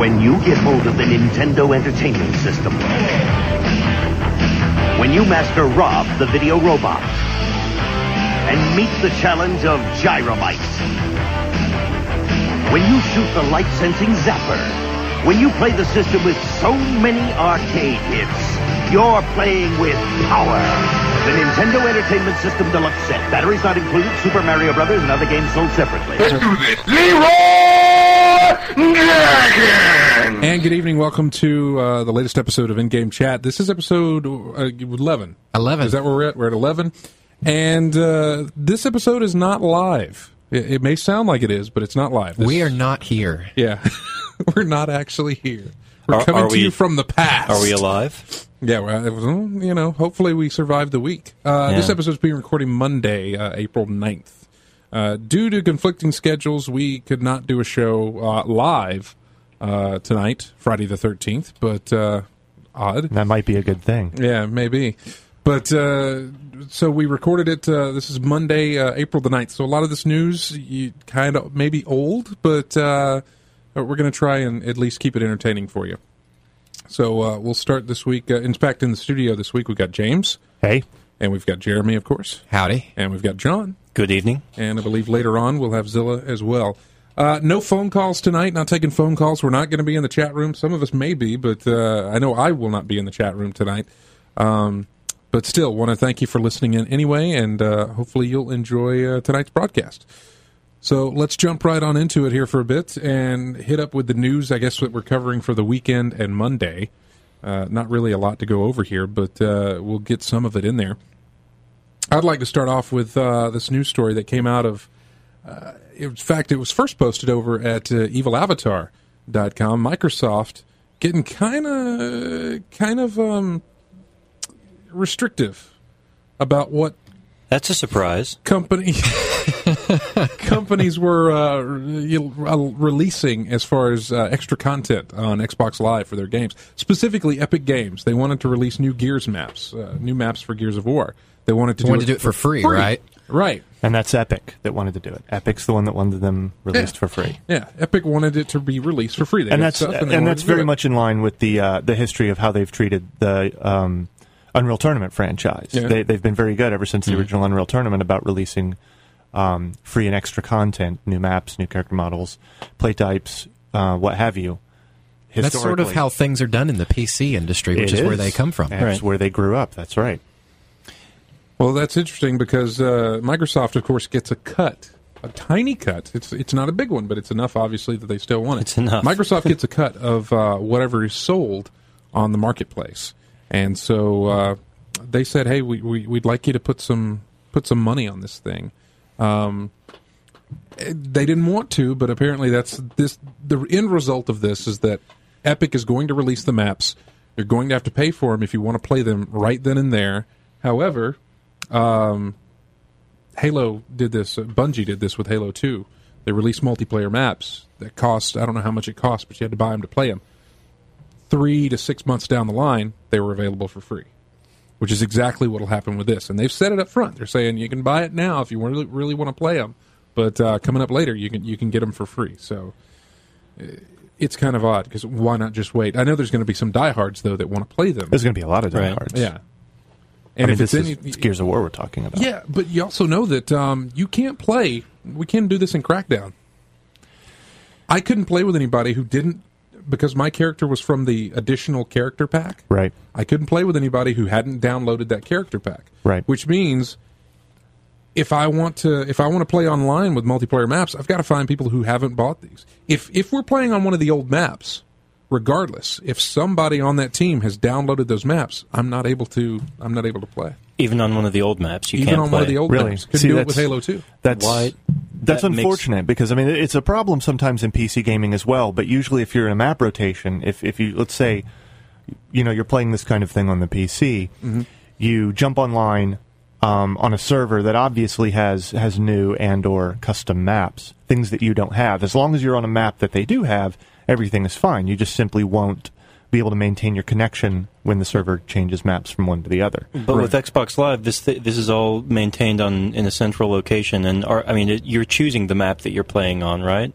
when you get hold of the Nintendo Entertainment System. When you master Rob, the video robot. And meet the challenge of Gyromite. When you shoot the light-sensing Zapper. When you play the system with so many arcade hits. You're playing with power. The Nintendo Entertainment System Deluxe Set. Batteries not included, Super Mario Brothers, and other games sold separately. Let's do this. Leroy Jenkins! And good evening. Welcome to the latest episode of In-Game Chat. This is episode 11. 11. Is that where we're at? We're at 11. And this episode is not live. It may sound like it is, but it's not live. We are not here. Yeah. We're not actually here. We're coming to you from the past. Are we alive? Yeah, well, hopefully we survived the week. This episode is being recorded Monday, April 9th. Due to conflicting schedules, we could not do a show live tonight, Friday the 13th, but odd. That might be a good thing. Yeah, maybe. But so we recorded it. This is Monday, April the 9th. So a lot of this news, kind of maybe old, but we're going to try and at least keep it entertaining for you. So we'll start this week. In fact, in the studio this week, we've got James. Hey. And we've got Jeremy, of course. Howdy. And we've got John. Good evening. And I believe later on we'll have Zilla as well. No phone calls tonight. Not taking phone calls. We're not going to be in the chat room. Some of us may be, but I know I will not be in the chat room tonight. But still, want to thank you for listening in anyway, and hopefully you'll enjoy tonight's broadcast. So let's jump right on into it here for a bit and hit up with the news, I guess, what we're covering for the weekend and Monday. Not really a lot to go over here, but we'll get some of it in there. I'd like to start off with this news story that came out of, in fact, it was first posted over at evilavatar.com. Microsoft getting kind of restrictive about what that's a surprise companies were releasing as far as extra content on Xbox Live for their games, specifically Epic Games. They wanted to release new Gears maps, new maps for Gears of War. They wanted to do it for free, right? Right. And that's Epic that wanted to do it. Epic's the one that wanted them released for free. Yeah, Epic wanted it to be released for free. That's very much in line with the history of how they've treated the Unreal Tournament franchise. Yeah. They've been very good ever since the original Unreal Tournament about releasing free and extra content, new maps, new character models, play types, what have you. That's sort of how things are done in the PC industry, which is where they come from. That's where they grew up. That's right. Well, that's interesting because Microsoft, of course, gets a cut, a tiny cut. It's not a big one, but it's enough, obviously, that they still want it. It's enough. Microsoft gets a cut of whatever is sold on the marketplace. And so they said, "Hey, we'd like you to put some money on this thing." They didn't want to, but apparently the end result of this is that Epic is going to release the maps. You're going to have to pay for them if you want to play them right then and there. However, Halo did this. Bungie did this with Halo 2. They released multiplayer maps that cost, I don't know how much it cost, but you had to buy them to play them. 3 to 6 months down the line, they were available for free, which is exactly what will happen with this. And they've said it up front. They're saying you can buy it now if you really want to play them, but coming up later, you can get them for free. So it's kind of odd because why not just wait? I know there's going to be some diehards though that want to play them. There's going to be a lot of diehards. Right. Yeah. And if it's Gears of War we're talking about. Yeah, but you also know that you can't play. We can't do this in Crackdown. I couldn't play with anybody who didn't, because my character was from the additional character pack. Right. I couldn't play with anybody who hadn't downloaded that character pack. Right. Which means if I want to play online with multiplayer maps, I've got to find people who haven't bought these. If we're playing on one of the old maps, regardless, if somebody on that team has downloaded those maps, I'm not able to play. Even on one of the old maps, you can't play. Even on one of the old maps. Couldn't do it with Halo 2. That's unfortunate because, I mean, it's a problem sometimes in PC gaming as well, but usually if you're in a map rotation, if you, let's say, you're playing this kind of thing on the PC, you jump online on a server that obviously has new and or custom maps, things that you don't have. As long as you're on a map that they do have, everything is fine. You just simply won't be able to maintain your connection when the server changes maps from one to the other. But with Xbox Live, this is all maintained in a central location, and you're choosing the map that you're playing on, right?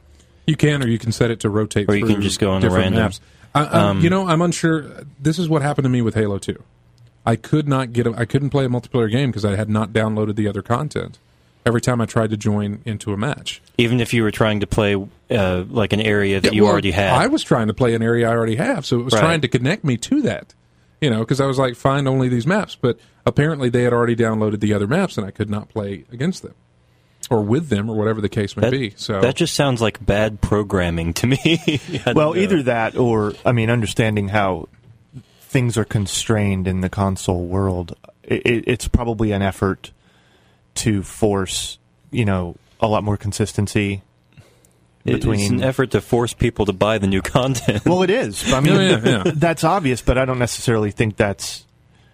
You can, or you can set it to rotate or through you can just go on different a random. maps. I'm unsure. This is what happened to me with Halo 2. I couldn't play a multiplayer game because I had not downloaded the other content every time I tried to join into a match. Even if you were trying to play like an area that you already had. I was trying to play an area I already have, so it was trying to connect me to that. Because I was like, find only these maps. But apparently they had already downloaded the other maps, and I could not play against them. Or with them, or whatever the case may be. So that just sounds like bad programming to me. Well, either that or, understanding how things are constrained in the console world, it's probably an effort to force, a lot more consistency between... It's an effort to force people to buy the new content. Well, it is. That's obvious, but I don't necessarily think that's...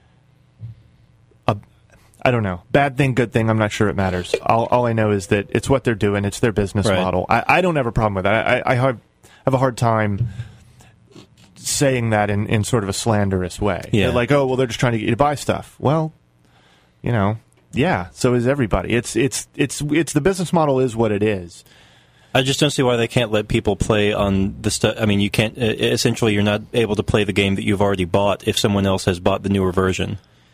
I don't know. Bad thing, good thing, I'm not sure it matters. All I know is that it's what they're doing. It's their business model. I don't have a problem with that. I have a hard time saying that in sort of a slanderous way. Yeah. They're like, oh, well, they're just trying to get you to buy stuff. Well, yeah, so is everybody. It's the business model is what it is. I just don't see why they can't let people play on the stuff. You can't. Essentially, you're not able to play the game that you've already bought if someone else has bought the newer version.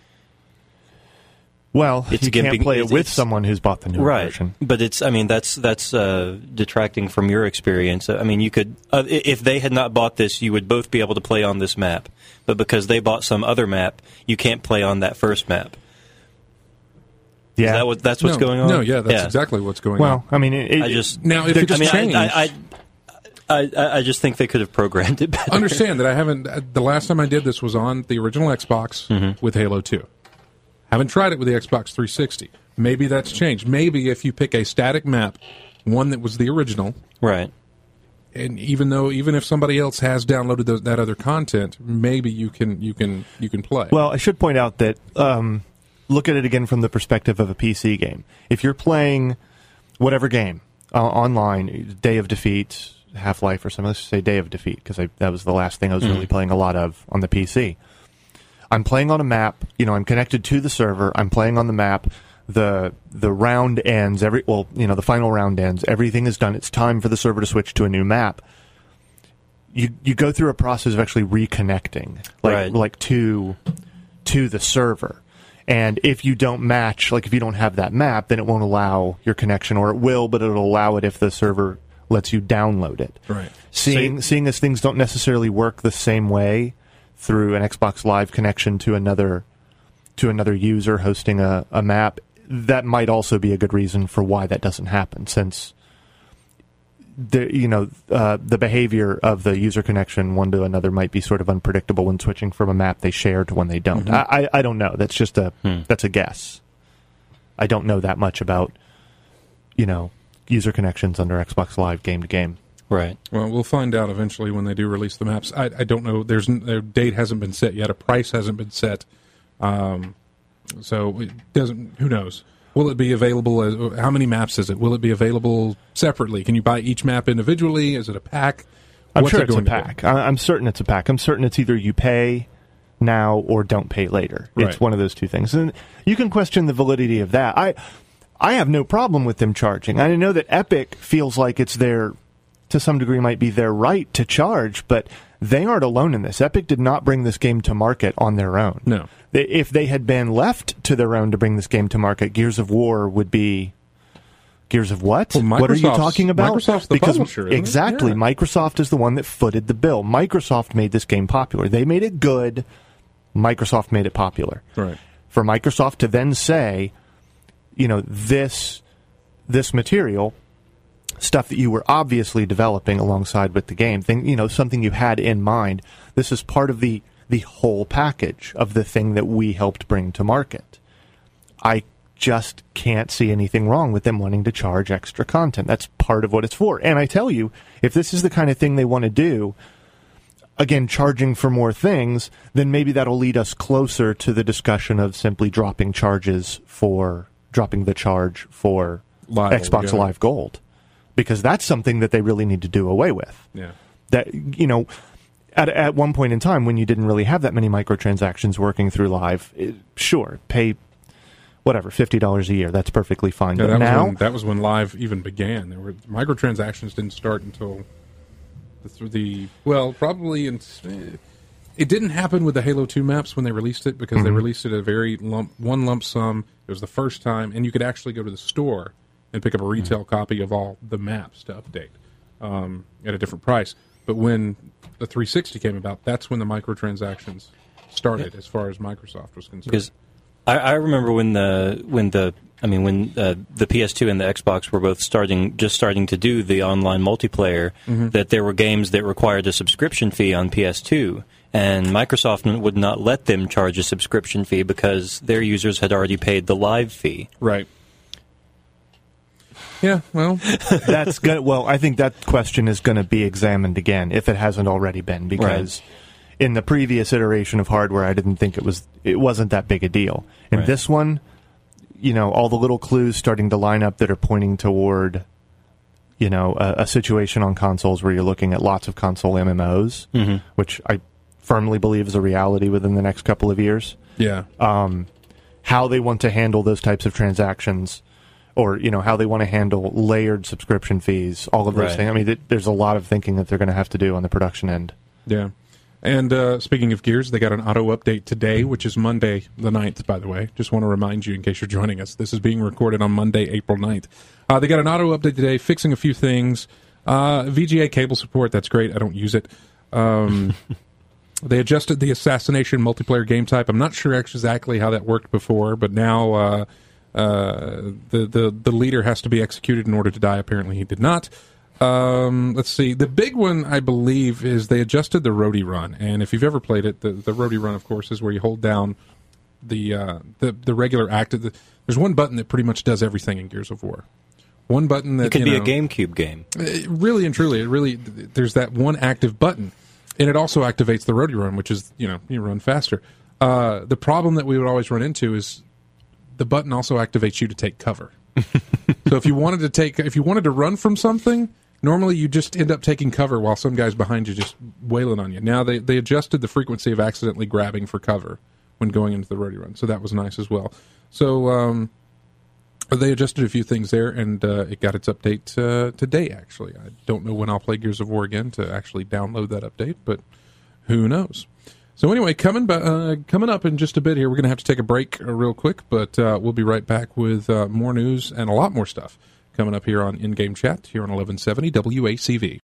Well, you can't play it with someone who's bought the newer version. But that's detracting from your experience. You could, if they had not bought this, you would both be able to play on this map. But because they bought some other map, you can't play on that first map. Yeah, that's what's going on. No, that's exactly what's going on. Well, if it just changed. I just think they could have programmed it better. Understand that I haven't. The last time I did this was on the original Xbox with Halo 2. Haven't tried it with the Xbox 360. Maybe that's changed. Maybe if you pick a static map, one that was the original, right? And even if somebody else has downloaded that other content, maybe you can play. Well, I should point out that look at it again from the perspective of a PC game. If you're playing whatever game online, Day of Defeat, Half-Life, or something, let's say Day of Defeat, because that was the last thing I was really playing a lot of on the PC. I'm playing on a map, I'm connected to the server, I'm playing on the map, the round ends, the final round ends, everything is done, it's time for the server to switch to a new map. You go through a process of actually reconnecting, to the server. And if you don't match, if you don't have that map, then it won't allow your connection, or it will, but it'll allow it if the server lets you download it. Right. Seeing as things don't necessarily work the same way through an Xbox Live connection to another user hosting a map, that might also be a good reason for why that doesn't happen, since the behavior of the user connection one to another might be sort of unpredictable when switching from a map they share to one they don't. I don't know. That's just that's a guess. I don't know that much about user connections under Xbox Live game to game. Right. Well, we'll find out eventually when they do release the maps. I don't know. Their date hasn't been set yet. A price hasn't been set. So it doesn't. Who knows? Will it be available? How many maps is it? Will it be available separately? Can you buy each map individually? Is it a pack? I'm sure it's a pack. I'm certain it's a pack. I'm certain it's either you pay now or don't pay later. Right. It's one of those two things. And you can question the validity of that. I have no problem with them charging. I know that Epic feels like it's to some degree, might be their right to charge, but they aren't alone in this. Epic did not bring this game to market on their own. No. If they had been left to their own to bring this game to market, Gears of War would be... Gears of what? Well, what are you talking about? Microsoft's the publisher, isn't exactly. it? Yeah. Microsoft is the one that footed the bill. Microsoft made this game popular. They made it good. Microsoft made it popular. Right. For Microsoft to then say, this material... stuff that you were obviously developing alongside with the game, something you had in mind. This is part of the whole package of the thing that we helped bring to market. I just can't see anything wrong with them wanting to charge extra content. That's part of what it's for. And I tell you, if this is the kind of thing they want to do, again, charging for more things, then maybe that'll lead us closer to the discussion of simply dropping the charge for Xbox Live Gold. Because that's something that they really need to do away with. Yeah. That, at one point in time when you didn't really have that many microtransactions working through Live, sure, pay whatever, $50 a year. That's perfectly fine. Yeah, but that was when Live even began. There were microtransactions didn't start until probably it didn't happen with the Halo 2 maps when they released it, because they released it at a very one lump sum. It was the first time, and you could actually go to the store and pick up a retail copy of all the maps to update at a different price. But when the 360 came about, that's when the microtransactions started, as far as Microsoft was concerned. Because I remember when the PS2 and the Xbox were both starting to do the online multiplayer, that there were games that required a subscription fee on PS2, and Microsoft would not let them charge a subscription fee because their users had already paid the Live fee. Right. Yeah, well, that's good. Well, I think that question is going to be examined again, if it hasn't already been, because in the previous iteration of hardware, I didn't think it wasn't that big a deal. In this one, all the little clues starting to line up that are pointing toward, a situation on consoles where you're looking at lots of console MMOs, which I firmly believe is a reality within the next couple of years. Yeah. How they want to handle those types of transactions, or how they want to handle layered subscription fees, all of those things. I mean, there's a lot of thinking that they're going to have to do on the production end. Yeah. And speaking of Gears, they got an auto update today, which is Monday the 9th, by the way. Just want to remind you, in case you're joining us, this is being recorded on Monday, April 9th. They got an auto update today, fixing a few things. VGA cable support, that's great. I don't use it. They adjusted the assassination multiplayer game type. I'm not sure exactly how that worked before, but now the leader has to be executed in order to die. Apparently he did not. Let's see. The big one, I believe, is they adjusted the roadie run. And if you've ever played it, the roadie run, of course, is where you hold down the regular active. There's one button that pretty much does everything in Gears of War. One button that it could be a GameCube game. Really and truly, there's that one active button, and it also activates the roadie run, which is you run faster. The problem that we would always run into is the button also activates you to take cover. So if you wanted to run from something, normally you just end up taking cover while some guy's behind you just wailing on you. Now they adjusted the frequency of accidentally grabbing for cover when going into the roadie run, so that was nice as well. So they adjusted a few things there, and it got its update today, actually. I don't know when I'll play Gears of War again to actually download that update, but who knows. So anyway, coming up in just a bit here, we're going to have to take a break real quick, but we'll be right back with more news and a lot more stuff coming up here on In-Game Chat here on 1170 WACV.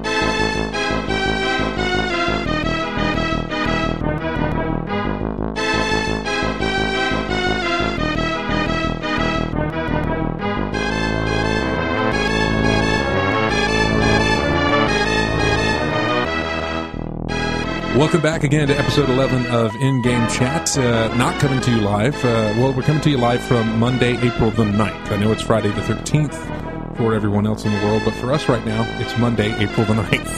Welcome back again to episode 11 of In-Game Chat. Not coming to you live. We're coming to you live from Monday, April the 9th. I know it's Friday the 13th for everyone else in the world, but for us right now, it's Monday, April the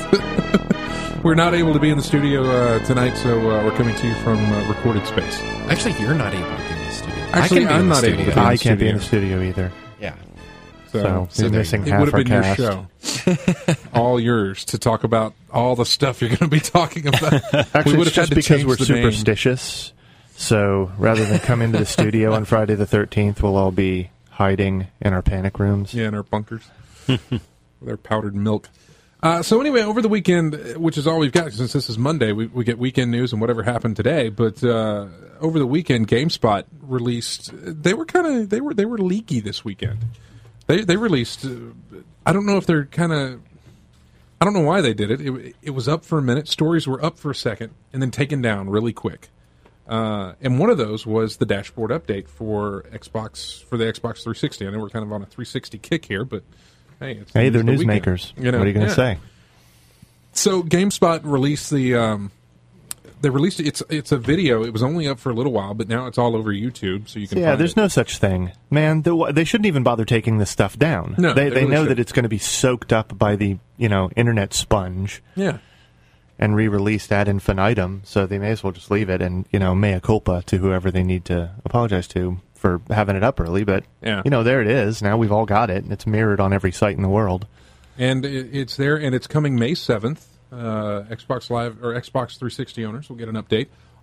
9th. We're not able to be in the studio tonight, so we're coming to you from recorded space. Actually, you're not able to be in the studio. Actually, I'm not able to be in the studio. I can't be in the studio either. Yeah. So you're missing half it would have been cast. your show. All yours to talk about all the stuff you're going to be talking about. Actually, we would it's have just had to because change we're the superstitious. So rather than come into the studio on Friday the 13th, we'll all be hiding in our panic rooms. Yeah, in our bunkers. With our powdered milk. So anyway, over the weekend, which is all we've got, since this is Monday, we get weekend news and whatever happened today. But over the weekend, GameSpot released. They were leaky this weekend. They released. I don't know if they're kind of. I don't know why they did it. It was up for a minute. Stories were up for a second, and then taken down really quick. And one of those was the dashboard update for the Xbox 360. I know we're kind of on a 360 kick here, but hey, they're newsmakers. What are you going to say? So GameSpot released They released it. It's a video. It was only up for a little while, but now it's all over YouTube, so you can. Yeah, there's no such thing, man. They shouldn't even bother taking this stuff down. No, they really know should. that it's going to be soaked up by the internet sponge. Yeah. And re-released ad infinitum, so they may as well just leave it and mea culpa to whoever they need to apologize to for having it up early. But there it is. Now we've all got it, and it's mirrored on every site in the world. And it's there, and it's coming May 7th. Xbox Live or Xbox 360 owners will get an update.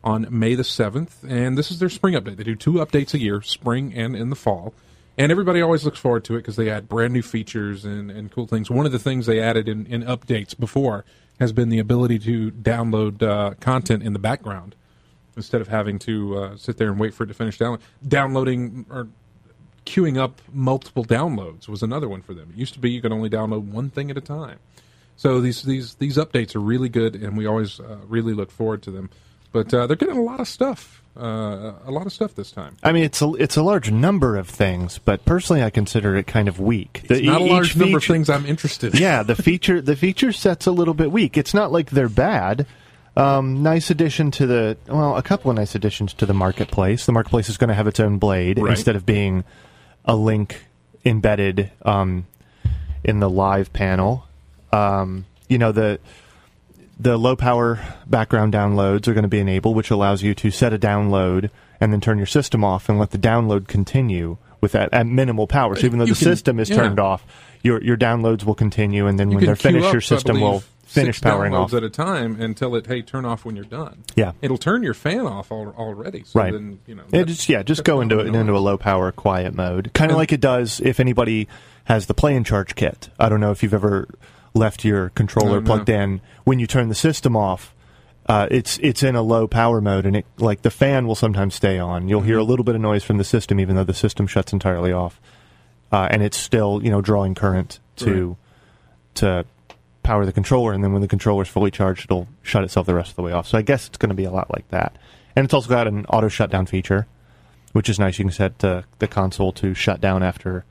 on May the 7th, and this is their spring update. They do 2 updates a year, spring and in the fall. And everybody always looks forward to it because they add brand new features and cool things. One of the things they added in updates before has been the ability to download content in the background instead of having to sit there and wait for it to finish downloading or queuing up multiple downloads was another one for them. It used to be you could only download one thing at a time. So these updates are really good, and we always really look forward to them. But they're getting a lot of stuff. This time. I mean, it's a large number of things, but personally, I consider it kind of weak. It's not a large number of things I'm interested in. Yeah, the feature set's a little bit weak. It's not like they're bad. Nice addition to a couple of nice additions to the marketplace. The marketplace is going to have its own blade instead of being a link embedded in the live panel. The low-power background downloads are going to be enabled, which allows you to set a download and then turn your system off and let the download continue with that at minimal power. So even though the system is turned off, your downloads will continue, and then when they're finished, your system will finish powering off. 6 downloads at a time until it, turn off when you're done. Yeah. It'll turn your fan off already. So right. Then, just go into a low-power quiet mode. Kind of like it does if anybody has the Play and Charge kit. I don't know if you've ever left your controller plugged in. When you turn the system off, it's in a low power mode, and the fan will sometimes stay on. You'll hear a little bit of noise from the system, even though the system shuts entirely off, and it's still drawing current to power the controller. And then when the controller's fully charged, it'll shut itself the rest of the way off. So I guess it's going to be a lot like that. And it's also got an auto shutdown feature, which is nice. You can set the console to shut down after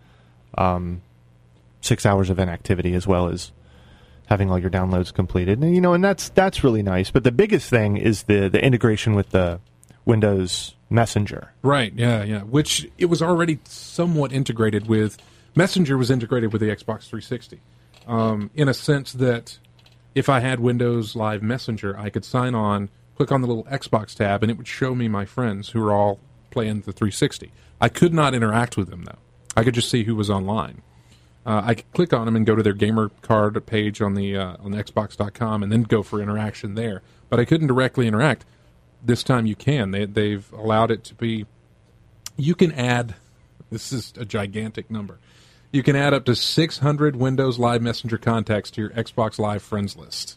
6 hours of inactivity, as well as having all your downloads completed. And, and that's really nice. But the biggest thing is the integration with the Windows Messenger. Right, yeah. Which it was already somewhat integrated with. Messenger was integrated with the Xbox 360 in a sense that if I had Windows Live Messenger, I could sign on, click on the little Xbox tab, and it would show me my friends who are all playing the 360. I could not interact with them, though. I could just see who was online. I could click on them and go to their gamer card page on the Xbox.com and then go for interaction there. But I couldn't directly interact. This time you can. They've allowed it to be. You can add. This is a gigantic number. You can add up to 600 Windows Live Messenger contacts to your Xbox Live friends list.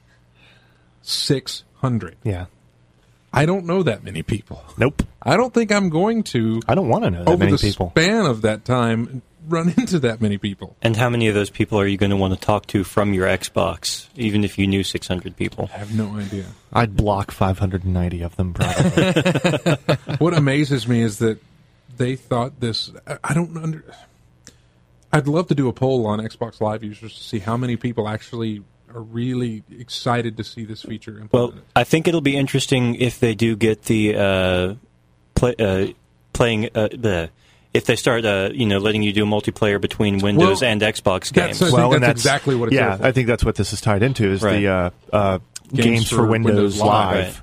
600. Yeah. I don't know that many people. Nope. I don't think I'm going to. I don't want to know that many people. Over the span of that time, run into that many people. And how many of those people are you going to want to talk to from your Xbox, even if you knew 600 people? I have no idea. I'd block 590 of them, probably. What amazes me is that they thought this. I'd love to do a poll on Xbox Live users to see how many people actually are really excited to see this feature implemented. Well, I think it'll be interesting if they do get the playing if they start, letting you do multiplayer between Windows and Xbox games. That's exactly what it's I think that's what this is tied into, is the games for Windows Live. Right.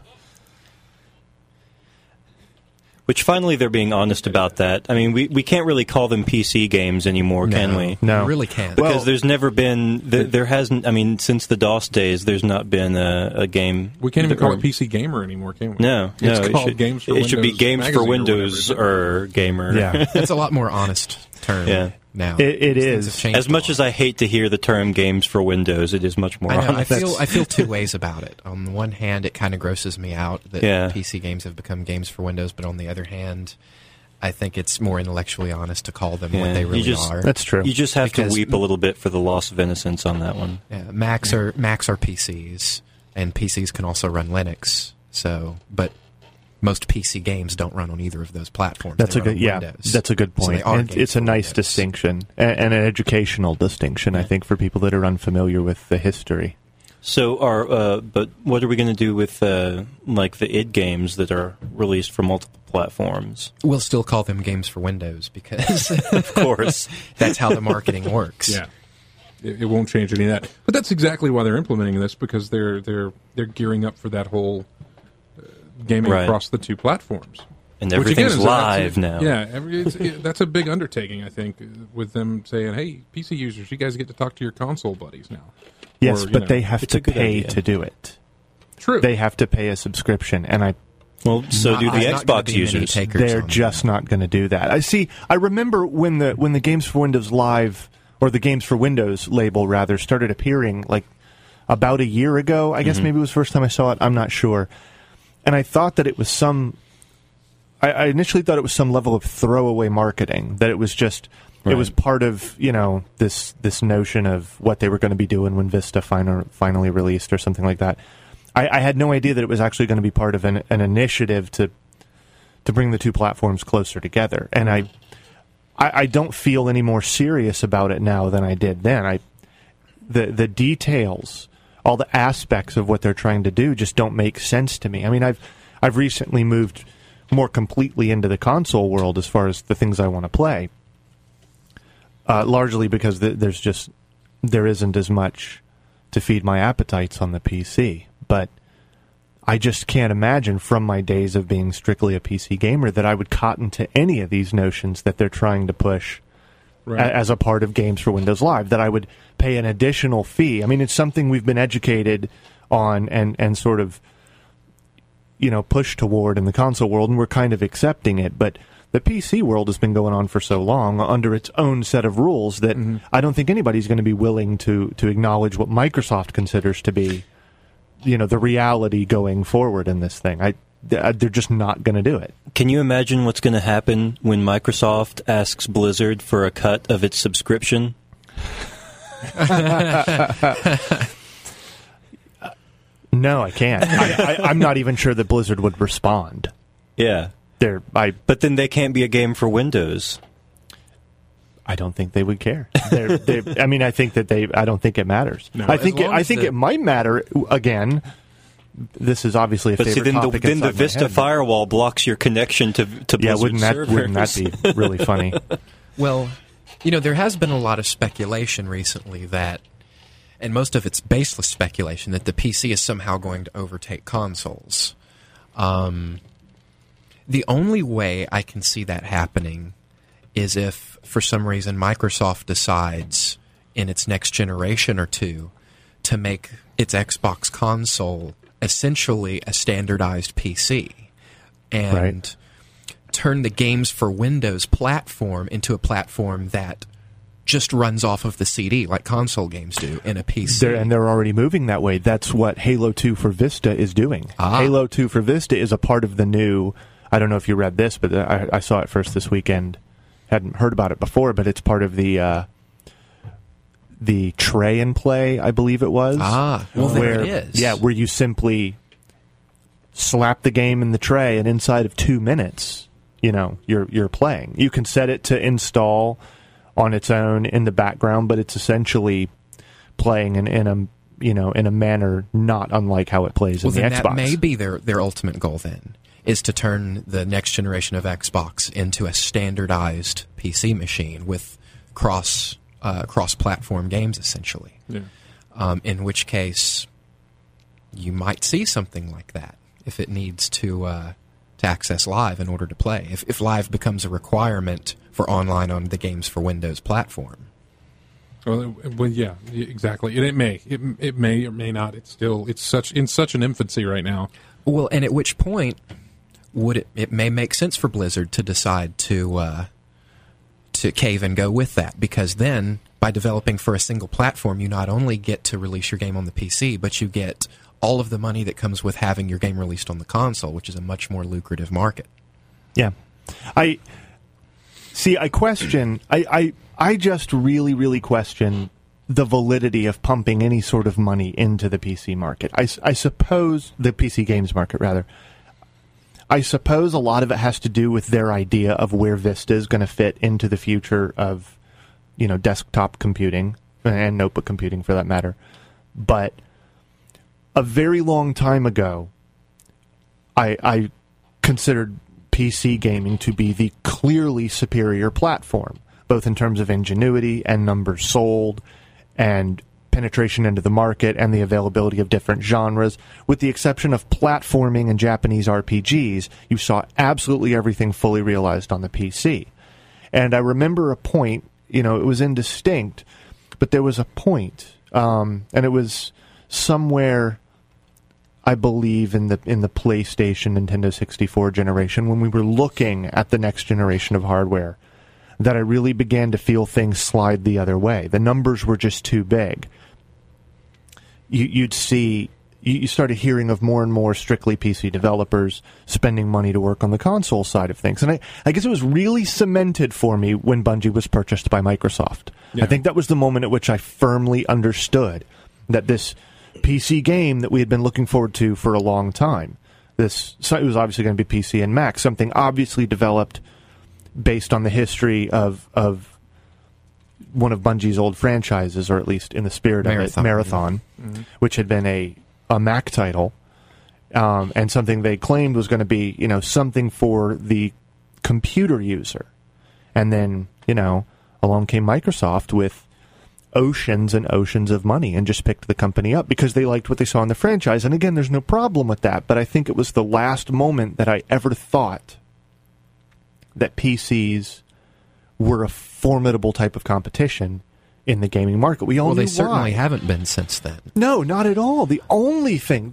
Which finally they're being honest about that. I mean, we can't really call them PC games anymore, can we? No, we really can't. Because there's never been, there hasn't, I mean, since the DOS days, there's not been a game. We can't even call it PC Gamer anymore, can we? No, it's called Games for Windows. It should be Games for Windows or Gamer. Yeah. It's a lot more honest term now. It is. As much as I hate to hear the term Games for Windows, it is much more honest. I feel two ways about it. On the one hand, it kind of grosses me out that PC games have become games for Windows, but on the other hand, I think it's more intellectually honest to call them what they really are. That's true. You just have to weep a little bit for the loss of innocence on that one. Yeah, Macs are PCs, and PCs can also run Linux. But most PC games don't run on either of those platforms. That's a good point. It's a nice distinction and an educational distinction, I think, for people that are unfamiliar with the history. So, but what are we going to do with the id Games that are released for multiple platforms? We'll still call them games for Windows because, of course, that's how the marketing works. Yeah, it won't change any of that. But that's exactly why they're implementing this, because they're gearing up for that whole gaming across the two platforms. And everything's live now. Yeah, that's a big undertaking, I think, with them saying, hey, PC users, you guys get to talk to your console buddies now. Yes, but they have to pay to do it. True. They have to pay a subscription, and Well, so do the Xbox users. They're just not going to do that. I remember when the Games for Windows Live, or the Games for Windows label, rather, started appearing, like, about a year ago. I guess maybe it was the first time I saw it. I'm not sure. And I thought that it was I initially thought it was some level of throwaway marketing, that it was just... Right. It was part of, this notion of what they were going to be doing when Vista finally released or something like that. I had no idea that it was actually going to be part of an initiative to bring the two platforms closer together. And I don't feel any more serious about it now than I did then. The details, all the aspects of what they're trying to do just don't make sense to me. I mean, I've recently moved more completely into the console world as far as the things I want to play. Largely because there isn't as much to feed my appetites on the PC. But I just can't imagine from my days of being strictly a PC gamer that I would cotton to any of these notions that they're trying to push as a part of Games for Windows Live, that I would pay an additional fee. I mean, it's something we've been educated on and sort of, pushed toward in the console world, and we're kind of accepting it. But the PC world has been going on for so long under its own set of rules that I don't think anybody's going to be willing to acknowledge what Microsoft considers to be, the reality going forward in this thing. They're just not going to do it. Can you imagine what's going to happen when Microsoft asks Blizzard for a cut of its subscription? No, I can't. I'm not even sure that Blizzard would respond. Yeah. But then they can't be a game for Windows. I don't think they would care. I think that I don't think it matters. No, I think it might matter. Again, this is obviously a favorite topic. Then the Vista firewall blocks your connection to Blizzard servers. Wouldn't that be really funny? Well, there has been a lot of speculation recently that, and most of it's baseless speculation, that the PC is somehow going to overtake consoles. The only way I can see that happening is if, for some reason, Microsoft decides in its next generation or two to make its Xbox console essentially a standardized PC and turn the Games for Windows platform into a platform that just runs off of the CD like console games do in a PC. And they're already moving that way. That's what Halo 2 for Vista is doing. Halo 2 for Vista is a part of the new... I don't know if you read this, but I saw it first this weekend. Hadn't heard about it before, but it's part of the Tray and Play, I believe it was. There it is. Yeah, where you simply slap the game in the tray, and inside of 2 minutes, you're playing. You can set it to install on its own in the background, but it's essentially playing in a manner not unlike how it plays in the Xbox. That may be their ultimate goal then, is to turn the next generation of Xbox into a standardized PC machine with cross-platform games, essentially. Yeah. In which case, you might see something like that if it needs to access Live in order to play. If Live becomes a requirement for online on the Games for Windows platform. Well, yeah, exactly. And it may or may not. It's in such an infancy right now. Well, and at which point would it may make sense for Blizzard to decide to cave and go with that, because then by developing for a single platform, you not only get to release your game on the PC, but you get all of the money that comes with having your game released on the console, which is a much more lucrative market. Yeah. I question. I just really, really question the validity of pumping any sort of money into the PC market. I suppose the PC games market, rather. I suppose a lot of it has to do with their idea of where Vista is going to fit into the future of, desktop computing and notebook computing, for that matter. But a very long time ago, I considered PC gaming to be the clearly superior platform, both in terms of ingenuity and numbers sold and penetration into the market and the availability of different genres. With the exception of platforming and Japanese RPGs, you saw absolutely everything fully realized on the PC. And I remember a point, it was indistinct, but there was a point, and it was somewhere I believe, in the PlayStation, Nintendo 64 generation, when we were looking at the next generation of hardware, that I really began to feel things slide the other way. The numbers were just too big. You started hearing of more and more strictly PC developers spending money to work on the console side of things. And I guess it was really cemented for me when Bungie was purchased by Microsoft. Yeah. I think that was the moment at which I firmly understood that this PC game that we had been looking forward to for a long time, it was obviously going to be PC and Mac, something obviously developed based on the history of one of Bungie's old franchises, or at least in the spirit of it, Marathon, which had been a Mac title, and something they claimed was going to be, something for the computer user. And then, along came Microsoft with oceans and oceans of money and just picked the company up because they liked what they saw in the franchise. And again, there's no problem with that, but I think it was the last moment that I ever thought that PCs were a formidable type of competition in the gaming market. They certainly haven't been since then. No, not at all. The only thing,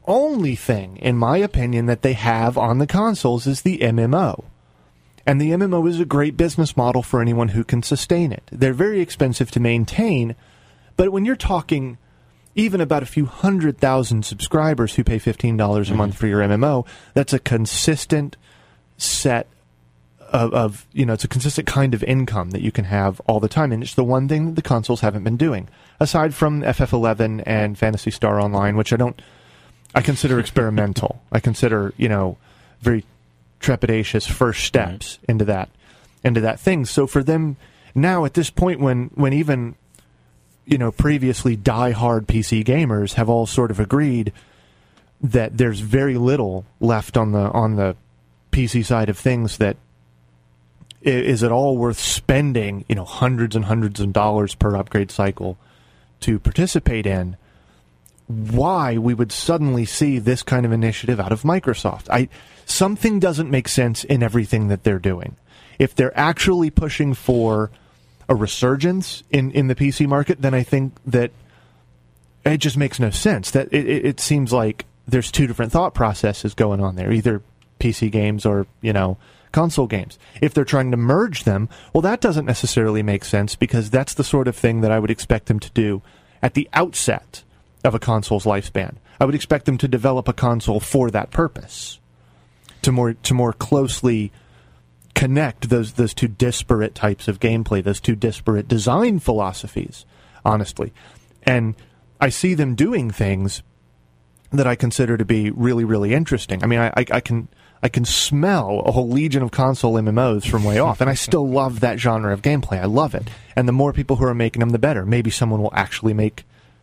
in my opinion, that they have on the consoles is the MMO. And the MMO is a great business model for anyone who can sustain it. They're very expensive to maintain, but when you're talking even about a few 100,000 subscribers who pay $15 a month for your MMO, that's a consistent set of it's a consistent kind of income that you can have all the time, and it's the one thing that the consoles haven't been doing, aside from FF11 and Phantasy Star Online, which I consider experimental. I consider very trepidatious first steps into that thing. So for them now at this point, when even previously die-hard PC gamers have all sort of agreed that there's very little left on the PC side of things that is it all worth spending, hundreds and hundreds of dollars per upgrade cycle to participate in, why we would suddenly see this kind of initiative out of Microsoft. Something doesn't make sense in everything that they're doing. If they're actually pushing for a resurgence in the PC market, then I think that it just makes no sense. That it seems like there's two different thought processes going on there, either PC games or, console games. If they're trying to merge them, well, that doesn't necessarily make sense, because that's the sort of thing that I would expect them to do at the outset of a console's lifespan. I would expect them to develop a console for that purpose, to more closely connect those two disparate types of gameplay, those two disparate design philosophies, honestly. And I see them doing things that I consider to be really, really interesting. I mean, I can smell a whole legion of console MMOs from way off, and I still love that genre of gameplay. I love it. And the more people who are making them, the better. Maybe someone will actually make,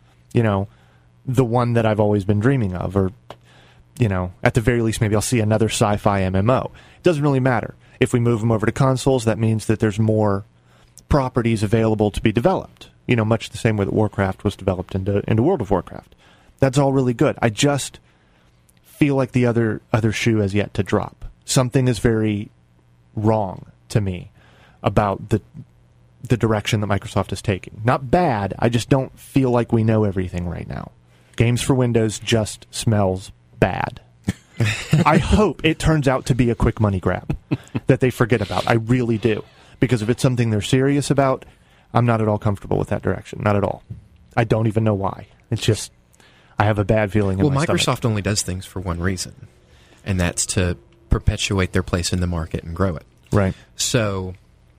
the one that I've always been dreaming of, or, at the very least, maybe I'll see another sci-fi MMO. It doesn't really matter. If we move them over to consoles, that means that there's more properties available to be developed. Much the same way that Warcraft was developed into World of Warcraft. That's all really good. I just feel like the other shoe has yet to drop. Something is very wrong to me about the direction that Microsoft is taking. Not bad, I just don't feel like we know everything right now. Games for Windows just smells bad. I hope it turns out to be a quick money grab that they forget about. I really do. Because if it's something they're serious about, I'm not at all comfortable with that direction. Not at all. I don't even know why. It's just, I have a bad feeling in my Microsoft stomach. only does things for one reason, and that's to perpetuate their place in the market and grow it. Right. So,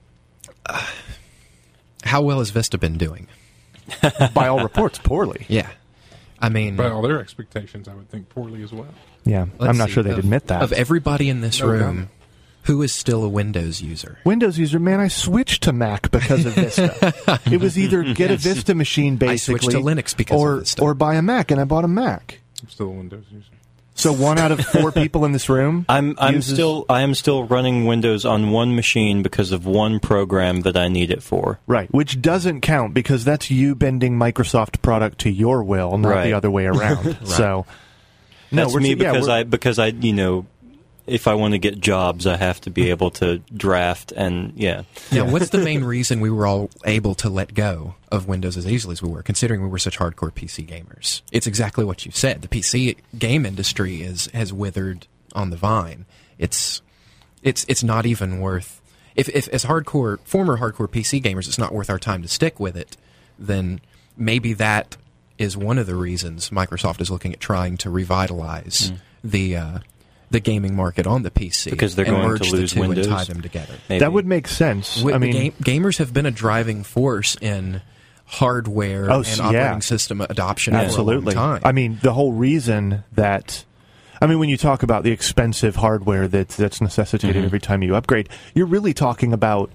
how well has Vista been doing? By all reports, poorly. Yeah. I mean, by all their expectations, I would think poorly as well. Yeah, I'm not sure they'd admit that. Of everybody in this room, who is still a Windows user? Windows user, man, I switched to Mac because of Vista. It was either get a Vista machine, basically, I switched to Linux because of Vista. Or buy a Mac, and I bought a Mac. I'm still a Windows user. So 1 out of 4 people in this room I am still running Windows on one machine because of one program that I need it for. Right, which doesn't count because that's you bending Microsoft product to your will, not the other way around. Right. So that's me because I if I want to get jobs, I have to be able to draft and, yeah. Now, what's the main reason we were all able to let go of Windows as easily as we were, considering we were such hardcore PC gamers? It's exactly what you said. The PC game industry has withered on the vine. It's not even worth... If as former hardcore PC gamers, it's not worth our time to stick with it, then maybe that is one of the reasons Microsoft is looking at trying to revitalize the gaming market on the PC, because they're going to lose Windows and tie them together. Maybe. That would make sense. I mean, gamers have been a driving force in hardware and operating system adoption for a long time. I mean, the whole reason that... I mean, when you talk about the expensive hardware that's necessitated every time you upgrade, you're really talking about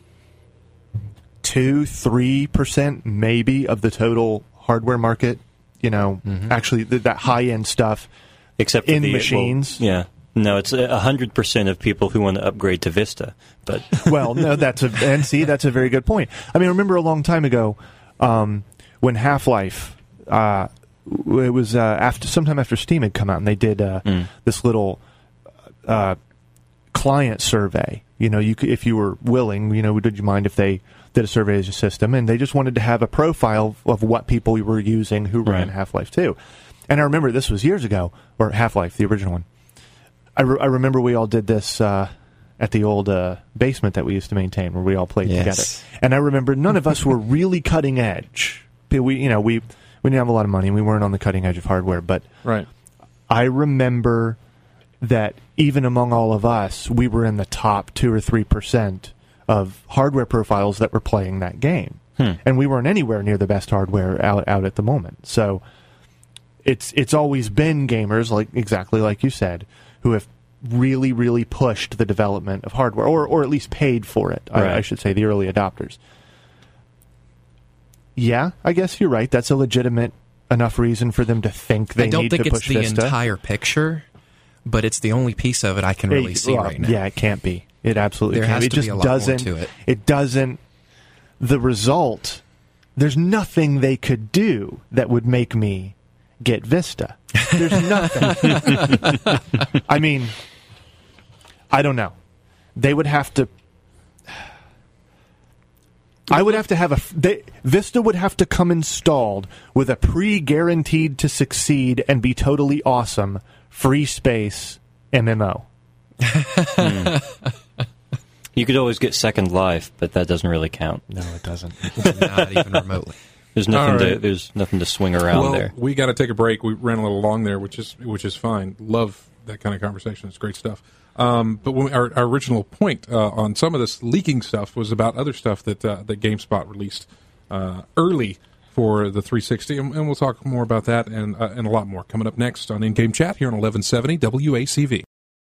2-3% maybe of the total hardware market. You know, actually that high-end stuff, except for in machines. Well, yeah. No, it's 100% of people who want to upgrade to Vista. But well, no, that's a very good point. I mean, I remember a long time ago when Half-Life, it was sometime after Steam had come out, and they did this little client survey. You know, if you were willing, you know, would you mind if they did a survey of your system? And they just wanted to have a profile of what people were using who ran Half-Life 2. And I remember this was years ago, or Half-Life, the original one. I remember we all did this at the old basement that we used to maintain, where we all played together. And I remember none of us were really cutting edge. We didn't have a lot of money, and we weren't on the cutting edge of hardware. But I remember that even among all of us, we were in the top 2 or 3% of hardware profiles that were playing that game. And we weren't anywhere near the best hardware out at the moment. So it's always been gamers, exactly like you said, who have really, really pushed the development of hardware, or at least paid for it, I should say, the early adopters. Yeah, I guess you're right. That's a legitimate enough reason for them to think they need to push Vista. I don't think it's the entire picture, but it's the only piece of it I can really see right now. Yeah, it can't be. It absolutely can't be. There has to be a lot more to it. It doesn't... The result... There's nothing they could do that would make me get Vista. There's nothing. I mean, I don't know. They would have to... I would have to have Vista would have to come installed with a pre-guaranteed to succeed and be totally awesome free space MMO. You could always get Second Life, but that doesn't really count. No, it doesn't. Not even remotely. There's nothing to swing around there. We got to take a break. We ran a little long there, which is fine. Love that kind of conversation. It's great stuff. But our original point on some of this leaking stuff was about other stuff that GameSpot released early for the 360, and we'll talk more about that and a lot more coming up next on In-Game Chat here on 1170 WACV.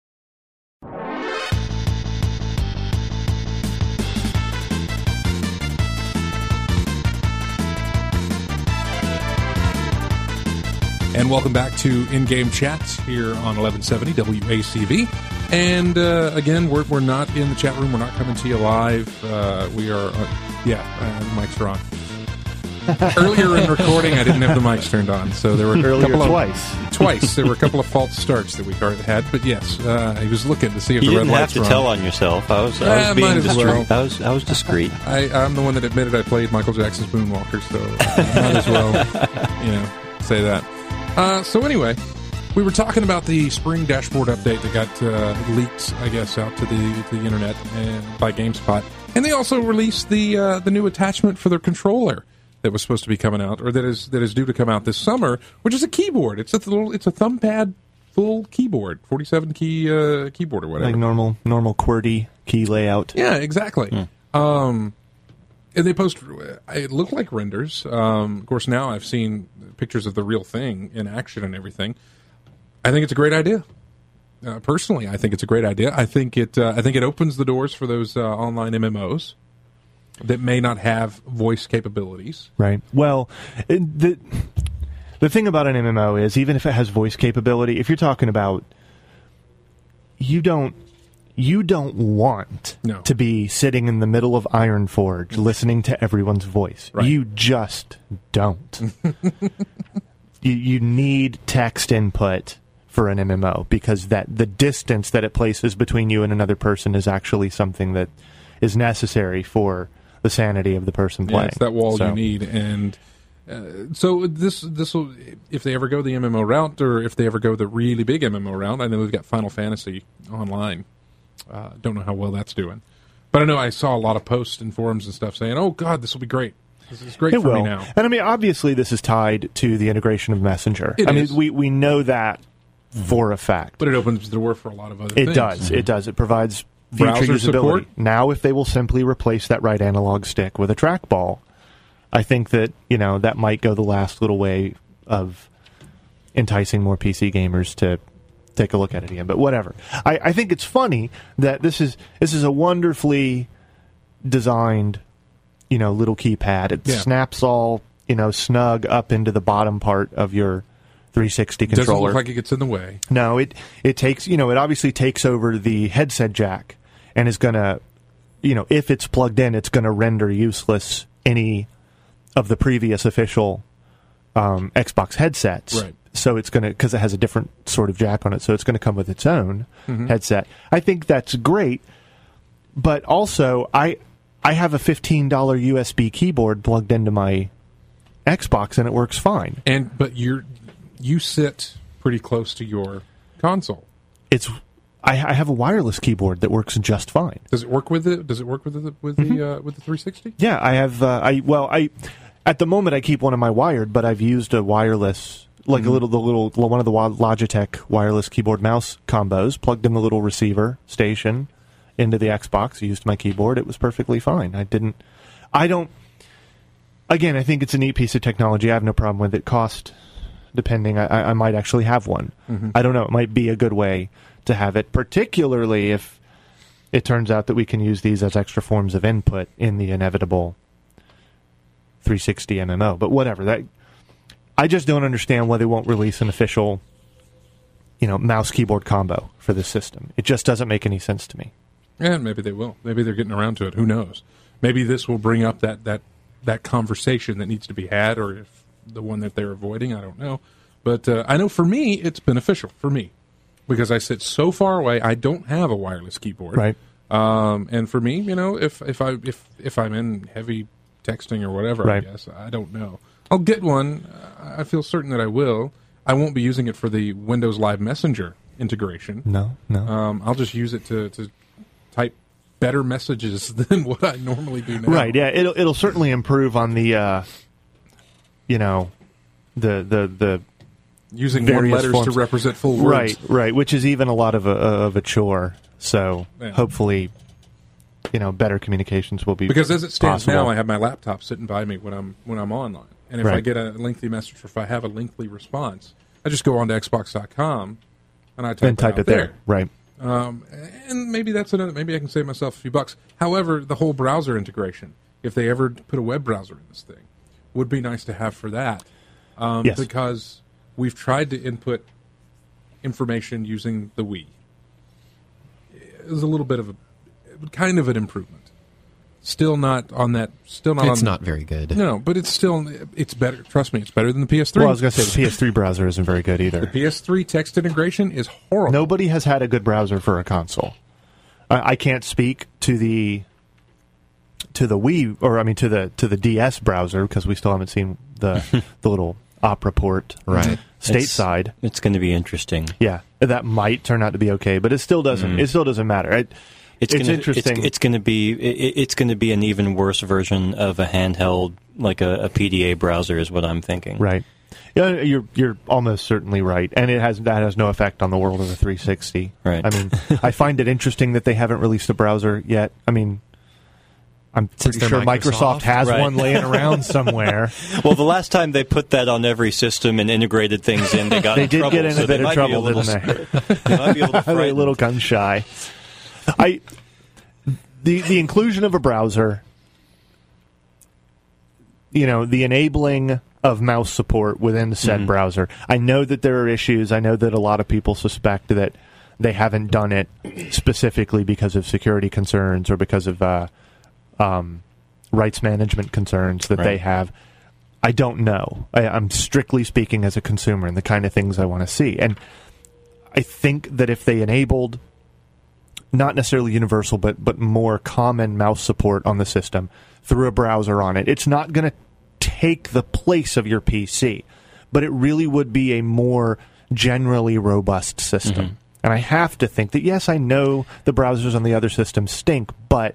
And welcome back to In-Game Chats here on 1170 WACV. And again, we're not in the chat room. We're not coming to you live. We are, the mics are on. Earlier in recording, I didn't have the mics turned on, so there were twice. There were a couple of false starts that we had, but yes, he was looking to see if the red lights were on. You didn't have to tell on yourself. I was being discreet. Well. I was discreet. I'm the one that admitted I played Michael Jackson's Moonwalker, so might as well, say that. So anyway, we were talking about the spring dashboard update that got leaked, I guess, out to the internet by GameSpot, and they also released the new attachment for their controller that was supposed to be coming out, or that is due to come out this summer, which is a keyboard. It's a thumbpad full keyboard, 47 key keyboard or whatever, like normal QWERTY key layout. Yeah, exactly. And they post. It looked like renders. Of course, now I've seen pictures of the real thing in action and everything. I think it's a great idea. Personally, I think it's a great idea. I think it opens the doors for those online MMOs that may not have voice capabilities. Right. Well, the thing about an MMO is, even if it has voice capability, if you're talking about, you don't want to be sitting in the middle of Ironforge listening to everyone's voice. Right. You just don't. you need text input for an MMO, because that the distance that it places between you and another person is actually something that is necessary for the sanity of the person playing. Yeah, it's that wall you need, and so this will, if they ever go the MMO route, or if they ever go the really big MMO route. I know we've got Final Fantasy Online. Don't know how well that's doing, but I know I saw a lot of posts and forums and stuff saying, "Oh God, this will be great. This is great for me now." And I mean, obviously, this is tied to the integration of Messenger. I mean, we know that for a fact, but it opens the door for a lot of other things. It does. It does. It provides future Browser usability. support? Now, if they will simply replace that right analog stick with a trackball, I think that that might go the last little way of enticing more PC gamers to take a look at it again. But whatever. I think it's funny that this is a wonderfully designed little keypad. It snaps all snug up into the bottom part of your 360 controller. Doesn't look like it gets in the way. No, it takes it obviously takes over the headset jack and is gonna if it's plugged in, it's gonna render useless any of the previous official Xbox headsets. Right. So it's gonna, because it has a different sort of jack on it, so it's gonna come with its own headset. I think that's great, but also I have a $15 USB keyboard plugged into my Xbox and it works fine. But you sit pretty close to your console. I have a wireless keyboard that works just fine. Does it work with it? Does it work with the 360? Yeah, I have. At the moment I keep one of my wired, but I've used a wireless, like one of the Logitech wireless keyboard mouse combos, plugged in the little receiver station into the Xbox. Used my keyboard. It was perfectly fine. Again, I think it's a neat piece of technology. I have no problem with it. Cost, depending, I might actually have one. I don't know. It might be a good way to have it, particularly if it turns out that we can use these as extra forms of input in the inevitable 360 MMO. But whatever. I just don't understand why they won't release an official, mouse keyboard combo for this system. It just doesn't make any sense to me. Yeah, maybe they will. Maybe they're getting around to it. Who knows? Maybe this will bring up that conversation that needs to be had, or if the one that they're avoiding, I don't know. But I know for me, it's beneficial for me because I sit so far away. I don't have a wireless keyboard, right? And for me, if I'm in heavy texting or whatever, right. I guess I don't know. I'll get one. I feel certain that I will. I won't be using it for the Windows Live Messenger integration. No. I'll just use it to type better messages than what I normally do now. Right. Yeah. It'll certainly improve on the the using one letters forms to represent full words. Right. Which is even a lot of a chore. So hopefully, better communications will be because as it stands possible. now, I have my laptop sitting by me when I'm online, and if I get a lengthy message or if I have a lengthy response, I just go on to Xbox.com and I type it there. Right. And maybe that's another. Maybe I can save myself a few bucks. However, the whole browser integration, if they ever put a web browser in this thing, would be nice to have for that. Yes. Because we've tried to input information using the Wii. It was a little bit of kind of an improvement. Still not on that. It's not very good. No, but it's better. Trust me, it's better than the PS3. Well, I was going to say the PS3 browser isn't very good either. The PS3 text integration is horrible. Nobody has had a good browser for a console. I can't speak to the Wii, or I mean to the DS browser, because we still haven't seen the little Opera port stateside. It's going to be interesting. Yeah, that might turn out to be okay, but it still doesn't. It still doesn't matter. It's interesting. It's going to be an even worse version of a handheld, like a PDA browser, is what I'm thinking. Right. Yeah, you're almost certainly right, and that has no effect on the world of the 360. Right. I mean, I find it interesting that they haven't released a browser yet. I mean, I'm pretty sure Microsoft has one laying around somewhere. Well, the last time they put that on every system and integrated things in, they got in trouble. They did get in a bit of trouble, didn't they? They might be able to They're a little gun shy. The inclusion of a browser, the enabling of mouse support within the said browser. I know that there are issues. I know that a lot of people suspect that they haven't done it specifically because of security concerns or because of rights management concerns that they have. I don't know. I'm strictly speaking as a consumer and the kind of things I want to see. And I think that if they enabled not necessarily universal, but more common mouse support on the system through a browser on it, it's not going to take the place of your PC, but it really would be a more generally robust system. Mm-hmm. And I have to think that, yes, I know the browsers on the other systems stink, but,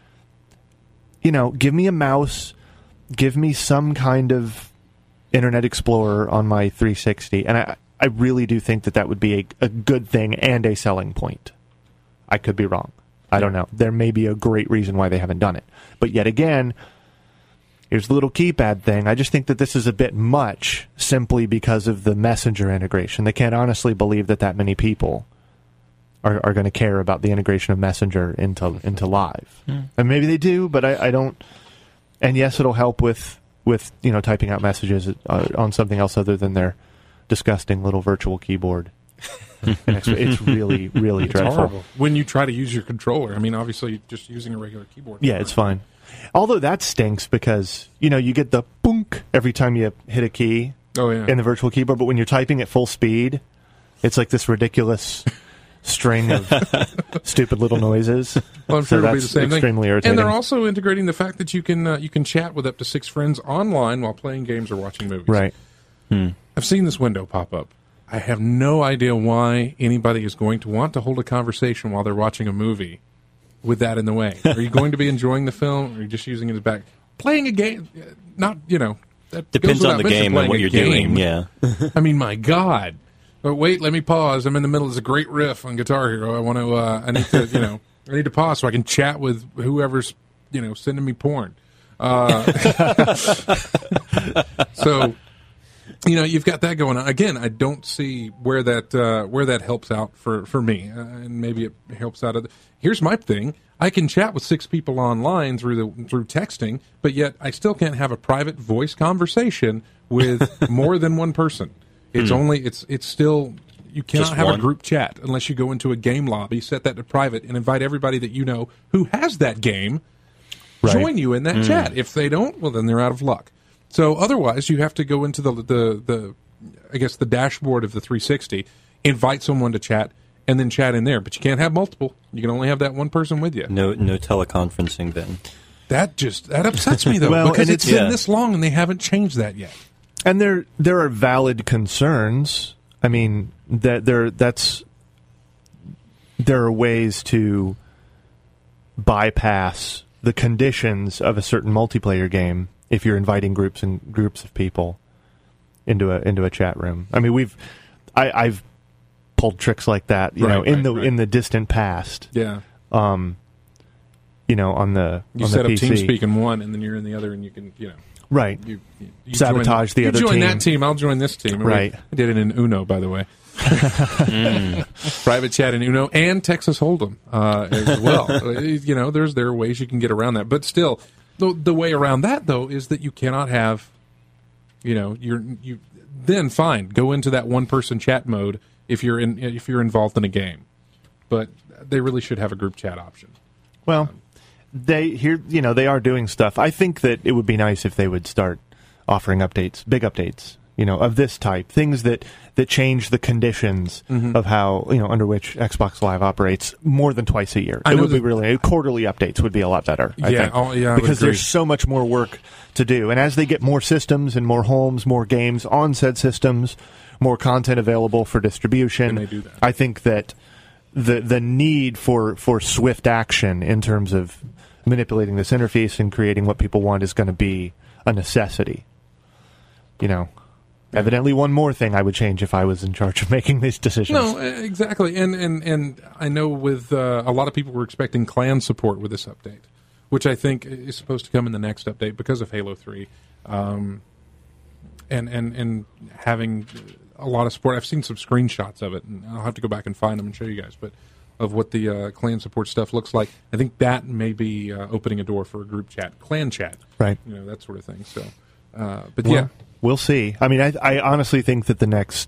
give me a mouse, give me some kind of Internet Explorer on my 360, and I really do think that would be a good thing and a selling point. I could be wrong. I don't know. There may be a great reason why they haven't done it. But yet again, here's the little keypad thing. I just think that this is a bit much simply because of the Messenger integration. They can't honestly believe that many people are going to care about the integration of Messenger into Live. And maybe they do, but I don't. And yes, it'll help with typing out messages on something else other than their disgusting little virtual keyboard. And it's really, really dreadful. Horrible. When you try to use your controller, obviously just using a regular keyboard. Yeah, it's fine. Although that stinks because, you get the boonk every time you hit a key in the virtual keyboard, but when you're typing at full speed, it's like this ridiculous string of stupid little noises. Well, I'm sure it'll be the same extremely thing. Irritating. And they're also integrating the fact that you can chat with up to 6 friends online while playing games or watching movies. Right. I've seen this window pop up. I have no idea why anybody is going to want to hold a conversation while they're watching a movie with that in the way. Are you going to be enjoying the film, or are you just using it as back? Playing a game, not, that depends on the game and what you're doing, yeah. My God. But wait, let me pause. I'm in the middle of a great riff on Guitar Hero. I need to, I need to pause so I can chat with whoever's, sending me porn. So... you've got that going on. Again, I don't see where that helps out for me, and maybe it helps out. Here's my thing: I can chat with 6 people online through texting, but yet I still can't have a private voice conversation with more than one person. It's it's still you cannot have a group chat unless you go into a game lobby, set that to private, and invite everybody that you know who has that game join you in that chat. If they don't, well, then they're out of luck. So otherwise, you have to go into the dashboard of the 360, invite someone to chat, and then chat in there. But you can't have multiple. You can only have that one person with you. No teleconferencing then. That upsets me though, because it's been this long and they haven't changed that yet. And there are valid concerns. There are ways to bypass the conditions of a certain multiplayer game if you're inviting groups of people into a chat room. I've pulled tricks like that, in the distant past. Yeah. On the set up PC. TeamSpeak in one, and then you're in the other, and you can right. You sabotage the other team. You join that team, I'll join this team. Right. I did it in Uno, by the way. Private chat in Uno and Texas Hold'em as well. There are ways you can get around that, but still. The way around that, though, is that you cannot have, then fine, go into that one-person chat mode if you're involved in a game, but they really should have a group chat option. Well, they are doing stuff. I think that it would be nice if they would start offering updates, big updates, of this type, things that change the conditions of how, under which Xbox Live operates more than twice a year. It would be really, quarterly updates would be a lot better, I think. Because there's so much more work to do. And as they get more systems and more homes, more games on said systems, more content available for distribution, they do that. I think that the need for swift action in terms of manipulating this interface and creating what people want is going to be a necessity. Evidently, one more thing I would change if I was in charge of making these decisions. No, exactly. And I know with a lot of people were expecting clan support with this update, which I think is supposed to come in the next update because of Halo 3. And having a lot of support. I've seen some screenshots of it, and I'll have to go back and find them and show you guys, but of what the clan support stuff looks like. I think that may be opening a door for a group chat, clan chat. Right. That sort of thing. So, yeah. We'll see. I honestly think that the next,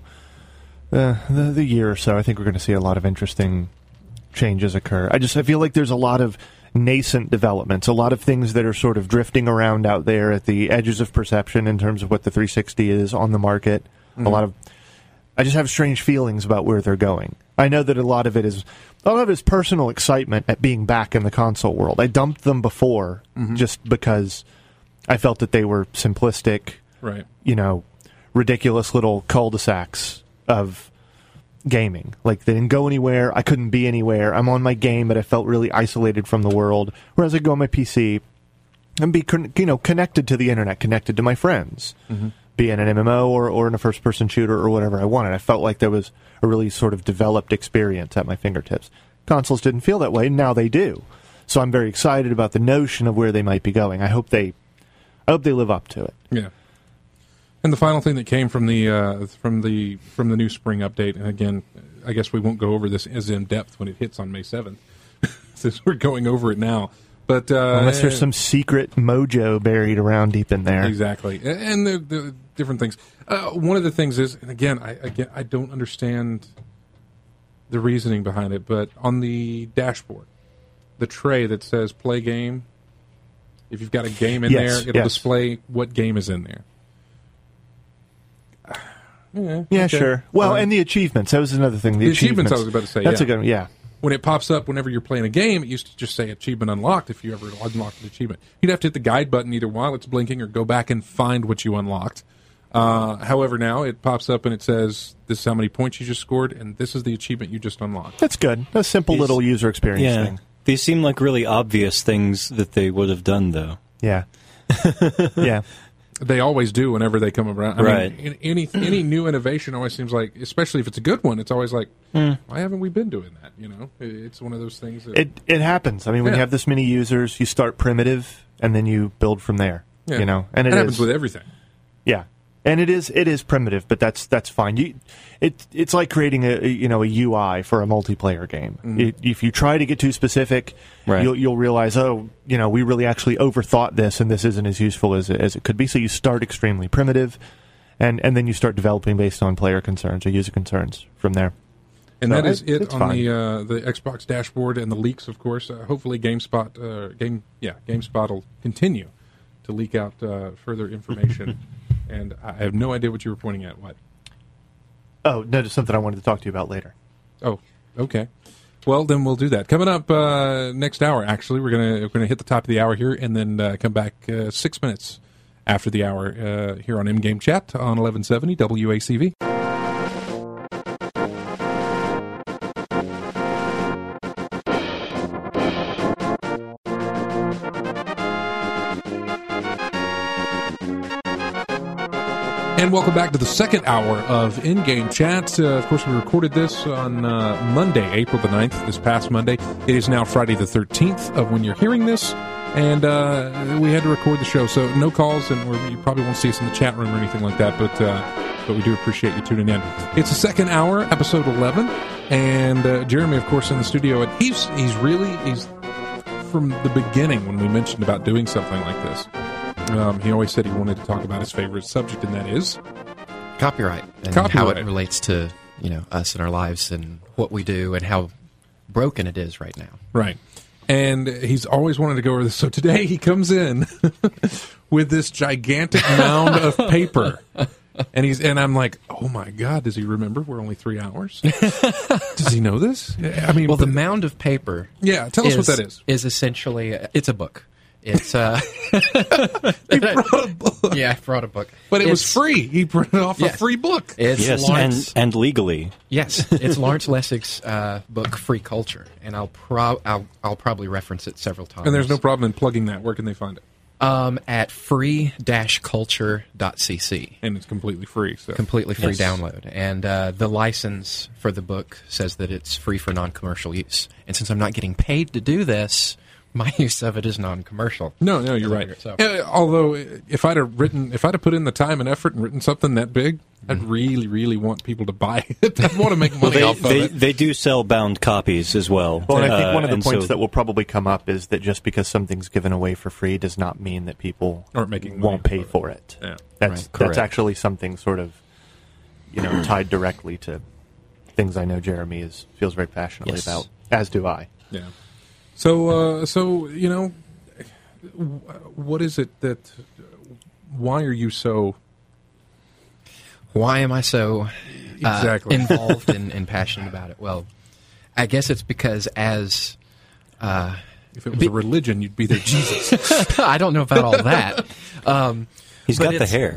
the year or so, I think we're going to see a lot of interesting changes occur. I feel like there's a lot of nascent developments, a lot of things that are sort of drifting around out there at the edges of perception in terms of what the 360 is on the market. A lot of just have strange feelings about where they're going. I know that a lot of it is personal excitement at being back in the console world. I dumped them before just because I felt that they were simplistic, right? Ridiculous little cul-de-sacs of gaming. Like, they didn't go anywhere. I couldn't be anywhere. I'm on my game, but I felt really isolated from the world. Whereas I go on my PC and be connected to the internet, connected to my friends, be in an MMO or in a first-person shooter or whatever I wanted. I felt like there was a really sort of developed experience at my fingertips. Consoles didn't feel that way. Now they do. So I'm very excited about the notion of where they might be going. I hope they live up to it. Yeah. And the final thing that came from the new spring update, and again, I guess we won't go over this as in depth when it hits on May 7th, since we're going over it now. But unless there's some secret mojo buried around deep in there, exactly, and the different things. One of the things is, and again, I don't understand the reasoning behind it, but on the dashboard, the tray that says "Play Game," if you've got a game in there, it'll display what game is in there. Yeah, sure. Well, and the achievements. That was another thing. The achievements I was about to say. That's a good one, yeah. When it pops up whenever you're playing a game, it used to just say achievement unlocked if you ever unlocked an achievement. You'd have to hit the guide button either while it's blinking or go back and find what you unlocked. However, now it pops up and it says, this is how many points you just scored, and this is the achievement you just unlocked. That's good. A simple little user experience thing. These seem like really obvious things that they would have done, though. Yeah. Yeah. They always do whenever they come around. I mean, any new innovation always seems like, especially if it's a good one, it's always like, why haven't we been doing that? It's one of those things that... It happens. I mean, when you have this many users, you start primitive, and then you build from there. Yeah. And it happens with everything. Yeah. And it is primitive, but that's fine. It's like creating a UI for a multiplayer game. If you try to get too specific, you'll realize, we really actually overthought this, and this isn't as useful as it could be. So you start extremely primitive, and then you start developing based on player concerns or user concerns from there. And so that is it on the Xbox dashboard and the leaks, of course. Hopefully, GameSpot will continue to leak out further information. And I have no idea what you were pointing at. What? Oh, no, just something I wanted to talk to you about later. Oh, okay. Well, then we'll do that. Coming up next hour, actually, we're gonna hit the top of the hour here, and then come back 6 minutes after the hour here on M-Game Chat on 1170 WACV. And welcome back to the second hour of In-Game Chat. Of course, we recorded this on Monday, April the 9th, this past Monday. It is now Friday the 13th of when you're hearing this, and we had to record the show, so no calls, and you probably won't see us in the chat room or anything like that, but we do appreciate you tuning in. It's the second hour, episode 11, and Jeremy, of course, in the studio, and he's from the beginning when we mentioned about doing something like this. He always said he wanted to talk about his favorite subject, and that is copyright and how it relates to us and our lives and what we do and how broken it is right now. Right, and he's always wanted to go over this. So today he comes in with this gigantic mound of paper, and I'm like, oh my God, does he remember? We're only 3 hours. Does he know this? I mean, well, the mound of paper. Yeah, tell us what that is. Is essentially it's a book. It's he brought a book. Yeah, I brought a book. But it was free. He printed off a free book. It's Lawrence, and legally. Yes, it's Lawrence Lessig's book, Free Culture, and I'll probably reference it several times. And there's no problem in plugging that. Where can they find it? At free-culture.cc. And it's completely free. So. Completely free download. And the license for the book says that it's free for non-commercial use. And since I'm not getting paid to do this, my use of it is non-commercial. No, you're right. Although, if I'd have put in the time and effort and written something that big, I'd really, really want people to buy it. I'd want to make money off of it. They do sell bound copies as well. Well, and I think one of the points that will probably come up is that just because something's given away for free does not mean that people won't pay for it. Yeah. That's actually something sort of tied directly to things I know Jeremy feels very passionately about, as do I. Yeah. So what is it Why am I so exactly involved and passionate about it. Well, I guess it's because as if it was a religion, you'd be their Jesus. I don't know about all that. He's got the hair.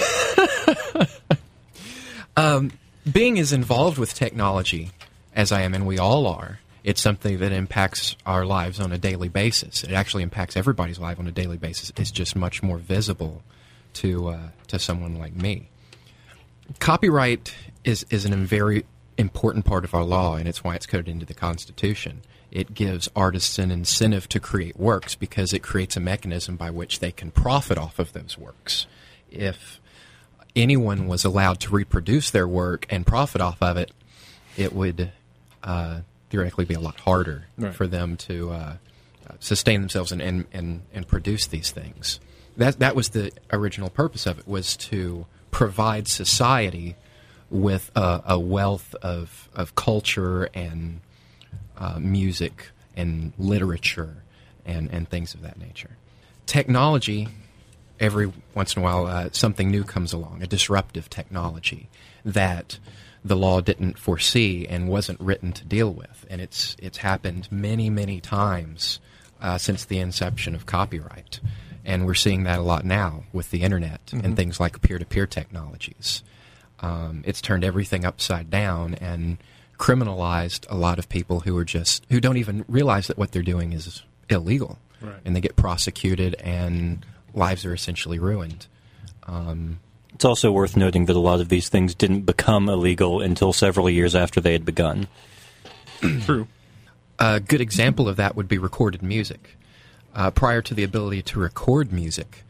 Being as involved with technology as I am, and we all are, it's something that impacts our lives on a daily basis. It actually impacts everybody's life on a daily basis. It's just much more visible to someone like me. Copyright is a very important part of our law, and it's why it's coded into the Constitution. It gives artists an incentive to create works because it creates a mechanism by which they can profit off of those works. If anyone was allowed to reproduce their work and profit off of it, it would theoretically be a lot harder for them to sustain themselves and produce these things. That was the original purpose of it, was to provide society with a wealth of culture and music and literature and things of that nature. Technology, every once in a while, something new comes along, a disruptive technology that the law didn't foresee and wasn't written to deal with. And it's happened many, many times since the inception of copyright. And we're seeing that a lot now with the internet and things like peer-to-peer technologies. It's turned everything upside down and criminalized a lot of people who don't even realize that what they're doing is illegal. Right. And they get prosecuted and lives are essentially ruined. It's also worth noting that a lot of these things didn't become illegal until several years after they had begun. True. A good example of that would be recorded music. Prior to the ability to record music,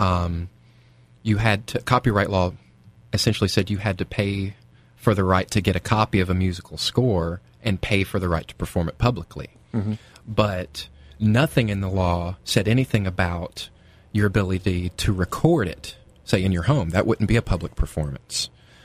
you had to, copyright law essentially said you had to pay for the right to get a copy of a musical score and pay for the right to perform it publicly. Mm-hmm. But nothing in the law said anything about your ability to record it, say, in your home. That wouldn't be a public performance.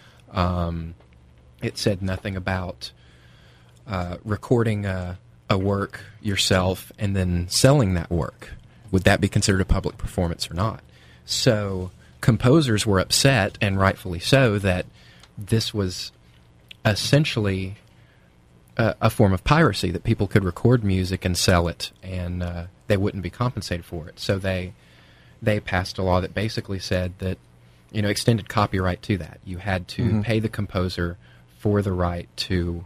It said nothing about recording a work yourself and then selling that work. Would that be considered a public performance or not? So composers were upset, and rightfully so, that this was essentially a form of piracy, that people could record music and sell it, and they wouldn't be compensated for it. So they passed a law that basically said that, extended copyright to that. You had to pay the composer for the right to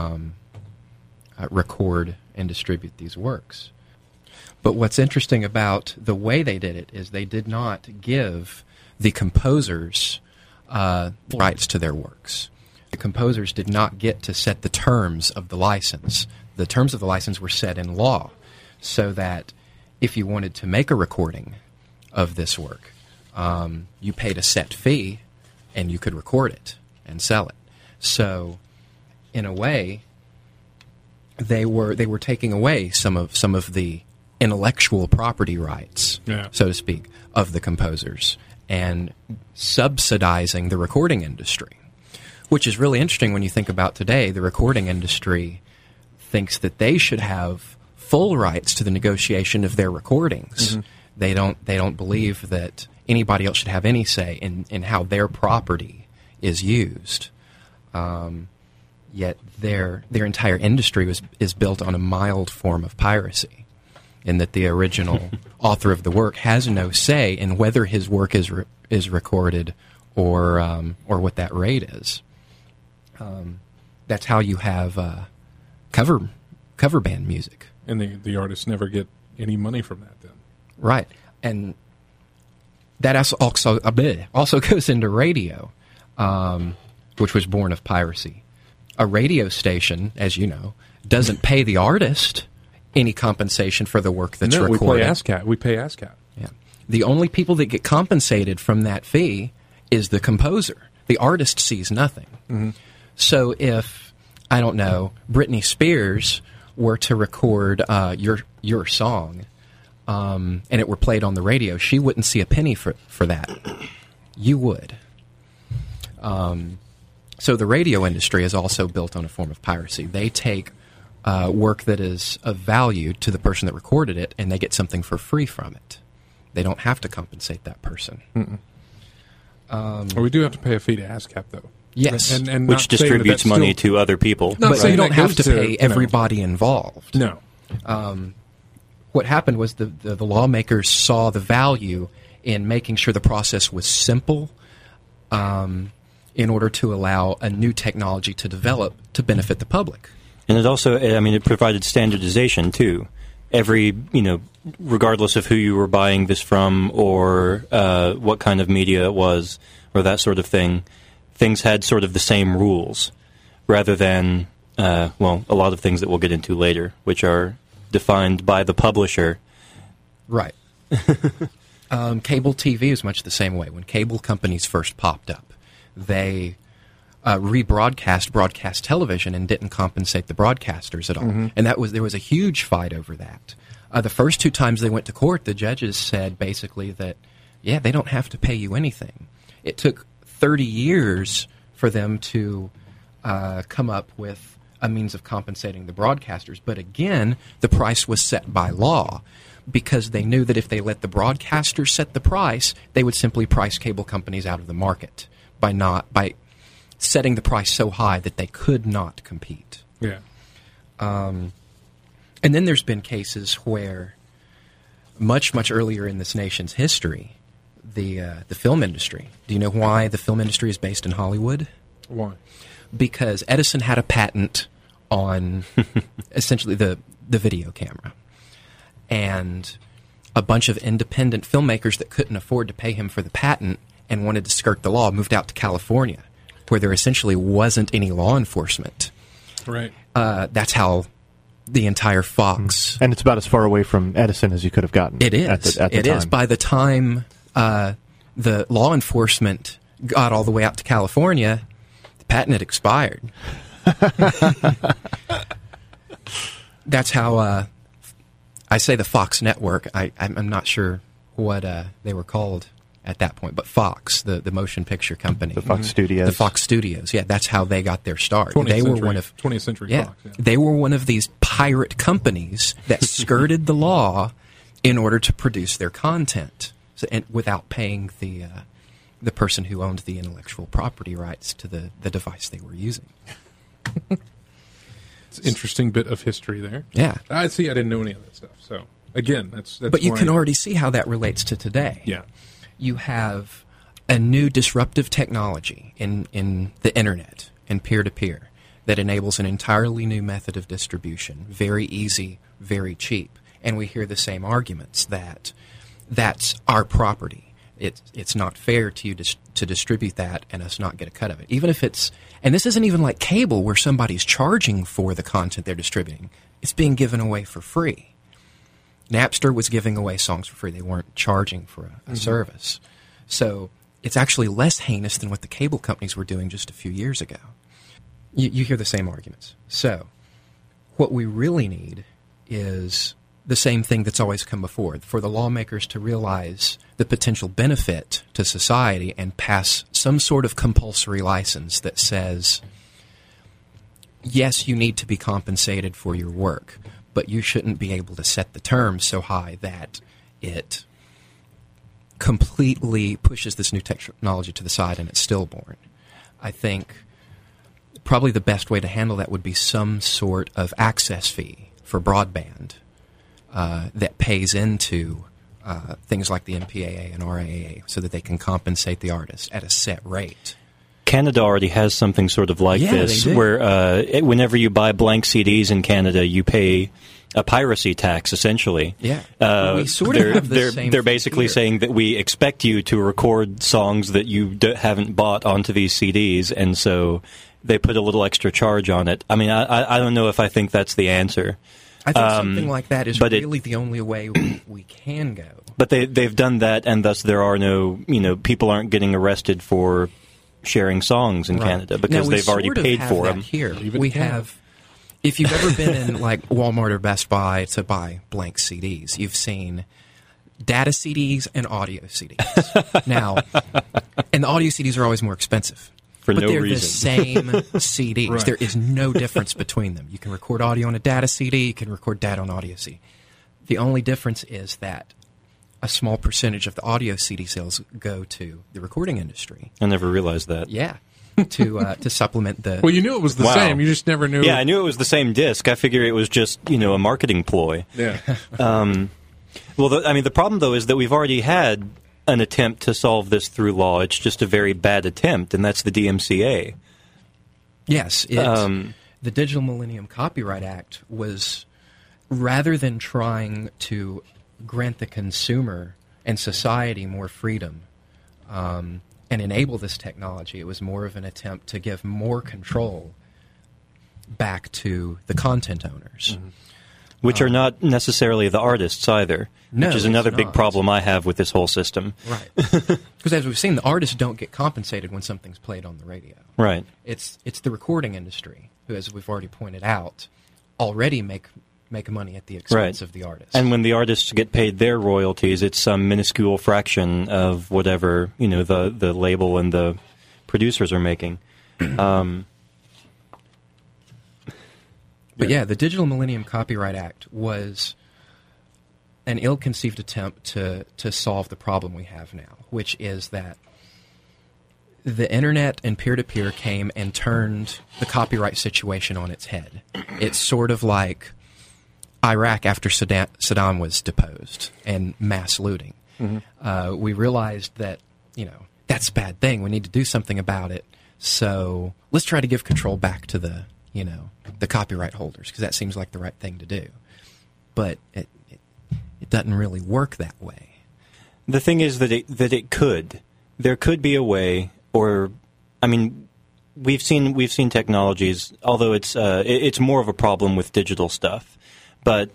record and distribute these works. But what's interesting about the way they did it is they did not give the composers rights to their works. The composers did not get to set the terms of the license. The terms of the license were set in law, so that if you wanted to make a recording of this work, you paid a set fee and you could record it and sell it. So, in a way, they were taking away some of the intellectual property rights, so to speak, of the composers and subsidizing the recording industry, which is really interesting when you think about today. The recording industry thinks that they should have full rights to the negotiation of their recordings. Mm-hmm. They don't believe that anybody else should have any say in how their property is used. Yet their entire industry is built on a mild form of piracy, in that the original author of the work has no say in whether his work is recorded or what that rate is. That's how you have cover band music, and the artists never get any money from that. Then, right, and that also goes into radio, which was born of piracy. A radio station, as you know, doesn't pay the artist any compensation for the work that's recorded. We pay ASCAP. Yeah. The only people that get compensated from that fee is the composer. The artist sees nothing. Mm-hmm. So if, I don't know, Britney Spears were to record your song and it were played on the radio, she wouldn't see a penny for that. You would. So the radio industry is also built on a form of piracy. They take work that is of value to the person that recorded it, and they get something for free from it. They don't have to compensate that person. Well, we do have to pay a fee to ASCAP, though. Yes. and which not saying distributes that's money still, to other people. Not But saying you don't that have goes to pay everybody involved. No. What happened was the lawmakers saw the value in making sure the process was simple in order to allow a new technology to develop to benefit the public. And it also, I mean, it provided standardization, too. Every, regardless of who you were buying this from or what kind of media it was or that sort of thing, things had sort of the same rules rather than, a lot of things that we'll get into later, which are defined by the publisher. Right. Cable TV is much the same way. When cable companies first popped up, they broadcast television and didn't compensate the broadcasters at all. Mm-hmm. And there was a huge fight over that. The first 2 times they went to court, the judges said basically that, they don't have to pay you anything. It took 30 years for them to come up with a means of compensating the broadcasters. But again, the price was set by law because they knew that if they let the broadcasters set the price, they would simply price cable companies out of the market by setting the price so high that they could not compete. Yeah. And then there's been cases where much, much earlier in this nation's history, the film industry. Do you know why the film industry is based in Hollywood? Why? Because Edison had a patent on essentially the video camera. And a bunch of independent filmmakers that couldn't afford to pay him for the patent and wanted to skirt the law moved out to California, where there essentially wasn't any law enforcement. Right. That's how the entire Fox... And it's about as far away from Edison as you could have gotten. It is. At the It time. is. By the time the law enforcement got all the way out to California, the patent had expired. That's how... I say the Fox network. I'm not sure what they were called at that point, but Fox, the motion picture company. The Fox Studios. The Fox Studios, that's how they got their start. 20th Century Fox. Yeah. They were one of these pirate companies that skirted the law in order to produce their content, and without paying the person who owned the intellectual property rights to the device they were using. It's an interesting bit of history there. Yeah. I see. I didn't know any of that stuff. So, again, that's But you why- can already see how that relates to today. Yeah. You have a new disruptive technology in the internet and peer-to-peer that enables an entirely new method of distribution, very easy, very cheap. And we hear the same arguments that that's our property. It's not fair to you to distribute that and us not get a cut of it. Even if it's... And this isn't even like cable where somebody's charging for the content they're distributing. It's being given away for free. Napster was giving away songs for free. They weren't charging for a service. So it's actually less heinous than what the cable companies were doing just a few years ago. You hear the same arguments. So what we really need is the same thing that's always come before, for the lawmakers to realize the potential benefit to society and pass some sort of compulsory license that says, yes, you need to be compensated for your work, but you shouldn't be able to set the terms so high that it completely pushes this new technology to the side and it's stillborn. I think probably the best way to handle that would be some sort of access fee for broadband that pays into things like the MPAA and RAAA so that they can compensate the artist at a set rate. Canada already has something sort of like this, they do. where whenever you buy blank CDs in Canada, you pay a piracy tax, essentially. Yeah. We sort they're, of have the they're, same They're basically here. saying that we expect you to record songs that you haven't bought onto these CDs, and so they put a little extra charge on it. I mean, I don't know if I think that's the answer. I think something like that is but really the only way we can go. But they've done that, and thus there are no, people aren't getting arrested for sharing songs in Canada because Now, we they've already sort of paid have for that them. Here, Even we Canada. have. If you've ever been in like Walmart or Best Buy to buy blank CDs, you've seen data CDs and audio CDs. Now, and the audio CDs are always more expensive. For but no they're reason. the same CDs. Right. There is no difference between them. You can record audio on a data CD, you can record data on audio CD. The only difference is that a small percentage of the audio CD sales go to the recording industry. I never realized that. Yeah. to supplement the. Well, you knew it was the Wow. same. You just never knew. Yeah, I knew it was the same disc. I figured it was just, a marketing ploy. Yeah. Well, the problem, though, is that we've already had an attempt to solve this through law. It's just a very bad attempt, and that's the DMCA. Yes, the Digital Millennium Copyright Act was, rather than trying to grant the consumer and society more freedom and enable this technology, it was more of an attempt to give more control back to the content owners. Mm-hmm. Which are not necessarily the artists either, No, which is another it's big not. problem I have with this whole system. Right. Because as we've seen, the artists don't get compensated when something's played on the radio. Right. It's the recording industry who, as we've already pointed out, already make money at the expense of the artist. And when the artists get paid their royalties, it's some minuscule fraction of whatever, the label and the producers are making. But yeah, the Digital Millennium Copyright Act was an ill-conceived attempt to solve the problem we have now, which is that the internet and peer-to-peer came and turned the copyright situation on its head. It's sort of like Iraq after Saddam was deposed and mass looting. Mm-hmm. We realized that, that's a bad thing. We need to do something about it. So let's try to give control back to the copyright holders, because that seems like the right thing to do. But it doesn't really work that way. The thing is that it could. There could be a way, we've seen technologies, although it's more of a problem with digital stuff. But,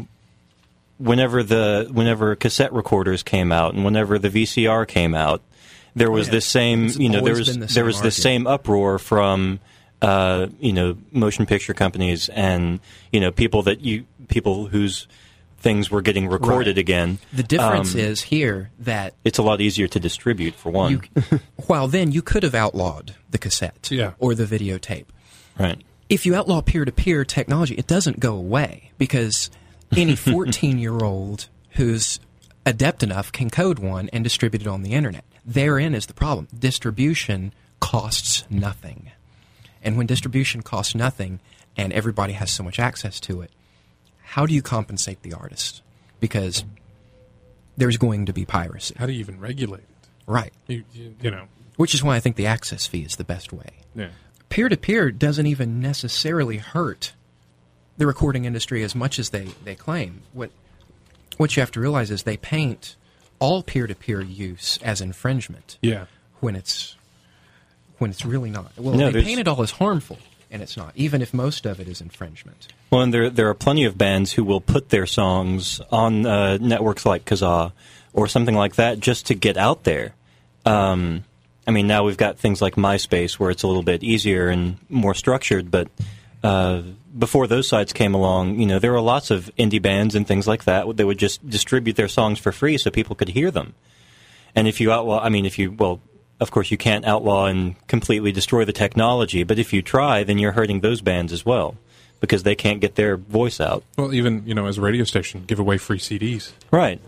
whenever cassette recorders came out and whenever the VCR came out, there was this same, there was this same uproar from motion picture companies and people whose things were getting recorded again. The difference is here that it's a lot easier to distribute, for one. While then you could have outlawed the cassette or the videotape. Right. If you outlaw peer-to-peer technology, it doesn't go away, because any 14-year-old who's adept enough can code one and distribute it on the internet. Therein is the problem. Distribution costs nothing. And when distribution costs nothing and everybody has so much access to it, how do you compensate the artist? Because there's going to be piracy. How do you even regulate it? Right. You know. Which is why I think the access fee is the best way. Yeah. Peer-to-peer doesn't even necessarily hurt the recording industry as much as they claim. What you have to realize is they paint all peer-to-peer use as infringement. Yeah. When it's really not. Well, they paint it all as harmful, and it's not, even if most of it is infringement. Well, and there are plenty of bands who will put their songs on networks like Kazaa or something like that just to get out there. Now we've got things like MySpace where it's a little bit easier and more structured, but before those sites came along, there were lots of indie bands and things like that. They would just distribute their songs for free so people could hear them. And if you outlaw, of course you can't outlaw and completely destroy the technology, but if you try, then you're hurting those bands as well, because they can't get their voice out. Well, even, as a radio station, give away free CDs. Right.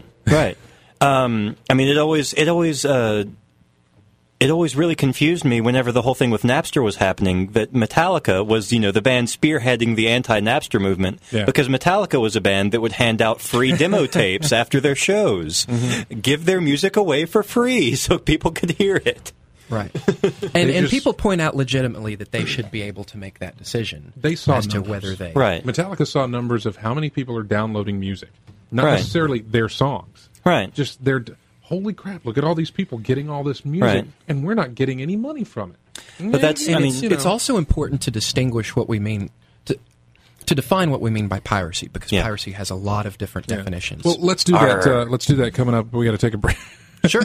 It always really confused me whenever the whole thing with Napster was happening, that Metallica was, the band spearheading the anti-Napster movement, because Metallica was a band that would hand out free demo tapes after their shows, give their music away for free so people could hear it. Right. And people point out legitimately that they should be able to make that decision. They saw as numbers. to whether they... Right. Metallica saw numbers of how many people are downloading music. Not necessarily their songs. Right. Just their... Holy crap, look at all these people getting all this music, and we're not getting any money from it. But that's, it's also important to distinguish what we mean, to define what we mean by piracy, because piracy has a lot of different definitions. Well, let's do that. Let's do that coming up. We got to take a break. Sure.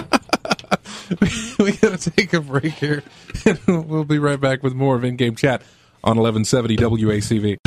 We got to take a break here, and we'll be right back with more of In-Game Chat on 1170 WACV.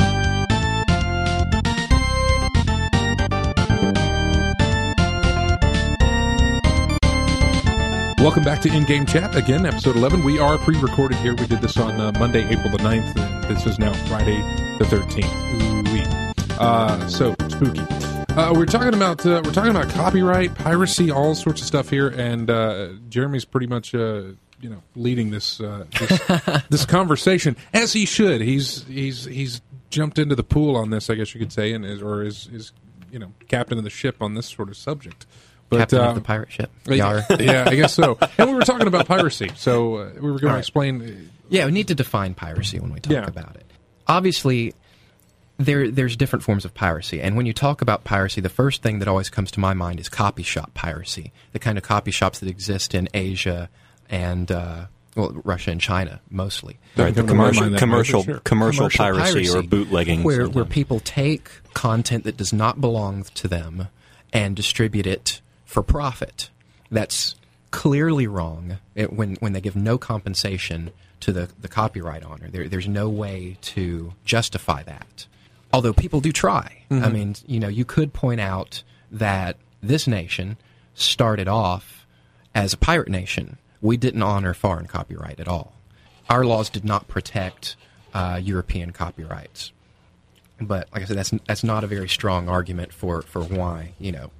Welcome back to In-Game Chat, again, episode 11. We are pre-recorded here. We did this on Monday, April the 9th, and this is now Friday the 13th. Ooh-wee. So spooky. We're talking about copyright, piracy, all sorts of stuff here, and Jeremy's pretty much leading this this conversation, as he should. He's jumped into the pool on this, I guess you could say, and is captain of the ship on this sort of subject. But, captain of the pirate ship. Yeah, I guess so. And we were talking about piracy, so we were going to explain. Yeah, we need to define piracy when we talk about it. Obviously, there's different forms of piracy, and when you talk about piracy, the first thing that always comes to my mind is copy shop piracy, the kind of copy shops that exist in Asia and Russia and China mostly. Right, the commercial piracy or bootlegging, where people take content that does not belong to them and distribute it for profit. That's clearly wrong when they give no compensation to the copyright owner. There's no way to justify that. Although people do try. Mm-hmm. I mean, you could point out that this nation started off as a pirate nation. We didn't honor foreign copyright at all. Our laws did not protect European copyrights. But like I said, that's not a very strong argument for why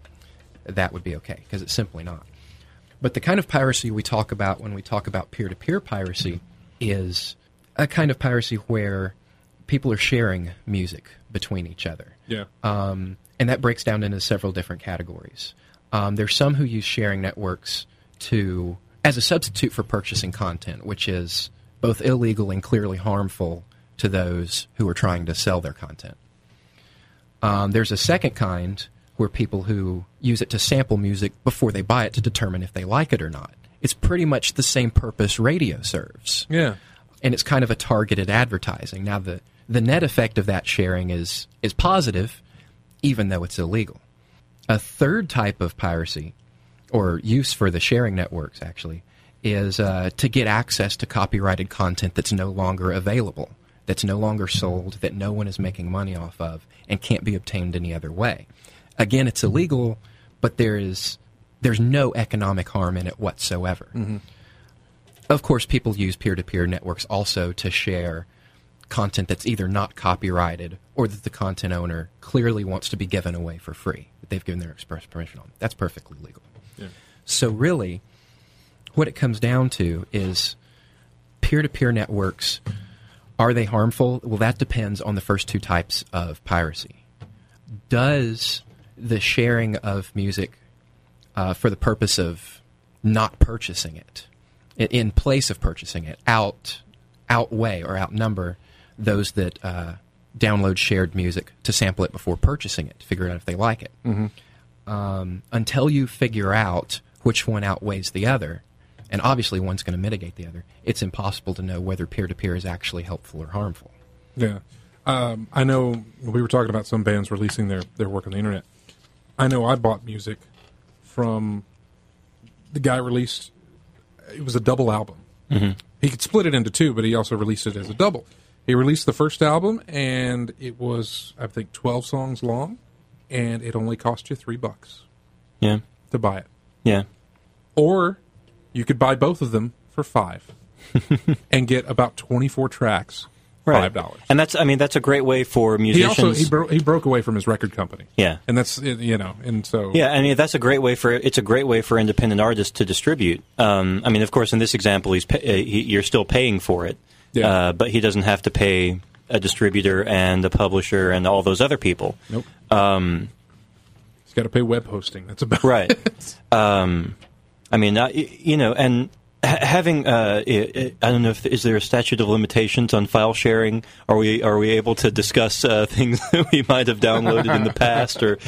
that would be okay, because it's simply not. But the kind of piracy we talk about when we talk about peer-to-peer piracy is a kind of piracy where people are sharing music between each other. Yeah. And that breaks down into several different categories. There's some who use sharing networks as a substitute for purchasing content, which is both illegal and clearly harmful to those who are trying to sell their content. There's a second kind where people who use it to sample music before they buy it to determine if they like it or not. It's pretty much the same purpose radio serves. Yeah. And it's kind of a targeted advertising. Now, the net effect of that sharing is positive, even though it's illegal. A third type of piracy, or use for the sharing networks, actually, is to get access to copyrighted content that's no longer available, that's no longer sold, that no one is making money off of, and can't be obtained any other way. Again, it's illegal, but there's no economic harm in it whatsoever. Mm-hmm. Of course, people use peer-to-peer networks also to share content that's either not copyrighted or that the content owner clearly wants to be given away for free, that they've given their express permission on. That's perfectly legal. Yeah. So really, what it comes down to is peer-to-peer networks, are they harmful? Well, that depends on the first two types of piracy. Does the sharing of music for the purpose of not purchasing it, in place of purchasing it, outweigh or outnumber those that download shared music to sample it before purchasing it, to figure out if they like it? Mm-hmm. Until you figure out which one outweighs the other, and obviously one's going to mitigate the other, it's impossible to know whether peer-to-peer is actually helpful or harmful. Yeah. I know we were talking about some bands releasing their work on the internet. I know I bought music from the guy released, it was a double album. Mm-hmm. He could split it into two, but he also released it as a double. He released the first album, and it was, I think, 12 songs long, and it only cost you $3 to buy it. Yeah. Or you could buy both of them for $5 and get about 24 tracks. Right. $5. And that's a great way for musicians. He broke away from his record company. Yeah. And that's, and so. Yeah, I mean, it's a great way for independent artists to distribute. I mean, of course, in this example, you're still paying for it. Yeah. But he doesn't have to pay a distributor and a publisher and all those other people. Nope. He's got to pay web hosting. That's about right. I mean, and having I don't know, is there a statute of limitations on file sharing? Are we able to discuss things that we might have downloaded in the past? Or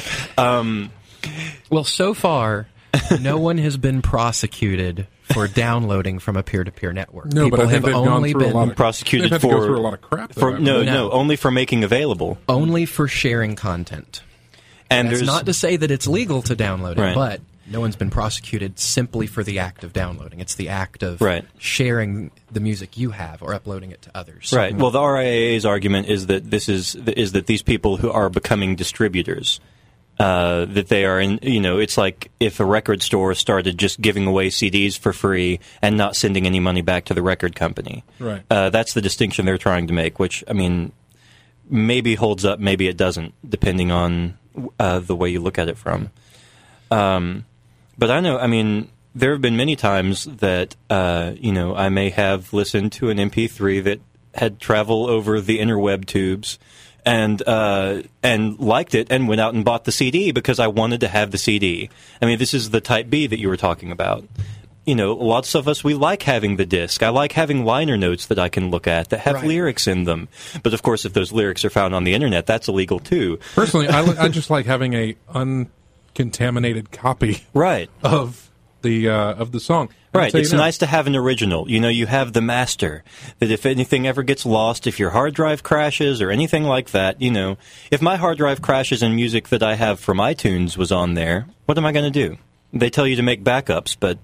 well, so far, no one has been prosecuted for downloading from a peer-to-peer network. No, people but I think have only been prosecuted for go through a lot of crap. No, only for making available, only for sharing content. And that's not to say that it's legal to download it, right. But no one's been prosecuted simply for the act of downloading. It's the act of sharing the music you have or uploading it to others. Right. Well, the RIAA's argument is that that these people who are becoming distributors, that they are in. It's like if a record store started just giving away CDs for free and not sending any money back to the record company. Right. That's the distinction they're trying to make, which I mean, maybe holds up, maybe it doesn't, depending on the way you look at it from. But I know, I mean, there have been many times that, I may have listened to an MP3 that had traveled over the interweb tubes and liked it and went out and bought the CD because I wanted to have the CD. I mean, this is the Type B that you were talking about. Lots of us, we like having the disc. I like having liner notes that I can look at that have lyrics in them. But, of course, if those lyrics are found on the Internet, that's illegal, too. Personally, I just like having a uncontaminated copy of the song. Right. It's nice to have an original. You have the master, that if anything ever gets lost, if your hard drive crashes or anything like that, if my hard drive crashes and music that I have from iTunes was on there, what am I going to do? They tell you to make backups, but...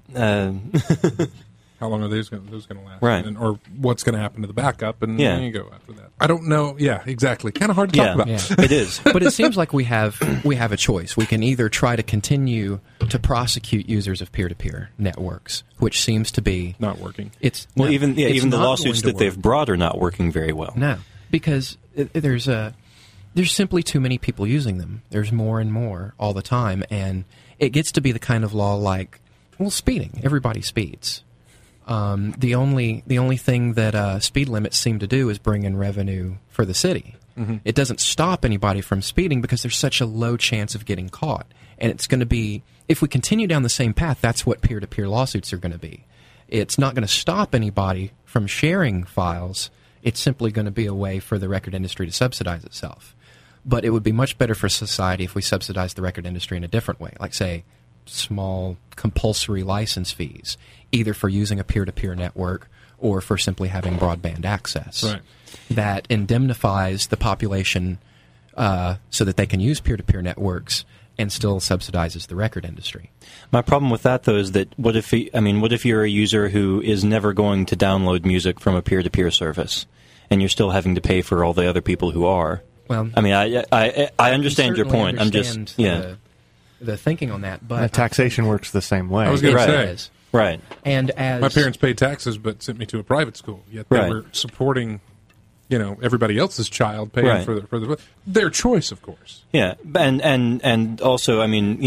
How long are those going to last? Right. Or what's going to happen to the backup, and then you go after that. I don't know. Yeah, exactly. Kind of hard to talk about. Yeah. It is. But it seems like we have a choice. We can either try to continue to prosecute users of peer-to-peer networks, which seems to be... Not working. Even the lawsuits that they've brought are not working very well. No, because there's simply too many people using them. There's more and more all the time, and it gets to be the kind of law like, speeding. Everybody speeds. The only thing that speed limits seem to do is bring in revenue for the city. Mm-hmm. It doesn't stop anybody from speeding because there's such a low chance of getting caught. And it's going to be, if we continue down the same path, that's what peer-to-peer lawsuits are going to be. It's not going to stop anybody from sharing files. It's simply going to be a way for the record industry to subsidize itself. But it would be much better for society if we subsidized the record industry in a different way, like, say, small compulsory license fees, either for using a peer-to-peer network or for simply having broadband access. Right. That indemnifies the population so that they can use peer-to-peer networks and still subsidizes the record industry. My problem with that, though, is that what if you're a user who is never going to download music from a peer-to-peer service, and you're still having to pay for all the other people who are? Well, I mean, I understand your point. I'm just the thinking on that, but taxation works the same way. I was going to say. Right. And as my parents paid taxes but sent me to a private school, yet they were supporting, everybody else's child paying for their choice, of course. Yeah, and also,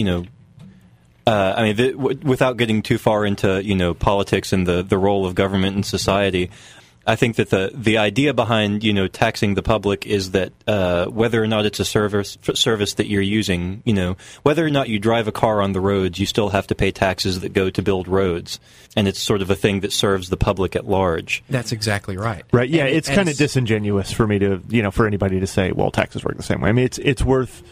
without getting too far into politics and the role of government in society, I think that the idea behind taxing the public is that whether or not it's a service that you're using, whether or not you drive a car on the roads, you still have to pay taxes that go to build roads, and it's sort of a thing that serves the public at large. That's exactly right. Right. Yeah, it's kind of disingenuous for me to for anybody to say, well, taxes work the same way. I mean, it's worth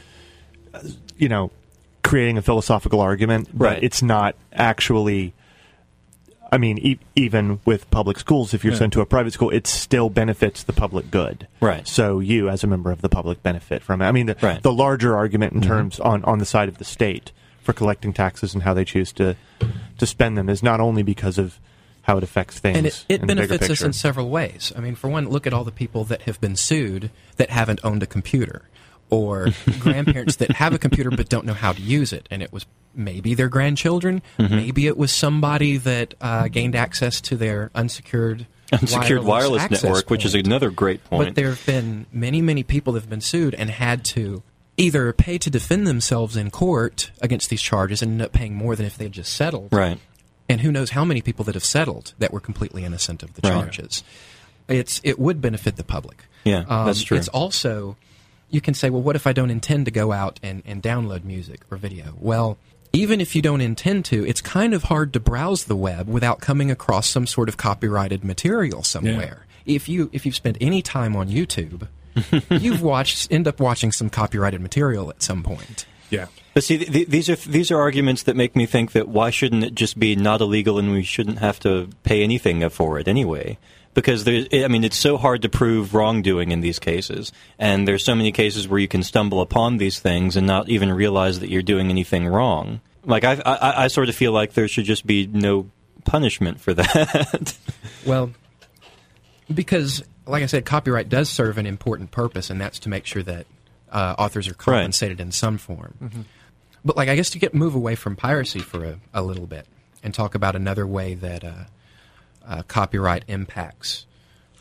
creating a philosophical argument, but it's not actually. I mean, even with public schools, if you're sent to a private school, it still benefits the public good. Right. So you, as a member of the public, benefit from it. I mean, the larger argument in terms on the side of the state for collecting taxes and how they choose to spend them is not only because of how it affects things. And it benefits us in several ways. I mean, for one, look at all the people that have been sued that haven't owned a computer, or grandparents that have a computer but don't know how to use it, and it was maybe their grandchildren, maybe it was somebody that gained access to their unsecured wireless network, which is another great point. But there have been many, many people that have been sued and had to either pay to defend themselves in court against these charges and end up paying more than if they had just settled. Right. And who knows how many people that have settled that were completely innocent of the charges. It would benefit the public. Yeah, that's true. It's also, you can say, well, what if I don't intend to go out and download music or video? Well, even if you don't intend to, it's kind of hard to browse the web without coming across some sort of copyrighted material somewhere. Yeah. If you've spent any time on YouTube, you've end up watching some copyrighted material at some point. Yeah. But see, these are arguments that make me think that why shouldn't it just be not illegal and we shouldn't have to pay anything for it anyway? Because it's so hard to prove wrongdoing in these cases, and there's so many cases where you can stumble upon these things and not even realize that you're doing anything wrong. Like I sort of feel like there should just be no punishment for that. Well, because, like I said, copyright does serve an important purpose, and that's to make sure that authors are compensated in some form. Mm-hmm. But I guess to move away from piracy for a little bit and talk about another way that copyright impacts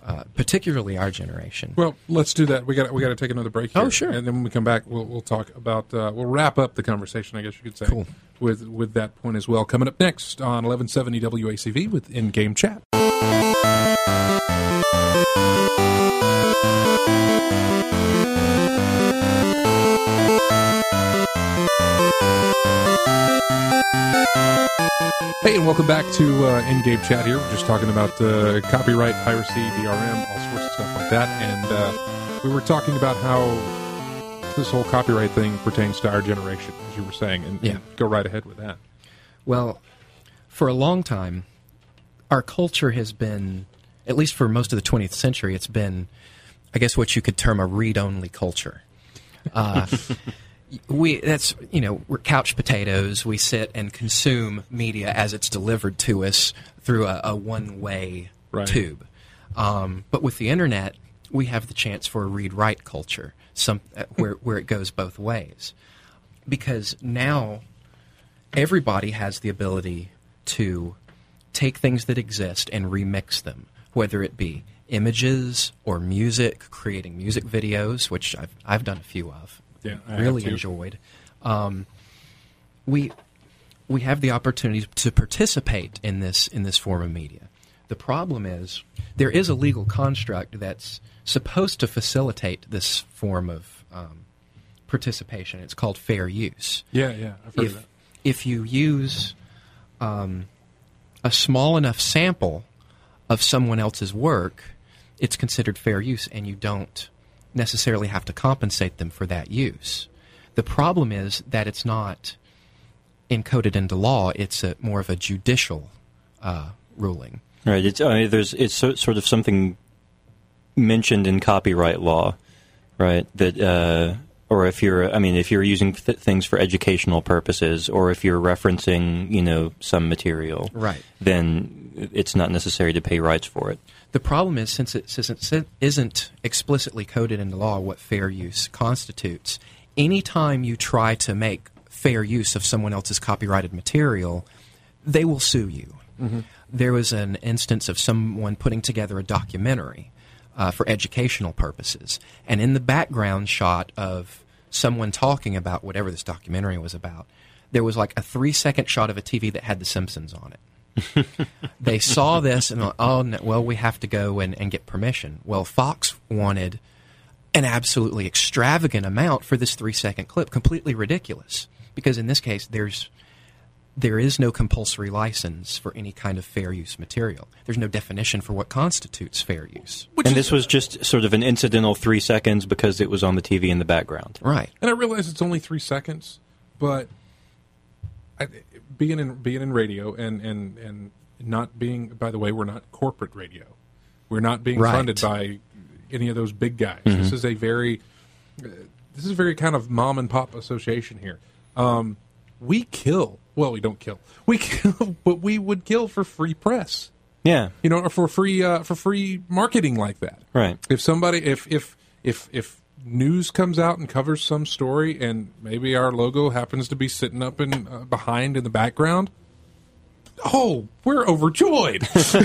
particularly our generation. Well, let's do that. We got to take another break here. Oh, sure. And then when we come back, we'll talk about we'll wrap up the conversation, I guess you could say, Cool. with that point as well. Coming up next on 1170 WACV with In-Game Chat. Hey, and welcome back to In-Game Chat here. We're just talking about copyright, piracy, DRM, all sorts of stuff like that. And we were talking about how this whole copyright thing pertains to our generation, as you were saying. And go right ahead with that. Well, for a long time, our culture has been, at least for most of the 20th century, it's been, I guess, what you could term a read-only culture. We're couch potatoes. We sit and consume media as it's delivered to us through a one-way tube. But with the internet, we have the chance for a read-write culture, where it goes both ways. Because now everybody has the ability to take things that exist and remix them, whether it be images or music, creating music videos, which I've done a few of. Yeah, I really have too. enjoyed. We have the opportunity to participate in this form of media. The problem is there is a legal construct that's supposed to facilitate this form of participation. It's called fair use. Yeah, I've heard of that. If you use a small enough sample of someone else's work, it's considered fair use, and you don't necessarily have to compensate them for that use. The problem is that it's not encoded into law. It's more of a judicial ruling. Right. It's sort of something mentioned in copyright law, right? That or if you're using things for educational purposes, or if you're referencing, some material, right, then it's not necessary to pay rights for it. The problem is, since it isn't explicitly coded into law what fair use constitutes, any time you try to make fair use of someone else's copyrighted material, they will sue you. Mm-hmm. There was an instance of someone putting together a documentary for educational purposes, and in the background shot of someone talking about whatever this documentary was about, there was like a 3-second shot of a TV that had The Simpsons on it. They saw this and we have to go and get permission. Well, Fox wanted an absolutely extravagant amount for this 3-second clip, completely ridiculous, because in this case there is no compulsory license for any kind of fair use material. There's no definition for what constitutes fair use. And this was just sort of an incidental 3 seconds because it was on the TV in the background. Right. And I realize it's only 3 seconds, but being in radio and not being, by the way, we're not corporate radio. We're not being funded by any of those big guys. Mm-hmm. This is a very kind of mom and pop association here. We kill. Well, we don't kill. We kill, but we would kill for free press. Yeah, or for free marketing like that. Right. If somebody, if news comes out and covers some story, and maybe our logo happens to be sitting up behind in the background, we're overjoyed.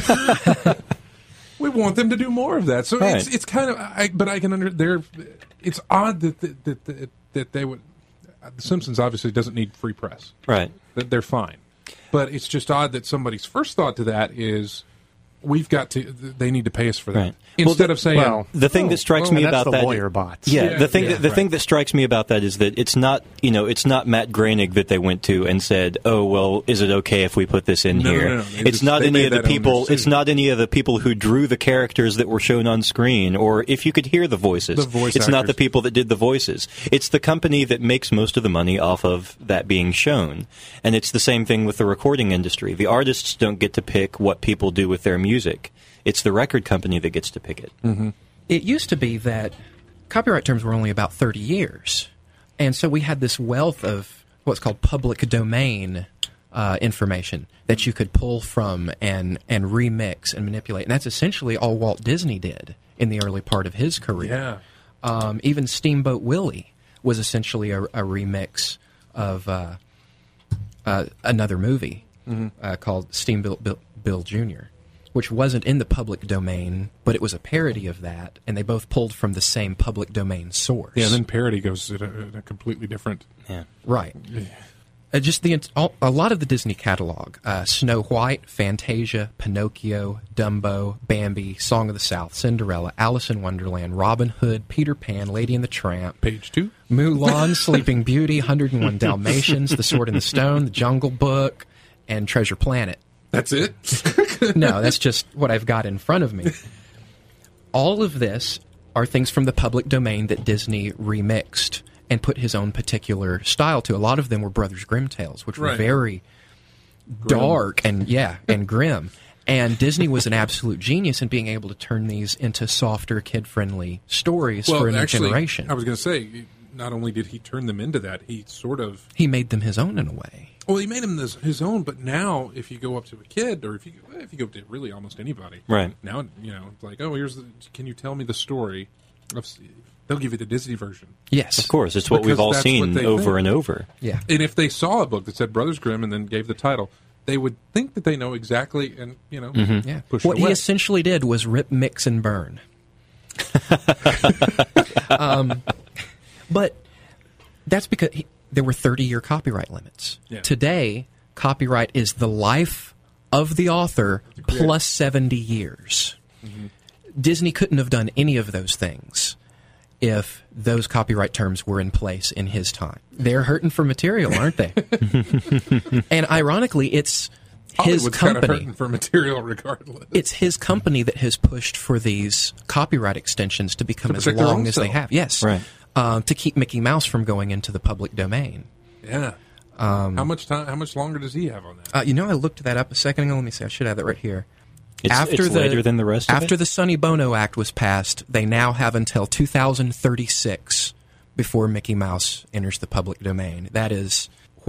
We want them to do more of that. So it's kind of, but I can it's odd that they would. The Simpsons obviously doesn't need free press. Right. They're fine. But it's just odd that somebody's first thought to that is, they need to pay us for that. Right. Instead of saying... the thing that strikes me about that's the lawyer bots. Yeah, the thing that strikes me about that is that it's not Matt Groening that they went to and said, "Oh, well, is it okay if we put this in here?" No. It's not any of the people. It's not any of the people who drew the characters that were shown on screen, or if you could hear the voices. It's not the people that did the voices. It's the company that makes most of the money off of that being shown. And it's the same thing with the recording industry. The artists don't get to pick what people do with their music. It's the record company that gets to pick it. Mm-hmm. It used to be that copyright terms were only about 30 years. And so we had this wealth of what's called public domain information that you could pull from and remix and manipulate. And that's essentially all Walt Disney did in the early part of his career. Yeah. Even Steamboat Willie was essentially a remix of another movie called Steamboat Bill Jr., which wasn't in the public domain, but it was a parody of that, and they both pulled from the same public domain source. Yeah, then parody goes in a completely different... Yeah. Right. Just a lot of the Disney catalog, Snow White, Fantasia, Pinocchio, Dumbo, Bambi, Song of the South, Cinderella, Alice in Wonderland, Robin Hood, Peter Pan, Lady and the Tramp, Page 2, Mulan, Sleeping Beauty, 101 Dalmatians, The Sword and the Stone, The Jungle Book, and Treasure Planet. That's it? No, that's just what I've got in front of me. All of this are things from the public domain that Disney remixed and put his own particular style to. A lot of them were Brothers Grimm tales, which were very dark and grim. And Disney was an absolute genius in being able to turn these into softer, kid-friendly stories for a new generation. I was going to say, not only did he turn them into that, he made them his own in a way. Well, he made them his own, but now if you go up to a kid, or if you go to really almost anybody, right now, it's like, oh, can you tell me the story of... They'll give you the Disney version. Yes. Of course. It's what we've all seen over and over. Yeah. And if they saw a book that said Brothers Grimm and then gave the title, they would think that they know exactly and, push what it away. he essentially did was rip, mix, and burn. But that's because there were 30-year copyright limits. Yeah. Today, copyright is the life of the author plus 70 years. Mm-hmm. Disney couldn't have done any of those things if those copyright terms were in place in his time. They're hurting for material, aren't they? And ironically, it's his Hollywood's company. Kind of hurting for material regardless. It's his company that has pushed for these copyright extensions to become as long as they have. Yes. Right. To keep Mickey Mouse from going into the public domain. Yeah. How much longer does he have on that? I looked that up a second ago. Let me see. I should have that right here. It's later than the rest of it? After the Sonny Bono Act was passed, they now have until 2036 before Mickey Mouse enters the public domain. That is,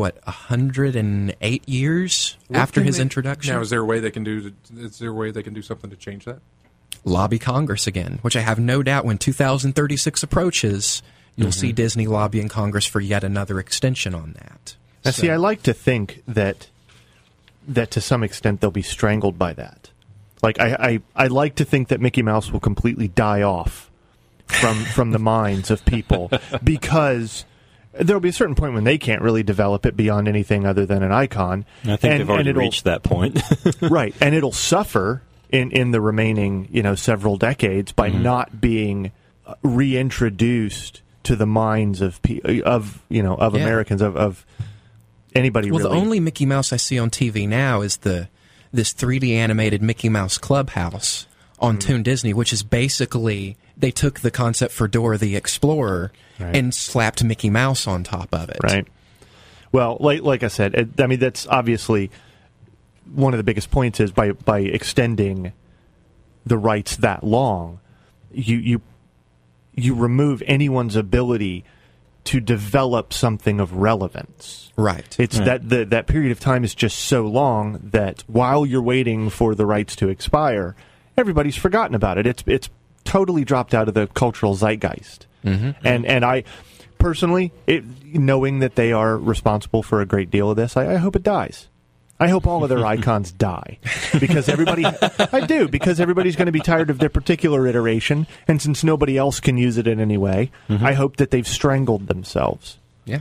108 years after his introduction? Now, is there a way they can do something to change that? Lobby Congress again, which I have no doubt when 2036 approaches, you'll see Disney lobbying Congress for yet another extension on that. Now, see, I like to think that to some extent they'll be strangled by that. Like, I like to think that Mickey Mouse will completely die off from the minds of people, because there'll be a certain point when they can't really develop it beyond anything other than an icon. I think they've already reached that point. Right, and it'll suffer in the remaining, several decades by not being reintroduced to the minds of Americans, of anybody. Well, really. The only Mickey Mouse I see on TV now is this 3D animated Mickey Mouse Clubhouse on Toon Disney, which is basically they took the concept for Dora the Explorer and slapped Mickey Mouse on top of it. Right. Well, like I said, that's obviously one of the biggest points is by extending the rights that long, you remove anyone's ability to develop something of relevance. Right. It's that period of time is just so long that while you're waiting for the rights to expire, everybody's forgotten about it. It's totally dropped out of the cultural zeitgeist. Mm-hmm. And I personally, knowing that they are responsible for a great deal of this, I hope it dies. I hope all of their icons die, because everybody's going to be tired of their particular iteration, and since nobody else can use it in any way, I hope that they've strangled themselves. Yeah.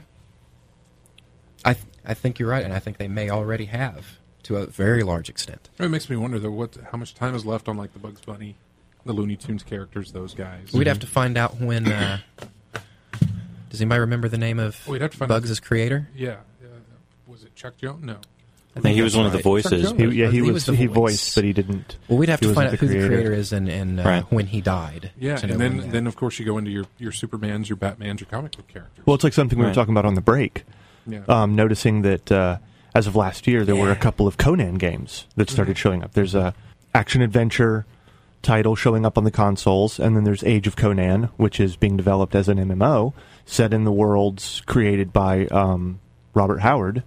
I think you're right, and I think they may already have, to a very large extent. It makes me wonder, though, how much time is left on, like, the Bugs Bunny, the Looney Tunes characters, those guys. We'd have to find out when... does anybody remember the name of Bugs' creator? Yeah. Was it Chuck Jones? No. I think he was one of the voices. He voiced, but he didn't. Well, we'd have to find out who the creator is and when he died. Yeah, and then of course you go into your Supermans, your Batmans, your comic book characters. Well, it's like something we were talking about on the break. Yeah. Noticing that as of last year, there were a couple of Conan games that started showing up. There's a action-adventure title showing up on the consoles, and then there's Age of Conan, which is being developed as an MMO, set in the worlds created by Robert Howard,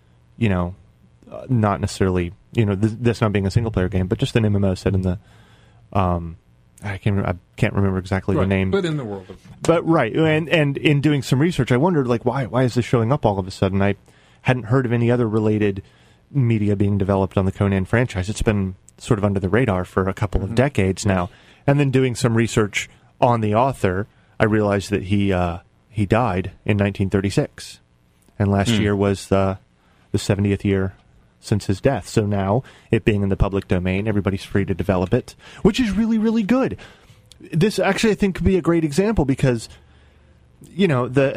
not necessarily, this not being a single-player game, but just an MMO set in the, I can't remember exactly the name. But in the world of... But, right, and in doing some research, I wondered, why is this showing up all of a sudden? I hadn't heard of any other related media being developed on the Conan franchise. It's been sort of under the radar for a couple of decades now. And then doing some research on the author, I realized that he died in 1936, and last year was the 70th year since his death. So now, it being in the public domain, everybody's free to develop it, which is really, really good. This actually, I think, could be a great example because, you know, the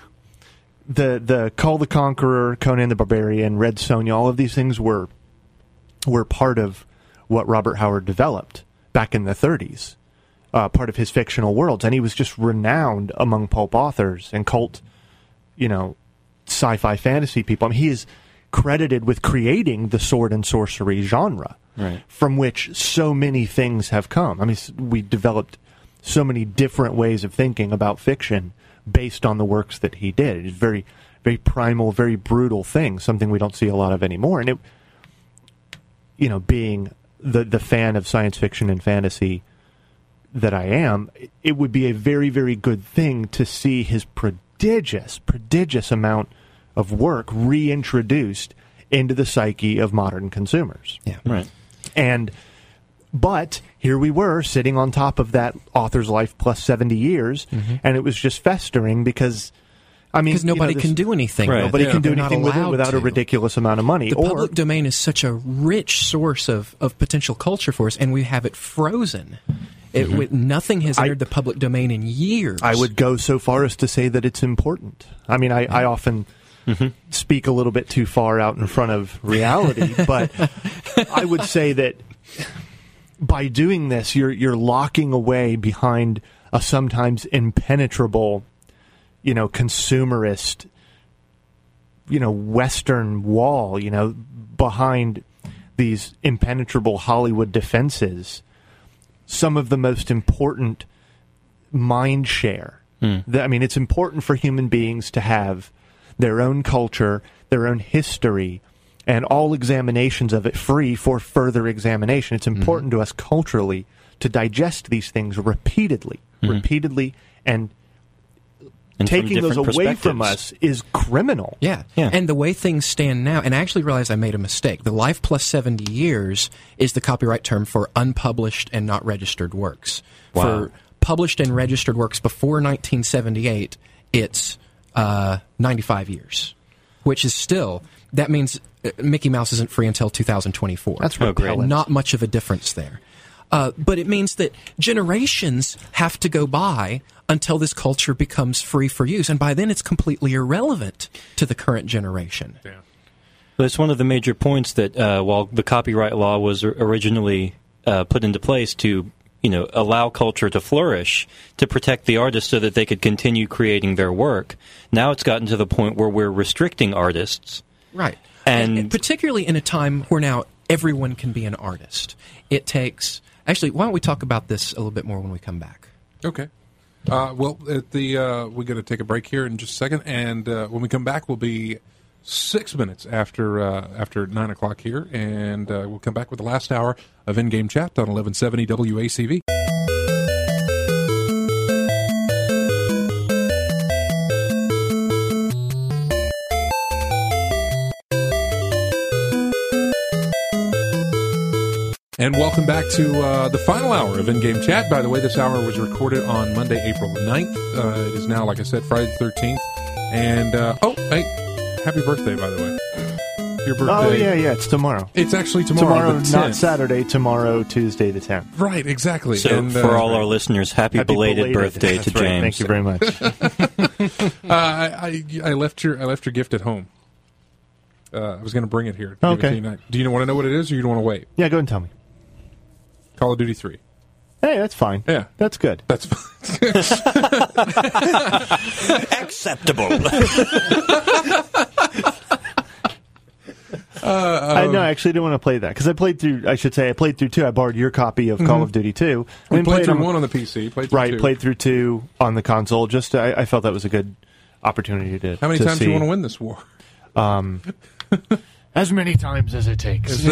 Kull the Conqueror, Conan the Barbarian, Red Sonja, all of these things were part of what Robert Howard developed back in the 30s, part of his fictional worlds, and he was just renowned among pulp authors and cult, you know, sci-fi fantasy people. I mean, he is credited with creating the sword and sorcery genre, from which so many things have come. I mean, we developed so many different ways of thinking about fiction based on the works that he did. It's very, very primal, very brutal thing, something we don't see a lot of anymore. And it, you know, being the fan of science fiction and fantasy that I am, it would be a very, very good thing to see his prodigious amount of work reintroduced into the psyche of modern consumers. Yeah. Right. But here we were sitting on top of that author's life plus 70 years, and it was just festering because, I mean, because nobody can do anything. Right. Nobody can do They're anything with it without a ridiculous amount of money. The public domain is such a rich source of potential culture for us, and we have it frozen. Nothing has entered the public domain in years. I would go so far as to say that it's important. I mean, I often speak a little bit too far out in front of reality, but I would say that by doing this, you're locking away behind a sometimes impenetrable, you know, consumerist, you know, Western wall, you know, behind these impenetrable Hollywood defenses, some of the most important mind share. I mean, it's important for human beings to have their own culture, their own history, and all examinations of it free for further examination. It's important to us culturally to digest these things repeatedly, and taking those away from us is criminal. Yeah. And the way things stand now, and I actually realized I made a mistake. The life plus 70 years is the copyright term for unpublished and not registered works. Wow. For published and registered works before 1978, it's 95 years, which is still, that means Mickey Mouse isn't free until 2024. That's repellent. Not much of a difference there. But it means that generations have to go by until this culture becomes free for use. And by then, it's completely irrelevant to the current generation. Yeah. But it's one of the major points that while the copyright law was originally put into place to, you know, allow culture to flourish, to protect the artists so that they could continue creating their work, now it's gotten to the point where we're restricting artists. Right. And particularly in a time where now everyone can be an artist. It takes... Actually, why don't we talk about this a little bit more when we come back? Okay. Well, we're going to take a break here in just a second, and when we come back, we'll be 6 minutes after 9 o'clock here, and we'll come back with the last hour of In-Game Chat on 1170 WACV. And welcome back to the final hour of In-Game Chat. By the way, this hour was recorded on Monday, April 9th. It is now, like I said, Friday the 13th. And, hey, happy birthday, by the way. Your birthday. Oh, yeah, it's tomorrow. It's actually tomorrow the 10th. Not Saturday, tomorrow, Tuesday the 10th. Right, exactly. So and, for all our listeners, happy belated birthday That's to right. James. Thank you very much. I left your gift at home. I was going to bring it here. Okay. Do you want to know what it is, or you don't want to wait? Yeah, go ahead and tell me. Call of Duty 3. Hey, that's fine. Yeah. That's good. That's fine. Acceptable. No, I actually didn't want to play that because I played through 2. I borrowed your copy of Call of Duty 2. We played through 1 on the PC. Played through 2 on the console. Just I felt that was a good opportunity to. How many times do you want to win this war? As many times as it takes.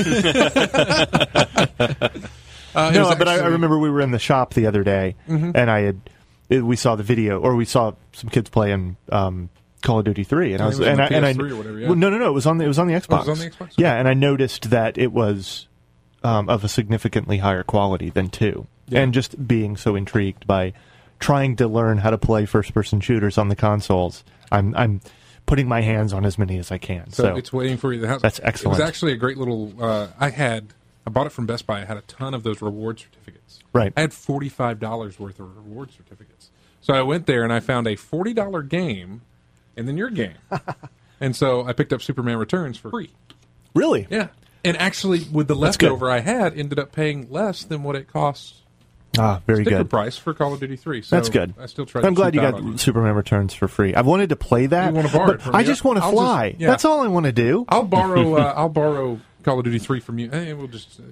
But I remember we were in the shop the other day, and we saw the video, or we saw some kids playing Call of Duty 3, and I was on the PS3 or whatever. Yeah. Well, no, it was on the Xbox. Oh, it was on the Xbox. Yeah, and I noticed that it was of a significantly higher quality than 2. Yeah. And just being so intrigued by trying to learn how to play first-person shooters on the consoles, I'm putting my hands on as many as I can. So it's waiting for you. That's excellent. It was actually a great little... I bought it from Best Buy. I had a ton of those reward certificates. Right. I had $45 worth of reward certificates. So I went there and I found a $40 game and then your game. And so I picked up Superman Returns for free. Really? Yeah. And actually, with the leftover I had, ended up paying less than what it costs. Very sticker good. price for Call of Duty 3. So that's good. I still try. I'm glad you got Superman Returns for free. I've wanted to play that. You want to borrow it from me? I just want to fly. That's all I want to do. I'll borrow Call of Duty 3 from you. We'll just.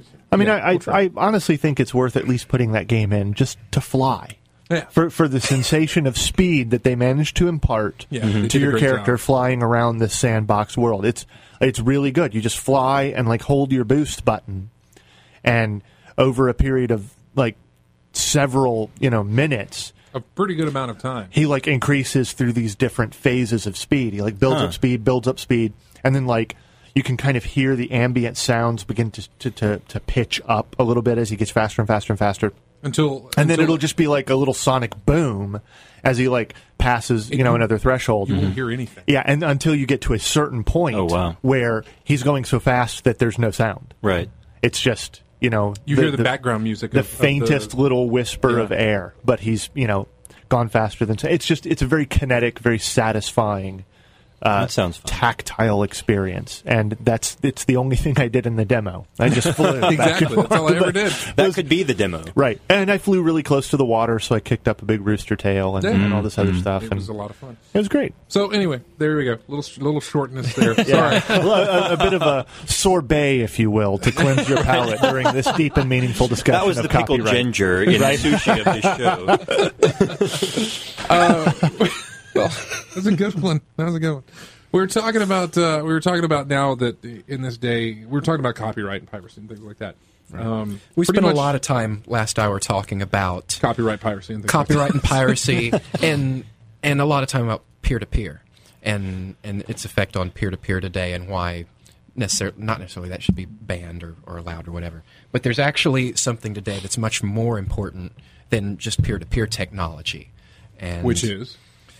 I honestly think it's worth at least putting that game in just to fly. Yeah. For the sensation of speed that they managed to impart to your character flying around this sandbox world. It's really good. You just fly and hold your boost button, and over a period of several minutes, a pretty good amount of time, he increases through these different phases of speed. He builds up speed, and then you can kind of hear the ambient sounds begin to pitch up a little bit as he gets faster and faster and faster. Until then it'll just be like a little sonic boom as he passes another threshold. You won't hear anything. Yeah, and until you get to a certain point where he's going so fast that there's no sound. Right. It's just you hear the background music, the faintest little whisper of air, but he's gone faster than. It's a very kinetic, very satisfying. That sounds fun. Tactile experience, and it's the only thing I did in the demo. I just flew. Exactly, that's all I ever did. That could be the demo, right? And I flew really close to the water, so I kicked up a big rooster tail and all this other stuff. It was a lot of fun. It was great. So anyway, there we go. Little shortness there. Sorry, a bit of a sorbet, if you will, to cleanse your palate during this deep and meaningful discussion. That was the pickled ginger in sushi of this show. Well, that's a good one. We were talking about now that in this day we're talking about copyright and piracy and things like that. Right. We spent a lot of time last hour talking about copyright, piracy, and things copyright like that. and piracy, and a lot of time about peer-to-peer and its effect on peer-to-peer today, and why not necessarily that should be banned or allowed or whatever. But there's actually something today that's much more important than just peer-to-peer technology, and which is.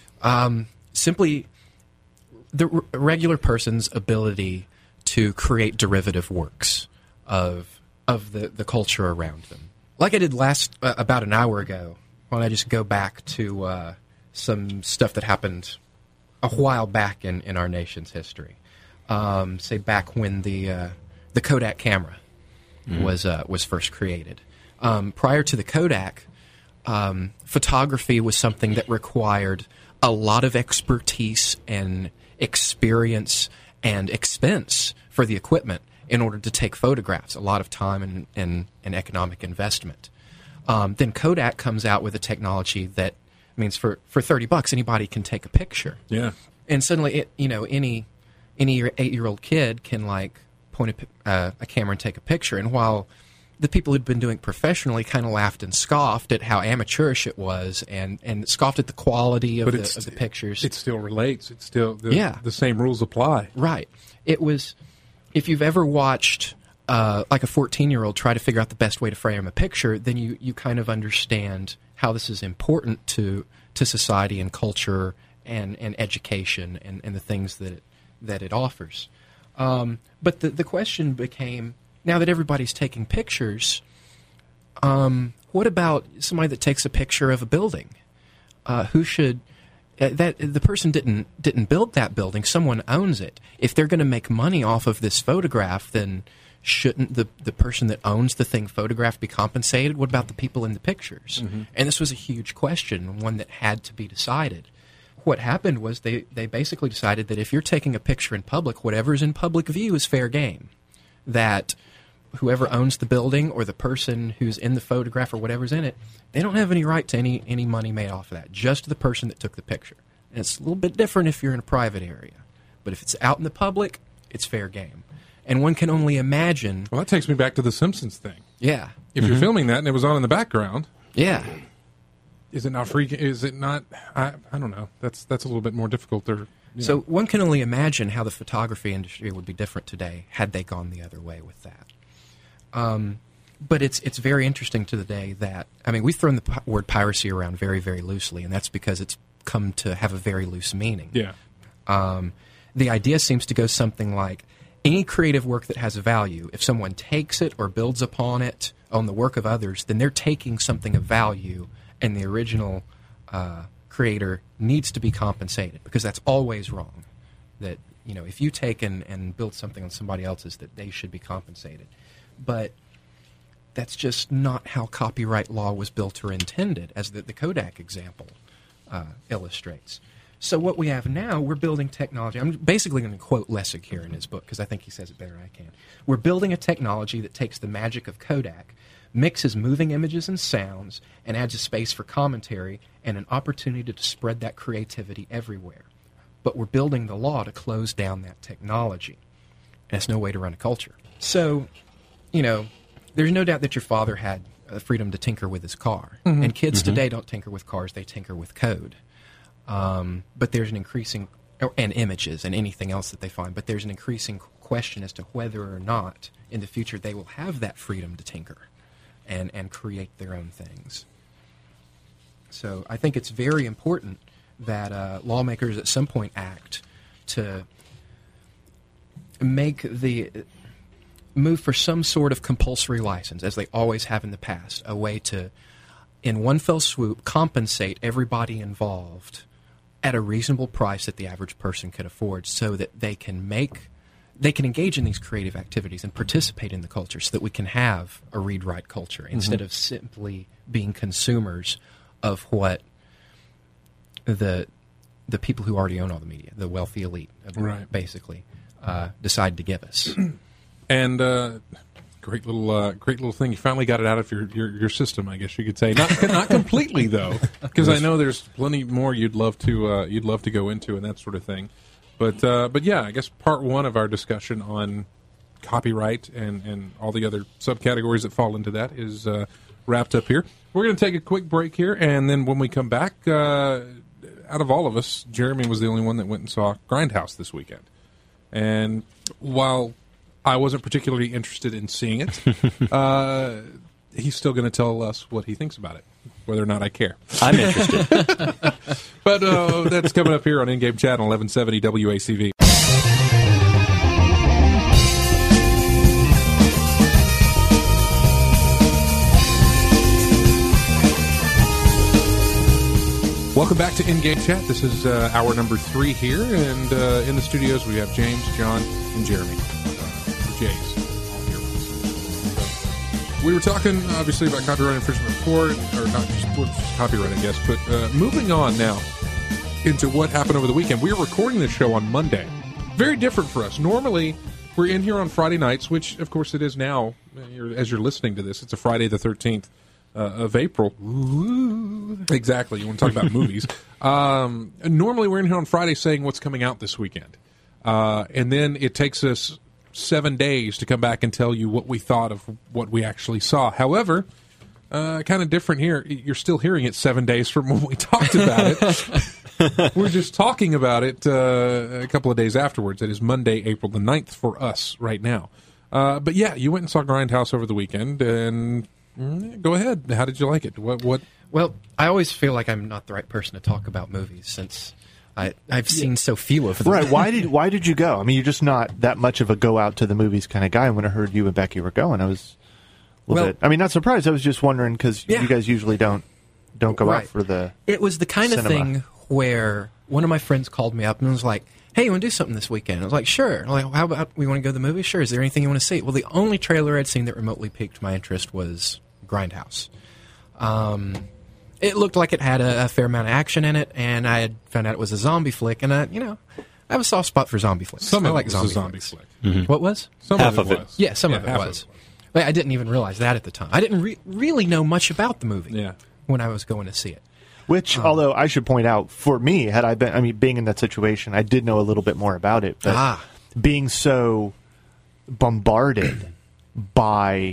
Simply the regular person's ability to create derivative works of the culture around them. Like I did about an hour ago, when I just go back to some stuff that happened a while back in our nation's history. Say back when the Kodak camera was first created. Prior to the Kodak, photography was something that required a lot of expertise and experience and expense for the equipment in order to take photographs, a lot of time and economic investment. Then Kodak comes out with a technology that means for $30 anybody can take a picture. Yeah. And suddenly any 8-year-old kid can point a camera and take a picture. And while the people who'd been doing it professionally kind of laughed and scoffed at how amateurish it was, and scoffed at the quality of the pictures. It still relates. It's still the same rules apply. Right. It was. If you've ever watched a 14-year-old try to figure out the best way to frame a picture, then you kind of understand how this is important to society and culture and education and the things that it offers. But the question became, now that everybody's taking pictures, what about somebody that takes a picture of a building? Who should the person didn't build that building? Someone owns it. If they're going to make money off of this photograph, then shouldn't the person that owns the thing photographed be compensated? What about the people in the pictures? Mm-hmm. And this was a huge question, one that had to be decided. What happened was they basically decided that if you're taking a picture in public, whatever's in public view is fair game. That whoever owns the building or the person who's in the photograph or whatever's in it, they don't have any right to any money made off of that, just the person that took the picture. And it's a little bit different if you're in a private area. But if it's out in the public, it's fair game. And one can only imagine... Well, that takes me back to the Simpsons thing. Yeah. If you're filming that and it was on in the background... Yeah. Is it not free? Is it not... I don't know. That's a little bit more difficult. So one can only imagine how the photography industry would be different today had they gone the other way with that. But it's very interesting to the day that, I mean, we've thrown the word piracy around very, very loosely, and that's because it's come to have a very loose meaning. Yeah. The idea seems to go something like, any creative work that has a value, if someone takes it or builds upon it, on the work of others, then they're taking something of value, and the original creator needs to be compensated, because that's always wrong. That, you know, if you take and build something on somebody else's, that they should be compensated. But that's just not how copyright law was built or intended, as the Kodak example illustrates. So what we have now, we're building technology. I'm basically going to quote Lessig here in his book, because I think he says it better than I can. We're building a technology that takes the magic of Kodak, mixes moving images and sounds, and adds a space for commentary and an opportunity to spread that creativity everywhere. But we're building the law to close down that technology. And it's no way to run a culture. So, you know, there's no doubt that your father had the freedom to tinker with his car. Mm-hmm. And kids today don't tinker with cars, they tinker with code. But there's an increasing, and images and anything else that they find, but there's an increasing question as to whether or not in the future they will have that freedom to tinker and create their own things. So I think it's very important that lawmakers at some point act to make the move for some sort of compulsory license, as they always have in the past, a way to, in one fell swoop, compensate everybody involved at a reasonable price that the average person could afford, so that they can engage in these creative activities and participate in the culture, so that we can have a read-write culture instead of simply being consumers of what the people who already own all the media, the wealthy elite, basically, decide to give us. And great little thing. You finally got it out of your system, I guess you could say. Not completely though, because I know there's plenty more you'd love to go into and that sort of thing. But yeah, I guess part one of our discussion on copyright and all the other subcategories that fall into that is wrapped up here. We're going to take a quick break here, and then when we come back, out of all of us, Jeremy was the only one that went and saw Grindhouse this weekend. And while I wasn't particularly interested in seeing it, he's still going to tell us what he thinks about it, whether or not I care. I'm interested. But that's coming up here on In-Game Chat on 1170 WACV. Welcome back to In-Game Chat. This is hour number 3 here, and in the studios we have James, John, and Jeremy. The Jays, all here with us. So, we were talking, obviously, about copyright infringement before, or not just copyright, I guess, but moving on now into what happened over the weekend. We were recording this show on Monday. Very different for us. Normally, we're in here on Friday nights, which, of course, it is now, as you're listening to this. It's a Friday the 13th. Of April. Ooh. Exactly. You want to talk about movies. Normally we're in here on Friday saying what's coming out this weekend. And then it takes us 7 days to come back and tell you what we thought of what we actually saw. However, kind of different here. You're still hearing it 7 days from when we talked about it. We're just talking about it a couple of days afterwards. It is Monday, April the 9th for us right now. But yeah, you went and saw Grindhouse over the weekend, and go ahead. How did you like it? What? Well, I always feel like I'm not the right person to talk about movies since I've seen so few of them. Right. Why did you go? I mean, you're just not that much of a go out to the movies kind of guy. And when I heard you and Becky were going, I was a little bit. I mean, not surprised. I was just wondering because you guys usually don't go out for the. It was the kind of thing where one of my friends called me up and was like, "Hey, you want to do something this weekend?" I was like, "Sure." I'm like, "How about we want to go to the movie?" "Sure." "Is there anything you want to see?" Well, the only trailer I'd seen that remotely piqued my interest was Grindhouse. It looked like it had a fair amount of action in it, and I had found out it was a zombie flick, and I have a soft spot for zombie flicks. Some I of like it was zombie a zombie flicks. flick. Mm-hmm. What was? Half of it. Yeah, some of it was. I didn't even realize that at the time. I didn't really know much about the movie when I was going to see it. Which, although I should point out, for me, had I been, being in that situation, I did know a little bit more about it. But being so bombarded by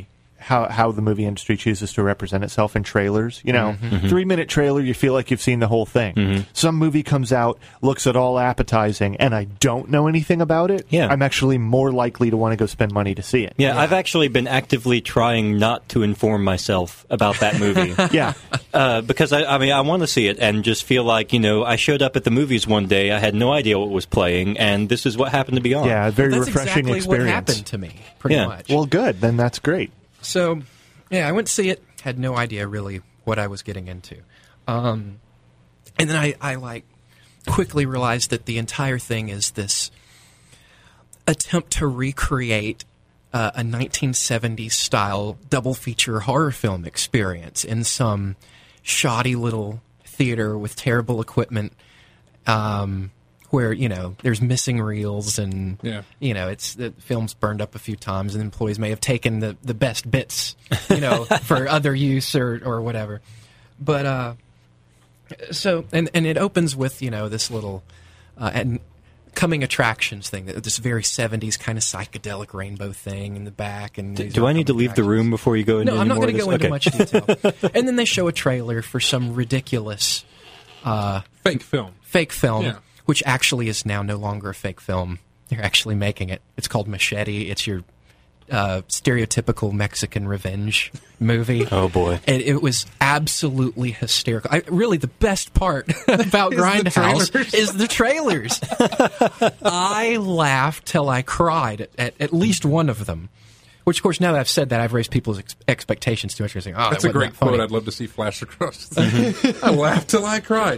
how the movie industry chooses to represent itself in trailers. 3-minute trailer, you feel like you've seen the whole thing. Some movie comes out, looks at all appetizing, and I don't know anything about it. Yeah. I'm actually more likely to want to go spend money to see it. Yeah, I've actually been actively trying not to inform myself about that movie. Yeah. Because, I want to see it and just feel like, I showed up at the movies one day, I had no idea what was playing, and this is what happened to be on. Yeah, a very That's refreshing exactly experience. what happened to me, pretty much. Well, good. Then that's great. So, yeah, I went to see it, had no idea really what I was getting into. And then I quickly realized that the entire thing is this attempt to recreate a 1970s style double feature horror film experience in some shoddy little theater with terrible equipment, where there's missing reels and it's the film's burned up a few times and employees may have taken the best bits for other use or whatever. But so and it opens with this little and coming attractions thing, this very 70s kind of psychedelic rainbow thing in the back. And do I need to leave the room before you go into? No, I'm not going to go into much detail. And then they show a trailer for some ridiculous fake film. Yeah. Which actually is now no longer a fake film. They're actually making it. It's called Machete. It's your stereotypical Mexican revenge movie. Oh, boy. And it was absolutely hysterical. Really, the best part about Grindhouse is the trailers. I laughed till I cried at least one of them. Which, of course, now that I've said that, I've raised people's expectations too much. Saying, that's a great quote. I'd love to see flash across. I laughed till I cried.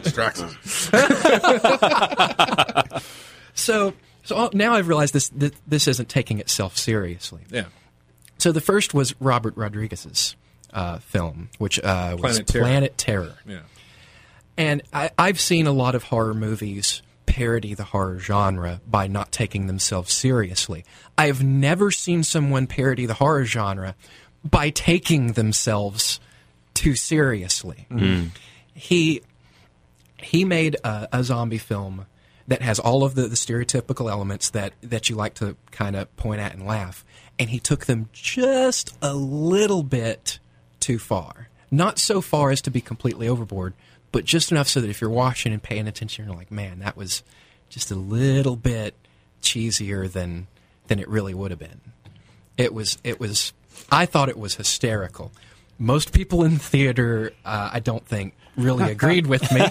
So now I've realized this isn't taking itself seriously. Yeah. So the first was Robert Rodriguez's film, which was Planet Terror. Yeah. And I've seen a lot of horror movies parody the horror genre by not taking themselves seriously. I have never seen someone parody the horror genre by taking themselves too seriously. Mm. He made a zombie film that has all of the stereotypical elements that you like to kind of point at and laugh, and he took them just a little bit too far. Not so far as to be completely overboard, but just enough so that if you're watching and paying attention, you're like, man, that was just a little bit cheesier than it really would have been. It was. I thought it was hysterical. Most people in theater, I don't think, really agreed with me.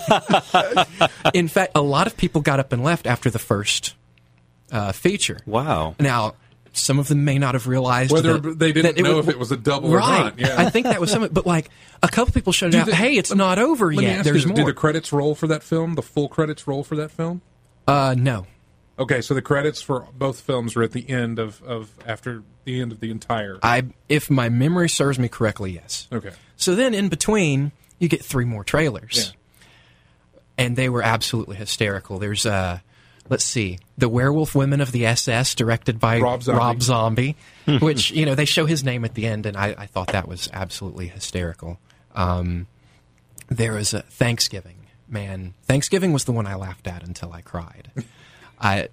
In fact, a lot of people got up and left after the first feature. Wow. Now, some of them may not have realized whether that, they didn't know if it was a double or not. Yeah. I think that was some. But a couple people showed out. Hey, it's not over yet. There's more. Do the credits roll for that film? The full credits roll for that film? No. Okay, so the credits for both films are at the end of after the end of the entire. If my memory serves me correctly, yes. Okay. So then, in between, you get 3 more trailers, and they were absolutely hysterical. There's let's see, The Werewolf Women of the SS, directed by Rob Zombie, which they show his name at the end, and I thought that was absolutely hysterical. There was a Thanksgiving. Man, Thanksgiving was the one I laughed at until I cried. I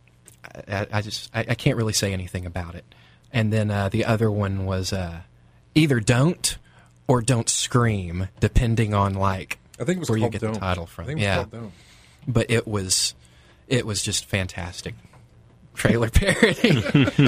can't really say anything about it. And then the other one was either Don't or Don't Scream, depending on I think it was where you called get Don't. the title from. I think it was called Don't. But it was just fantastic trailer parody.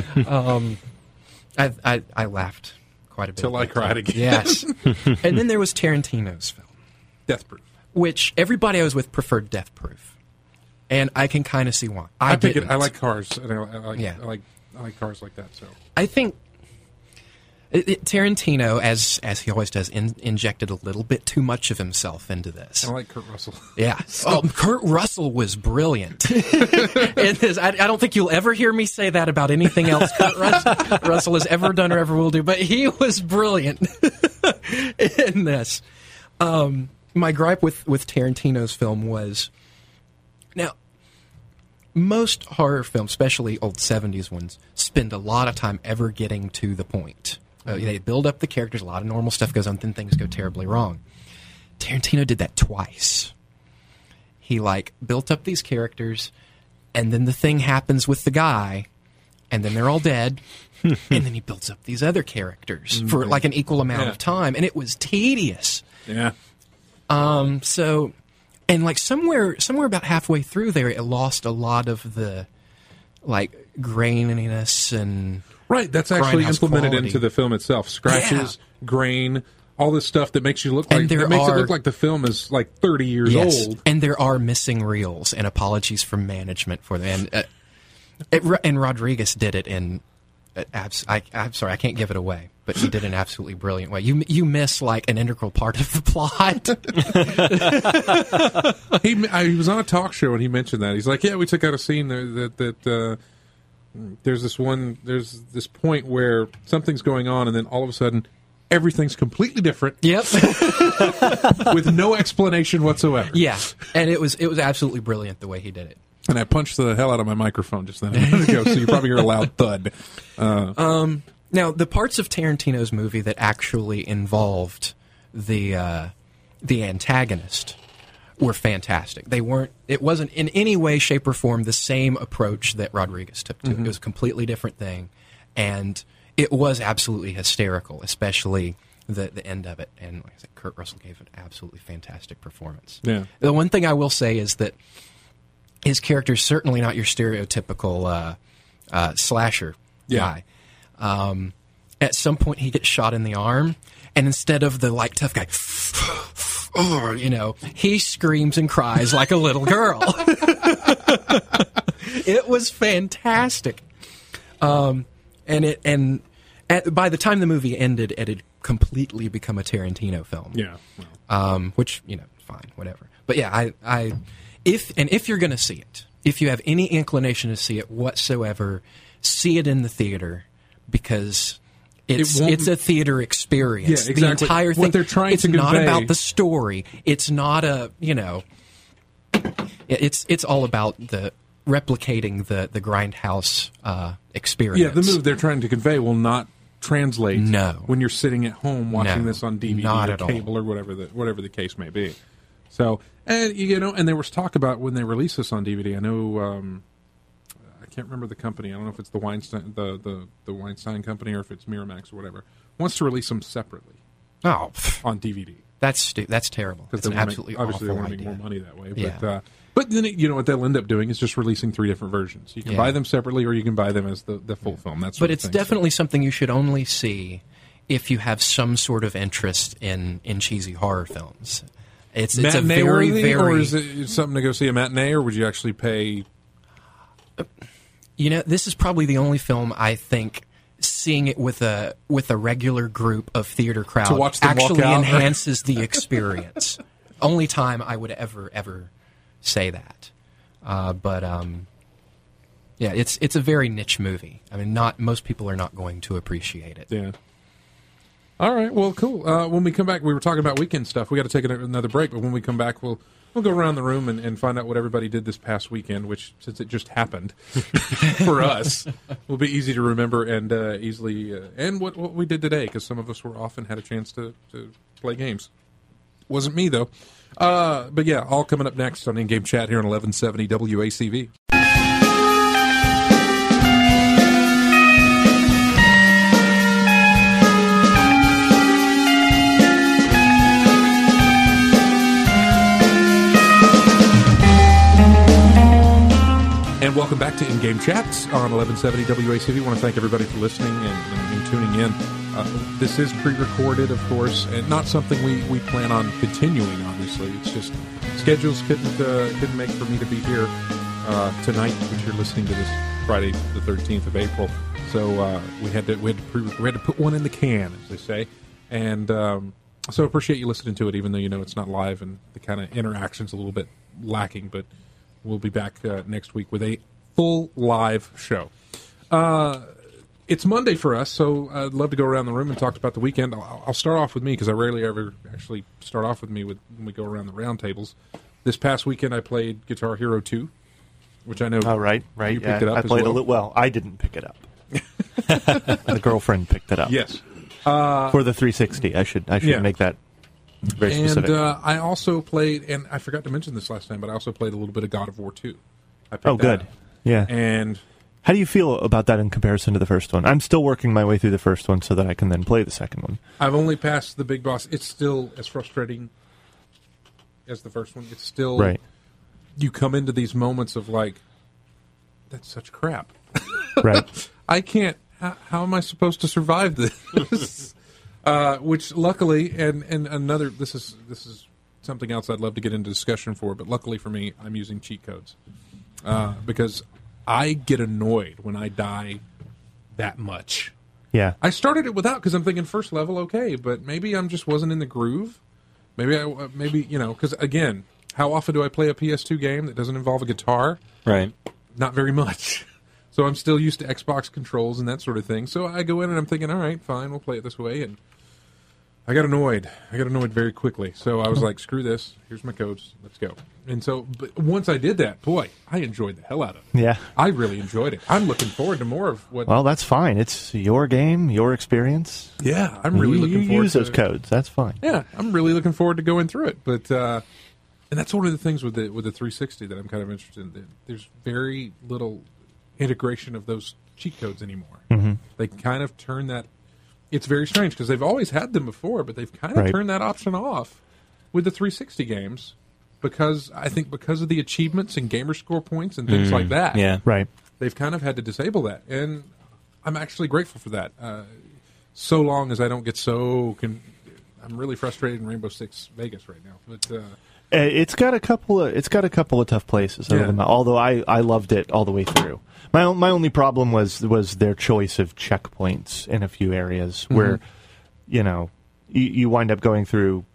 I laughed quite a bit. Till I cried again. Yes. And then there was Tarantino's film, Death Proof, which everybody I was with preferred Death Proof. And I can kind of see why. I like cars. And I like cars like that. So I think Tarantino, as he always does, injected a little bit too much of himself into this. I like Kurt Russell. Yeah. Kurt Russell was brilliant. I don't think you'll ever hear me say that about anything else Kurt Russell has ever done or ever will do, but he was brilliant in this. My gripe with Tarantino's film was, now, most horror films, especially old 70s ones, spend a lot of time ever getting to the point. They build up the characters, a lot of normal stuff goes on, then things go terribly wrong. Tarantino did that twice. He, built up these characters, and then the thing happens with the guy, and then they're all dead, and then he builds up these other characters for like an equal amount of time, and it was tedious. Yeah. So, and like somewhere about halfway through there, it lost a lot of the like graininess and Right, that's actually grindhouse implemented quality. into the film itself. Scratches, grain, all this stuff that makes you look like And it makes it look like the film is like 30 years old. And there are missing reels, and apologies from management for them. And Rodriguez did it in. I'm sorry, I can't give it away, but he did an absolutely brilliant way. You miss like an integral part of the plot. He was on a talk show and he mentioned that. He's like, "Yeah, we took out a scene that there's this point where something's going on, and then all of a sudden." Everything's completely different. Yep. With no explanation whatsoever. Yeah, and it was absolutely brilliant the way he did it. And I punched the hell out of my microphone just then a minute ago, so you probably hear a loud thud. Now, the parts of Tarantino's movie that actually involved the antagonist were fantastic. It wasn't in any way, shape, or form the same approach that Rodriguez took to it. It was a completely different thing, and it was absolutely hysterical, especially the end of it. And like I said, Kurt Russell gave an absolutely fantastic performance. Yeah. The one thing I will say is that his character is certainly not your stereotypical slasher guy. At some point, he gets shot in the arm, and instead of the like tough guy, he screams and cries like a little girl. It was fantastic. By the time the movie ended, it had completely become a Tarantino film. Yeah. Which, fine, whatever. But yeah, if you're going to see it, if you have any inclination to see it whatsoever, see it in the theater because it's a theater experience. Yeah, exactly. The entire thing. What they're trying to It's not convey- about the story. It's not it's all about the replicating the Grindhouse experience. Yeah, the move they're trying to convey will not translate when you're sitting at home watching this on DVD not or at all. cable or whatever the case may be. So, and and there was talk about when they release this on DVD. I know I can't remember the company. I don't know if it's the Weinstein the Weinstein company or if it's Miramax or whatever. Wants to release them separately. Oh, on DVD. That's terrible. It's an absolutely obviously they awful want to make idea. more money that way. Yeah. But then what they'll end up doing is just releasing 3 different versions. You can buy them separately, or you can buy them as the full film. But it's definitely something you should only see if you have some sort of interest in cheesy horror films. It's a very worthy, very. Or is it something to go see a matinee, or would you actually pay? This is probably the only film I think seeing it with a regular group of theater crowd To watch them actually walk out, enhances the experience. Only time I would ever say that. Yeah, it's a very niche movie. I mean, most people are not going to appreciate it. Yeah. All right. Well, cool. When we come back, we were talking about weekend stuff. We got to take another break, but when we come back, we'll go around the room and find out what everybody did this past weekend. Which, since it just happened for us, will be easy to remember and easily and what we did today, because some of us were off and had a chance to play games. Wasn't me though. But yeah, all coming up next on In-Game Chat here on 1170 WACV. And welcome back to In-Game Chats on 1170 WACV. I want to thank everybody for listening and tuning in. This is pre-recorded, of course, and not something we plan on continuing, obviously. It's just schedules couldn't make for me to be here tonight, which you're listening to this Friday the 13th of April. So we had to put one in the can, as they say. And so appreciate you listening to it, even though it's not live and the kind of interaction's a little bit lacking, but we'll be back next week with a full live show. It's Monday for us, so I'd love to go around the room and talk about the weekend. I'll start off with me, because I rarely ever actually start off with me when we go around the round tables. This past weekend I played Guitar Hero 2, which I know right. You picked it up I as played well. a little. Well, I didn't pick it up. The girlfriend picked it up. Yes. For the 360. I should make that very specific. And I also played, and I forgot to mention this last time, but I also played a little bit of God of War 2. I picked that good. up. Yeah. And How do you feel about that in comparison to the first one? I'm still working my way through the first one so that I can then play the second one. I've only passed the big boss. It's still as frustrating as the first one. It's still... Right. You come into these moments of like, that's such crap. Right. I can't... How am I supposed to survive this? Which luckily, and another... This is something else I'd love to get into discussion for, but luckily for me, I'm using cheat codes. Because I get annoyed when I die that much. Yeah. I started it without because I'm thinking first level, okay, but maybe I'm just wasn't in the groove. Maybe because again, how often do I play a PS2 game that doesn't involve a guitar? Right. Not very much. So I'm still used to Xbox controls and that sort of thing. So I go in and I'm thinking, all right, fine, we'll play it this way. And I got annoyed. Very quickly. So I was like, screw this. Here's my codes. Let's go. And so but once I did that, boy, I enjoyed the hell out of it. Yeah. I really enjoyed it. I'm looking forward to more of what... Well, that's fine. It's your game, your experience. Yeah, I'm really looking forward to... You use those codes. That's fine. Yeah, I'm really looking forward to going through it. But and that's one of the things with the 360 that I'm kind of interested in. There's very little integration of those cheat codes anymore. Mm-hmm. They kind of turn that... It's very strange because they've always had them before, but they've kind of turned that option off with the 360 games because of the achievements and gamer score points and things like that. Yeah. Right. They've kind of had to disable that, and I'm actually grateful for that. So long as I don't get I'm really frustrated in Rainbow Six Vegas right now. But it's got a couple of tough places. Although I loved it all the way through. My only problem was their choice of checkpoints in a few areas where, you wind up going through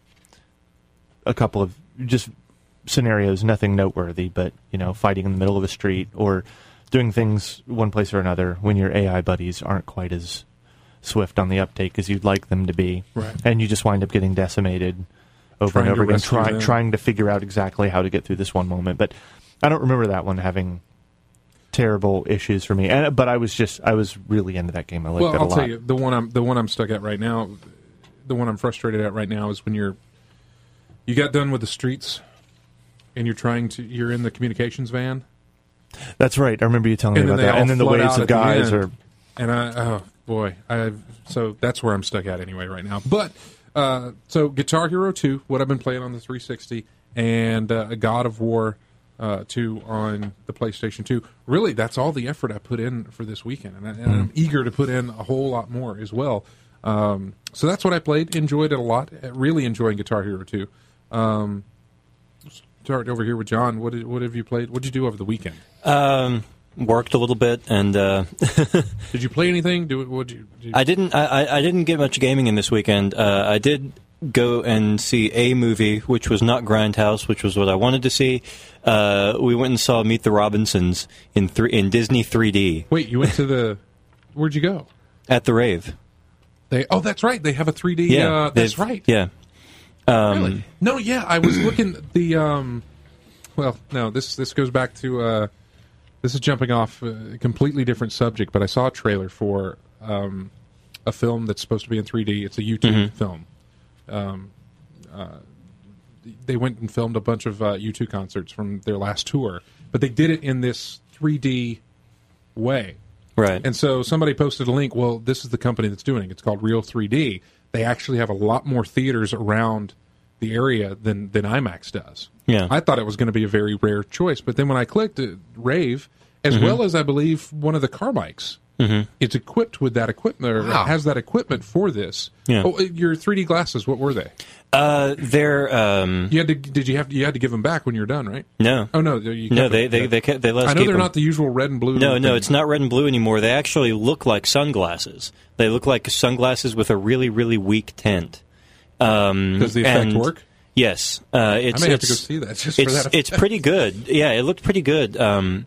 a couple of just scenarios, nothing noteworthy, but fighting in the middle of a street or doing things one place or another when your AI buddies aren't quite as swift on the uptake as you'd like them to be, right. And you just wind up getting decimated over and over again, trying to figure out exactly how to get through this one moment. But I don't remember that one having terrible issues for me. But I was really into that game. I liked it a lot. I'll tell you, the one I'm stuck at right now, the one I'm frustrated at right now is when you got done with the streets and you're in the communications van. That's right. I remember you telling me about that. And then the waves of guys are... And so that's where I'm stuck at anyway right now. But, so Guitar Hero 2, what I've been playing on the 360, and God of War 2 on the PlayStation 2. Really, that's all the effort I put in for this weekend. And I'm eager to put in a whole lot more as well. So that's what I played. Enjoyed it a lot. Really enjoying Guitar Hero 2. Start over here with John. What have you played? What did you do over the weekend? Worked a little bit, and did you play anything? I didn't. I didn't get much gaming in this weekend. I did go and see a movie, which was not Grindhouse, which was what I wanted to see. We went and saw Meet the Robinsons in Disney 3D. Wait, you went to the? Where'd you go? At the Rave. Oh, that's right. They have a 3D. Yeah, that's right. Yeah. Really? No, yeah. I was looking at the. Well, no. This goes back to. This is jumping off a completely different subject, but I saw a trailer for a film that's supposed to be in 3D. It's a U2 film. They went and filmed a bunch of U2 concerts from their last tour, but they did it in this 3D way. Right. And so somebody posted a link. Well, this is the company that's doing it. It's called Real 3D. They actually have a lot more theaters around the area than IMAX does. Yeah. I thought it was going to be a very rare choice, but then when I clicked Rave, as well as I believe one of the Carmikes, it's equipped with that equipment, or has that equipment for this. Yeah. Oh, your 3D glasses, what were they? They're you had to give them back when you're done, right? No. Oh no, they let us. I know they're not the usual red and blue. No, it's not red and blue anymore. They actually look like sunglasses. They look like sunglasses with a really, really weak tint. Does the effect work? Yes, I may have to go see that. Just for that effect. It's pretty good. Yeah, it looked pretty good. And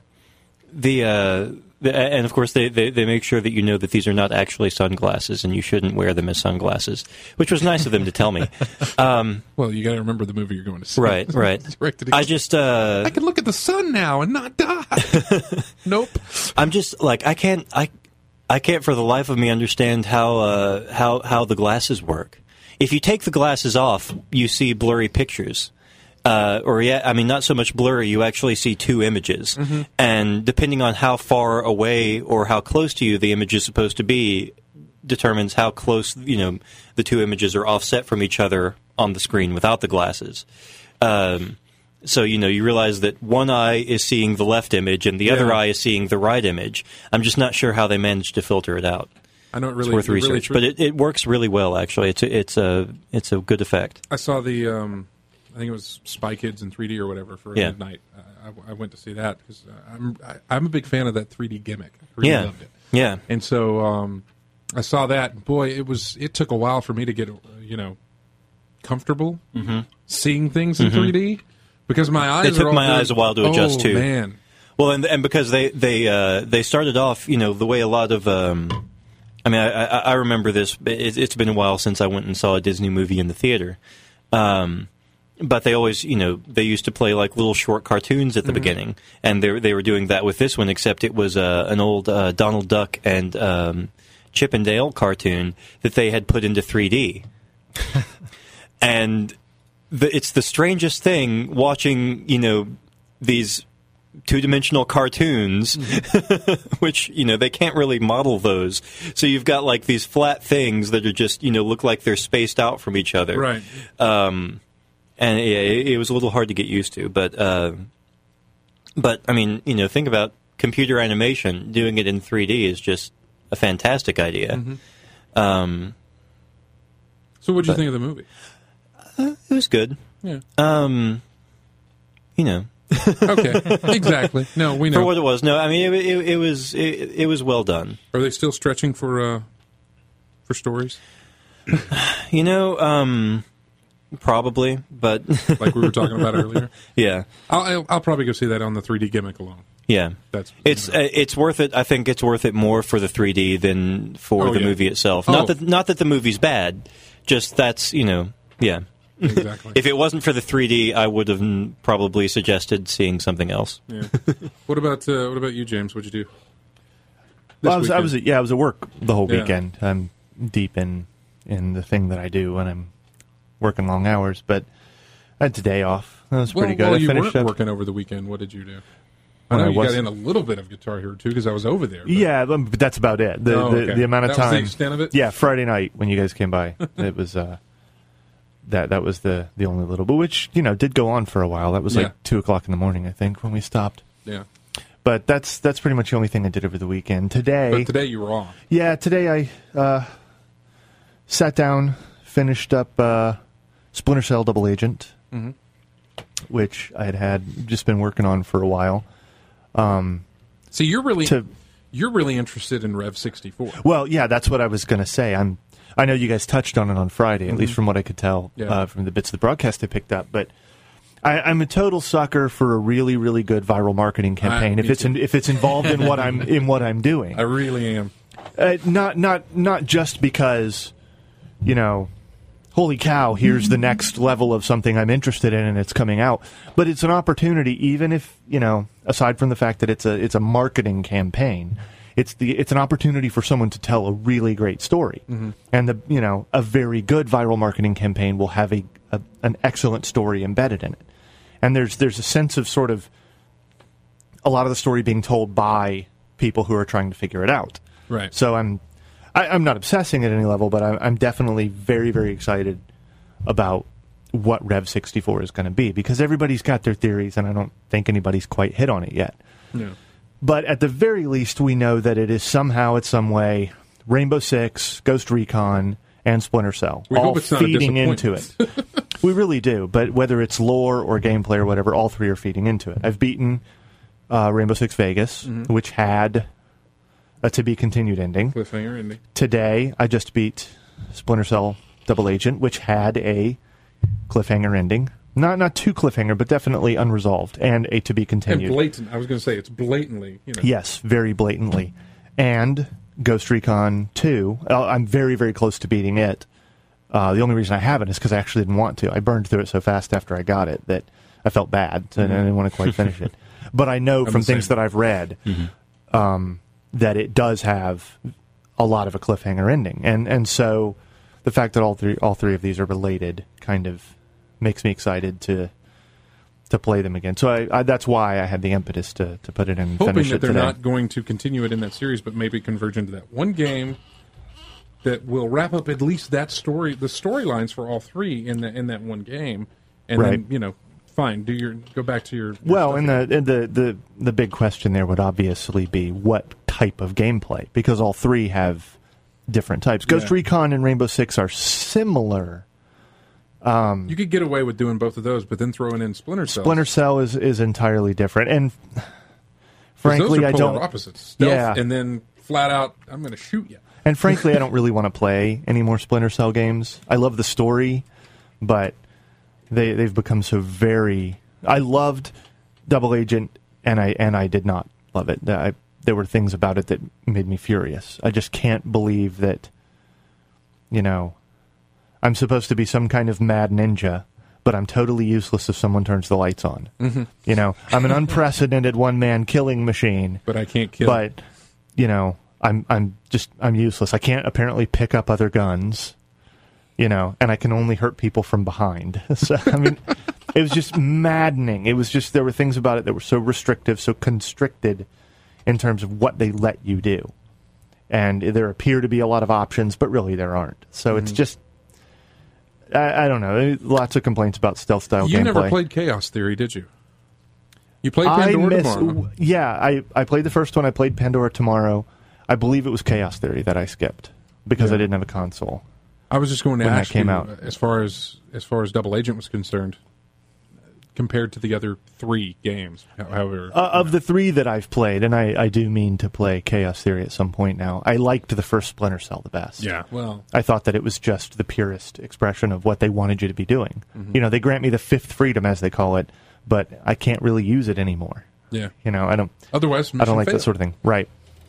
of course they make sure that you know that these are not actually sunglasses and you shouldn't wear them as sunglasses, which was nice of them to tell me. Well, you got to remember the movie you're going to see. Right. I just I can look at the sun now and not die. Nope. I'm just like I can't for the life of me understand how the glasses work. If you take the glasses off, you see blurry pictures. not so much blurry. You actually see two images, and depending on how far away or how close to you the image is supposed to be, determines how close the two images are offset from each other on the screen without the glasses. So you realize that one eye is seeing the left image and the other eye is seeing the right image. I'm just not sure how they managed to filter it out. I know it's worth research, but it works really well. Actually, it's a good effect. I saw the I think it was Spy Kids in 3D or whatever for midnight. I went to see that because I'm a big fan of that 3D gimmick. I really loved it. Yeah, and so I saw that. Boy, it took a while for me to get comfortable seeing things in 3D because my eyes. It took my eyes a while to adjust too. Man. Well, and because they started off the way a lot of I remember this. It's been a while since I went and saw a Disney movie in the theater. But they always, they used to play like little short cartoons at the beginning, and they were doing that with this one, except it was an old Donald Duck and Chip and Dale cartoon that they had put into 3D. And it's the strangest thing watching, these two-dimensional cartoons, which, they can't really model those. So you've got like these flat things that are just, look like they're spaced out from each other. Right. And it was a little hard to get used to, but I mean, think about computer animation. Doing it in 3D is just a fantastic idea. So what did you think of the movie? It was good. Yeah. Okay, exactly. No, we know. For what it was. No, I mean, it was well done. Are they still stretching for stories? Probably, but like we were talking about earlier. Yeah, I'll probably go see that on the 3D gimmick alone. Yeah, it's worth it. I think it's worth it more for the 3D than for the movie itself. Not that the movie's bad, just that's yeah. Exactly. If it wasn't for the 3D, I would have probably suggested seeing something else. Yeah. What about you, James? What'd you do? Well, I was at work the whole weekend. I'm deep in the thing that I do when I'm working long hours, but I had today off. That was pretty good. Well, I you finished weren't working over the weekend. What did you do? I know you got in a little bit of Guitar Hero too because I was over there. But... Yeah, but that's about it. The amount of time. Was the extent of it? Yeah, Friday night when you guys came by, it was that was the only little, but which did go on for a while. That was like 2:00 in the morning, I think, when we stopped. Yeah. But that's pretty much the only thing I did over the weekend. But today you were off. Yeah, today I sat down, finished up Splinter Cell Double Agent, which I had just been working on for a while. So you're really interested in Rev 64. Well, yeah, that's what I was going to say. I know you guys touched on it on Friday, at least from what I could tell from the bits of the broadcast I picked up, but I'm a total sucker for a really, really good viral marketing campaign. If it's involved in what I'm doing, I really am. Not just because, holy cow, here's the next level of something I'm interested in and it's coming out, but it's an opportunity. Even if aside from the fact that it's a marketing campaign, it's an opportunity for someone to tell a really great story, and a very good viral marketing campaign will have an excellent story embedded in it. And there's a sense of sort of a lot of the story being told by people who are trying to figure it out. Right. So I'm not obsessing at any level, but I'm definitely very, very excited about what Rev 64 is going to be, because everybody's got their theories, and I don't think anybody's quite hit on it yet. No. But at the very least, we know that it is somehow, in some way, Rainbow Six, Ghost Recon, and Splinter Cell all feeding into it. We really do. But whether it's lore or gameplay or whatever, all three are feeding into it. I've beaten Rainbow Six Vegas, which had a to-be-continued ending. Cliffhanger ending. Today, I just beat Splinter Cell Double Agent, which had a cliffhanger ending. Not too cliffhanger, but definitely unresolved, and a to-be-continued. And blatant. I was going to say, it's blatantly. Yes, very blatantly. And Ghost Recon 2, I'm very, very close to beating it. The only reason I haven't is because I actually didn't want to. I burned through it so fast after I got it that I felt bad, and I didn't want to quite finish it. But I know from things that I've read that it does have a lot of a cliffhanger ending. And so the fact that all three of these are related kind of makes me excited to to play them again. So that's why I had the impetus to put it in and hoping finish that it they're today. not going to continue it in that series, but maybe converge into that one game that will wrap up at least that story, the storylines for all three in that one game, and Right. then fine, go back to your Well, stuff and again. the big question there would obviously be what type of gameplay, because all three have different types. Ghost Yeah. Recon and Rainbow Six are similar. You could get away with doing both of those, but then throwing in Splinter Cell. Splinter Cell is entirely different, and 'Cause frankly, those are I polar don't. opposites. Stealth, Yeah. and then flat out, I'm going to shoot you. And frankly, I don't really want to play any more Splinter Cell games. I love the story, but they've become so very. I loved Double Agent, and I did not love it. There were things about it that made me furious. I just can't believe that. I'm supposed to be some kind of mad ninja, but I'm totally useless if someone turns the lights on. Mm-hmm. I'm an unprecedented one-man killing machine. But I can't kill. But I'm useless. I can't apparently pick up other guns, and I can only hurt people from behind. So I mean, it was just maddening. It was just there were things about it that were so restrictive, so constricted in terms of what they let you do, and there appear to be a lot of options, but really there aren't. So it's just. I don't know. Lots of complaints about stealth style gameplay. You never played Chaos Theory, did you? You played Pandora Tomorrow. Yeah, I played the first one. I played Pandora Tomorrow. I believe it was Chaos Theory that I skipped because I didn't have a console. I was just going to when ask that came you, out. as far as Double Agent was concerned, compared to the other three games. However, Of the three that I've played, and I do mean to play Chaos Theory at some point now, I liked the first Splinter Cell the best. yeah, well, I thought that it was just the purest expression of what they wanted you to be doing. Mm-hmm. They grant me the fifth freedom, as they call it, but I can't really use it anymore. yeah. I don't. Otherwise, I don't like mission that sort of thing. Right.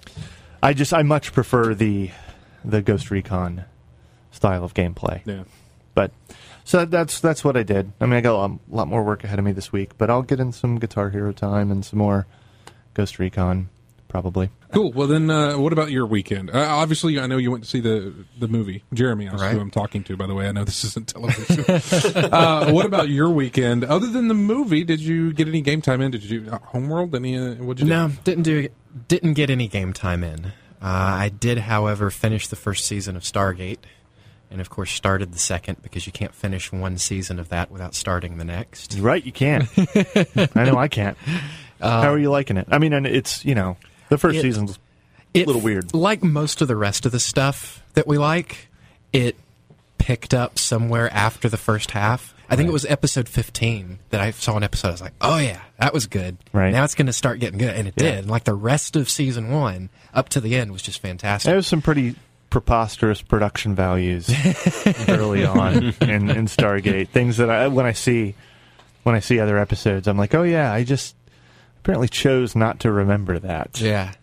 I much prefer the Ghost Recon style of gameplay. Yeah. But so that's what I did. I mean, I got a lot more work ahead of me this week, but I'll get in some Guitar Hero time and some more Ghost Recon probably. Cool. Well, then, what about your weekend? Obviously, I know you went to see the movie. Jeremy, that's Right. who I'm talking to, by the way. I know this isn't television. What about your weekend? Other than the movie, did you get any game time in? Did you do Homeworld? Any? What'd you do? No, didn't get any game time in. I did, however, finish the first season of Stargate, and of course started the second because you can't finish one season of that without starting the next. Right, you can't. I know I can't. How are you liking it? I mean, and it's the first season's a little weird. Like most of the rest of the stuff that we like, it picked up somewhere after the first half. I think it was episode 15 that I saw an episode. I was like, oh, yeah, that was good. Right. Now it's going to start getting good. And it did. And like the rest of season one, up to the end, was just fantastic. There's some pretty preposterous production values early on in Stargate. Things that when I see other episodes, I'm like, oh, yeah, I just apparently chose not to remember that. Yeah.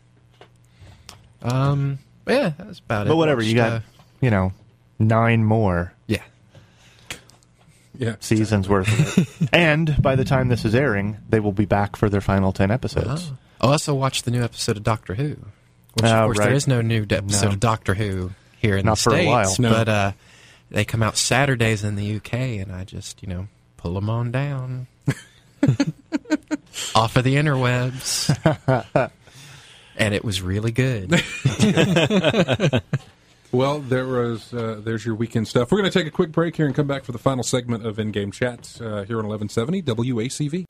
Yeah, that's about it. But whatever, you got, 9 more Yeah. Yeah. seasons worth of it. And by the time this is airing, they will be back for their final 10 episodes. I also watched the new episode of Doctor Who. Which, of course, right. there is no new episode No. of Doctor Who here in Not the for a States. while. No. But they come out Saturdays in the UK, and I just, pull them on down. Off of the interwebs. And it was really good. Well, there's your weekend stuff. We're going to take a quick break here and come back for the final segment of In-Game Chat here on 1170 WACV.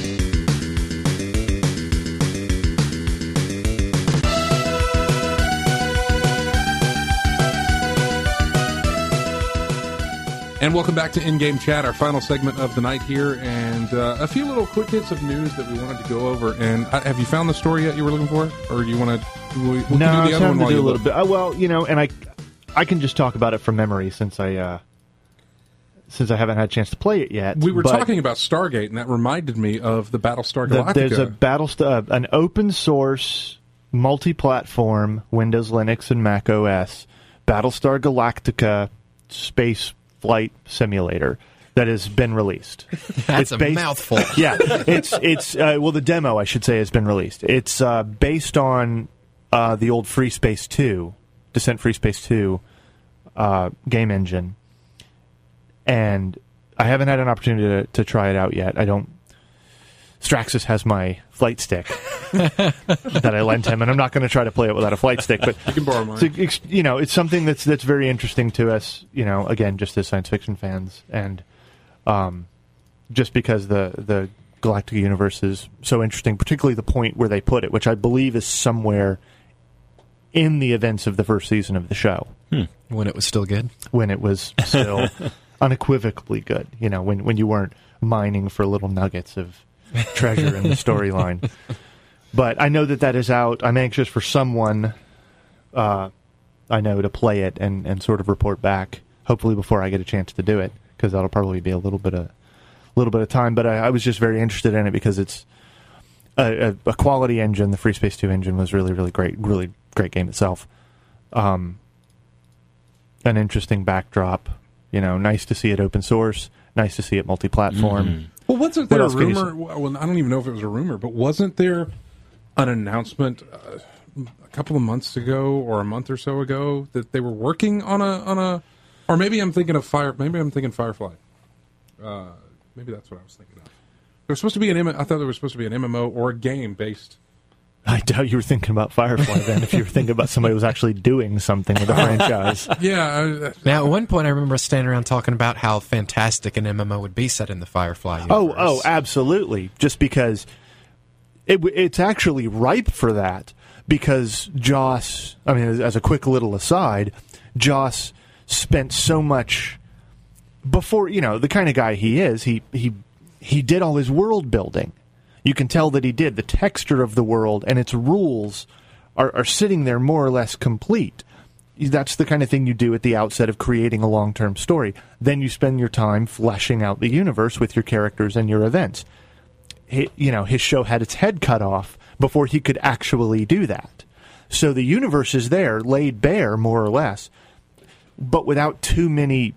And welcome back to In-Game Chat, our final segment of the night here, and a few little quick hits of news that we wanted to go over. And have you found the story yet you were looking for, or do you want to? We can do the other one while you a little look. bit. Well, and I can just talk about it from memory since I haven't had a chance to play it yet. We were but talking about Stargate, and that reminded me of the Battlestar Galactica. There's an open source, multi-platform, Windows, Linux, and Mac OS Battlestar Galactica space flight simulator that has been released. That's a mouthful. Yeah, it's the demo, I should say, has been released. It's based on the old Free Space 2, Descent Free Space 2 game engine, and I haven't had an opportunity to try it out yet. I don't Straxus has my flight stick that I lent him, and I'm not going to try to play it without a flight stick. But you can borrow mine. So, it's something that's very interesting to us. Again, just as science fiction fans, and just because the Galactica universe is so interesting, particularly the point where they put it, which I believe is somewhere in the events of the first season of the show. When it was still good? When it was still unequivocally good. When you weren't mining for little nuggets of treasure in the storyline. But I know that is out. I'm anxious for someone I know to play it and sort of report back, hopefully before I get a chance to do it, because that'll probably be a little bit of time. But I was just very interested in it because it's a quality engine. The Free Space 2 engine was really, really great game itself. An interesting backdrop. Nice to see it open source. Nice to see it multi-platform. Mm-hmm. Well, wasn't there a rumor? Well, I don't even know if it was a rumor, but wasn't there an announcement a couple of months ago or a month or so ago that they were working on a or maybe I'm thinking Firefly. Maybe that's what I was thinking of. There was supposed to be I thought there was supposed to be an MMO or a game based. I doubt you were thinking about Firefly then, if you were thinking about somebody who was actually doing something with the franchise. Yeah. Now, at one point, I remember us standing around talking about how fantastic an MMO would be set in the Firefly universe. Oh, absolutely. Just because it's actually ripe for that. Because Joss, as a quick little aside, Joss spent so much before, the kind of guy he is. He did all his world building. You can tell that he did. The texture of the world and its rules are sitting there more or less complete. That's the kind of thing you do at the outset of creating a long-term story. Then you spend your time fleshing out the universe with your characters and your events. His show had its head cut off before he could actually do that. So the universe is there, laid bare, more or less, but without too many,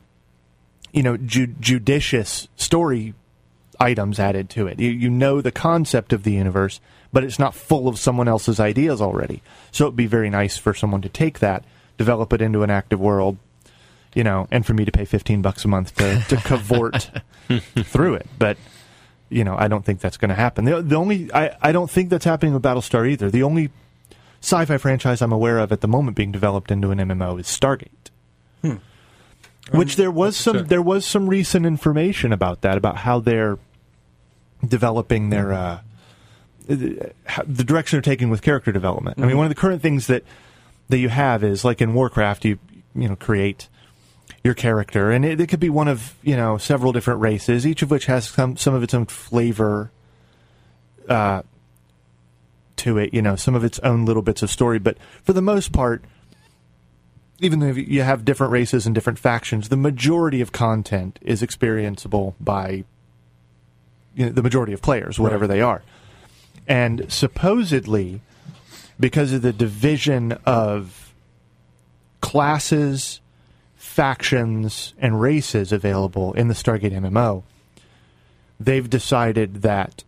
judicious story items added to it. You know the concept of the universe, but it's not full of someone else's ideas already. So it'd be very nice for someone to take that, develop it into an active world, and for me to pay $15 a month to cavort through it. But I don't think that's going to happen. I don't think that's happening with Battlestar either. The only sci-fi franchise I'm aware of at the moment being developed into an MMO is Stargate. Which there was some recent information about that, about how they're developing their the direction they're taking with character development. I mean, one of the current things that you have is, like in Warcraft, you create your character, and it could be one of several different races, each of which has some of its own flavor to it. Some of its own little bits of story, but for the most part, even though you have different races and different factions, the majority of content is experienceable by the majority of players, whatever they are. And supposedly, because of the division of classes, factions, and races available in the Stargate MMO, they've decided that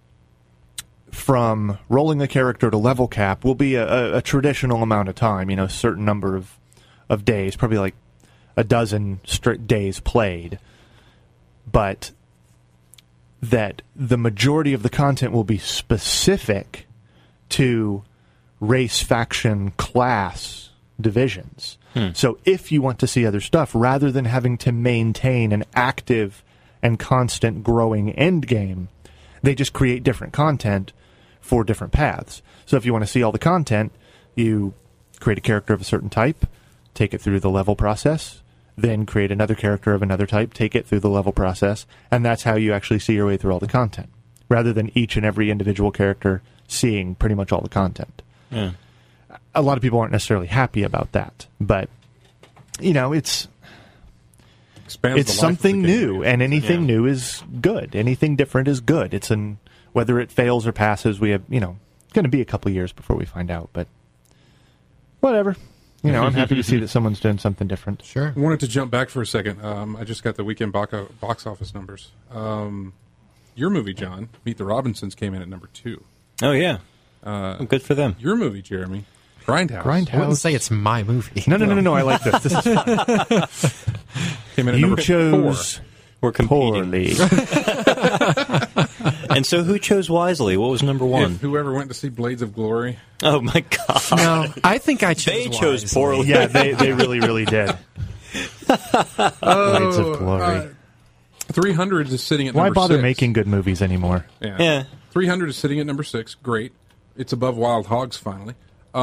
from rolling a character to level cap will be a traditional amount of time, a certain number of days, probably like a dozen days played, but that the majority of the content will be specific to race, faction, class divisions. So if you want to see other stuff, rather than having to maintain an active and constant growing end game, they just create different content for different paths. So if you want to see all the content, you create a character of a certain type, take it through the level process, then create another character of another type, take it through the level process, and that's how you actually see your way through all the content, rather than each and every individual character seeing pretty much all the content. Yeah. A lot of people aren't necessarily happy about that, but, it's something new, and anything new is good. Anything different is good. Whether it fails or passes, we have, it's going to be a couple of years before we find out, but whatever. I'm happy to see that someone's doing something different. Sure. I wanted to jump back for a second. I just got the weekend box office numbers. Your movie, John, Meet the Robinsons, came in at number 2. Oh, yeah. Good for them. Your movie, Jeremy, Grindhouse. I wouldn't say it's my movie. No. I like this. This is fun. Came in at number 4. We're competing. Poorly. And so who chose wisely? What was number one? If whoever went to see Blades of Glory. Oh, my God. No, I think I chose They chose wisely. poorly. Yeah, they really, really did. Blades of Glory. 300 is sitting at Why number bother 6. making good movies anymore? Yeah. 300 is sitting at number 6. Great. It's above Wild Hogs, finally.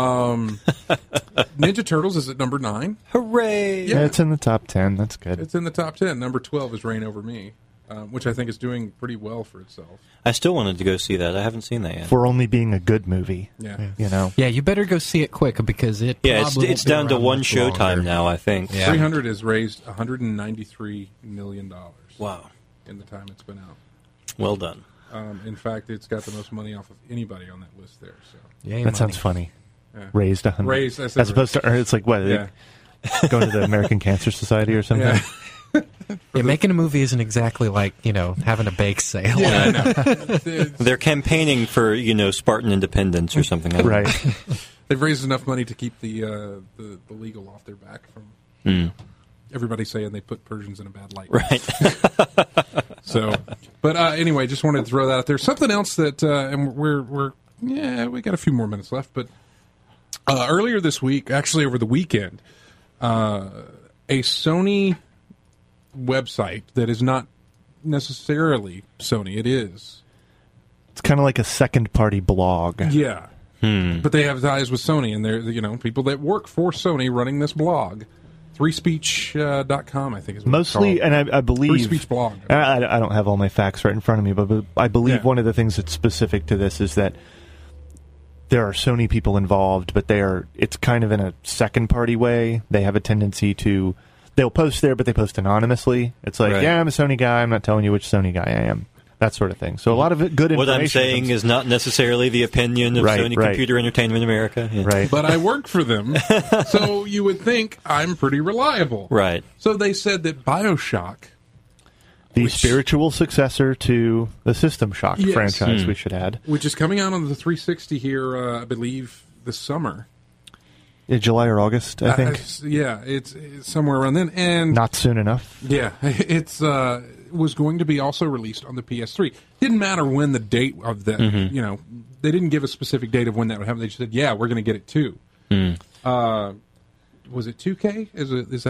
Ninja Turtles is at number 9. Hooray! Yeah, it's in the top 10. That's good. It's in the top 10. Number 12 is Reign Over Me, which I think is doing pretty well for itself. I still wanted to go see that. I haven't seen that yet. For only being a good movie. Yeah. You know? Yeah, you better go see it quick because it. Yeah, probably it's won't be down to around one much showtime longer. now, I think. Yeah. 300 has raised $193 million. Wow. In the time it's been out. Well done. In fact, it's got the most money off of anybody on that list there. So Yay, That money. sounds funny. Yeah. Raised 100. Raised, I said as opposed to earn. It's like, what? Yeah. Going to the American Cancer Society or something? Yeah. Yeah, making a movie isn't exactly like, having a bake sale. Yeah, I know. They're campaigning for, Spartan independence or something. I don't know. Right. They've raised enough money to keep the legal off their back from everybody saying they put Persians in a bad light. Right. So, but anyway, just wanted to throw that out there. Something else that, and we got a few more minutes left, but earlier this week, actually over the weekend, a Sony website that is not necessarily Sony, it is. It's kind of like a second-party blog. Yeah. But they have ties with Sony, and they're, people that work for Sony running this blog. Freespeech.com, I think is what Mostly, it's called. and I believe... Free Speech blog. I don't have all my facts right in front of me, but I believe one of the things that's specific to this is that there are Sony people involved, but it's kind of in a second-party way. They have a tendency to... They'll post there, but they post anonymously. It's like, Right. yeah, I'm a Sony guy. I'm not telling you which Sony guy I am. That sort of thing. So a lot of good information. What I'm saying is not necessarily the opinion of Right, Sony right. Computer Entertainment America. Yeah. Right. But I work for them, so you would think I'm pretty reliable. Right. So they said that BioShock, The spiritual successor to the System Shock Yes. franchise, we should add. which is coming out on the 360 here, I believe, this summer. July or August, I think. It's somewhere around then. And Not soon enough. yeah, it's was going to be also released on the PS3. Didn't matter when the date of that. They didn't give a specific date of when that would happen. They just said, "Yeah, we're going to get it too." Was it 2K? Is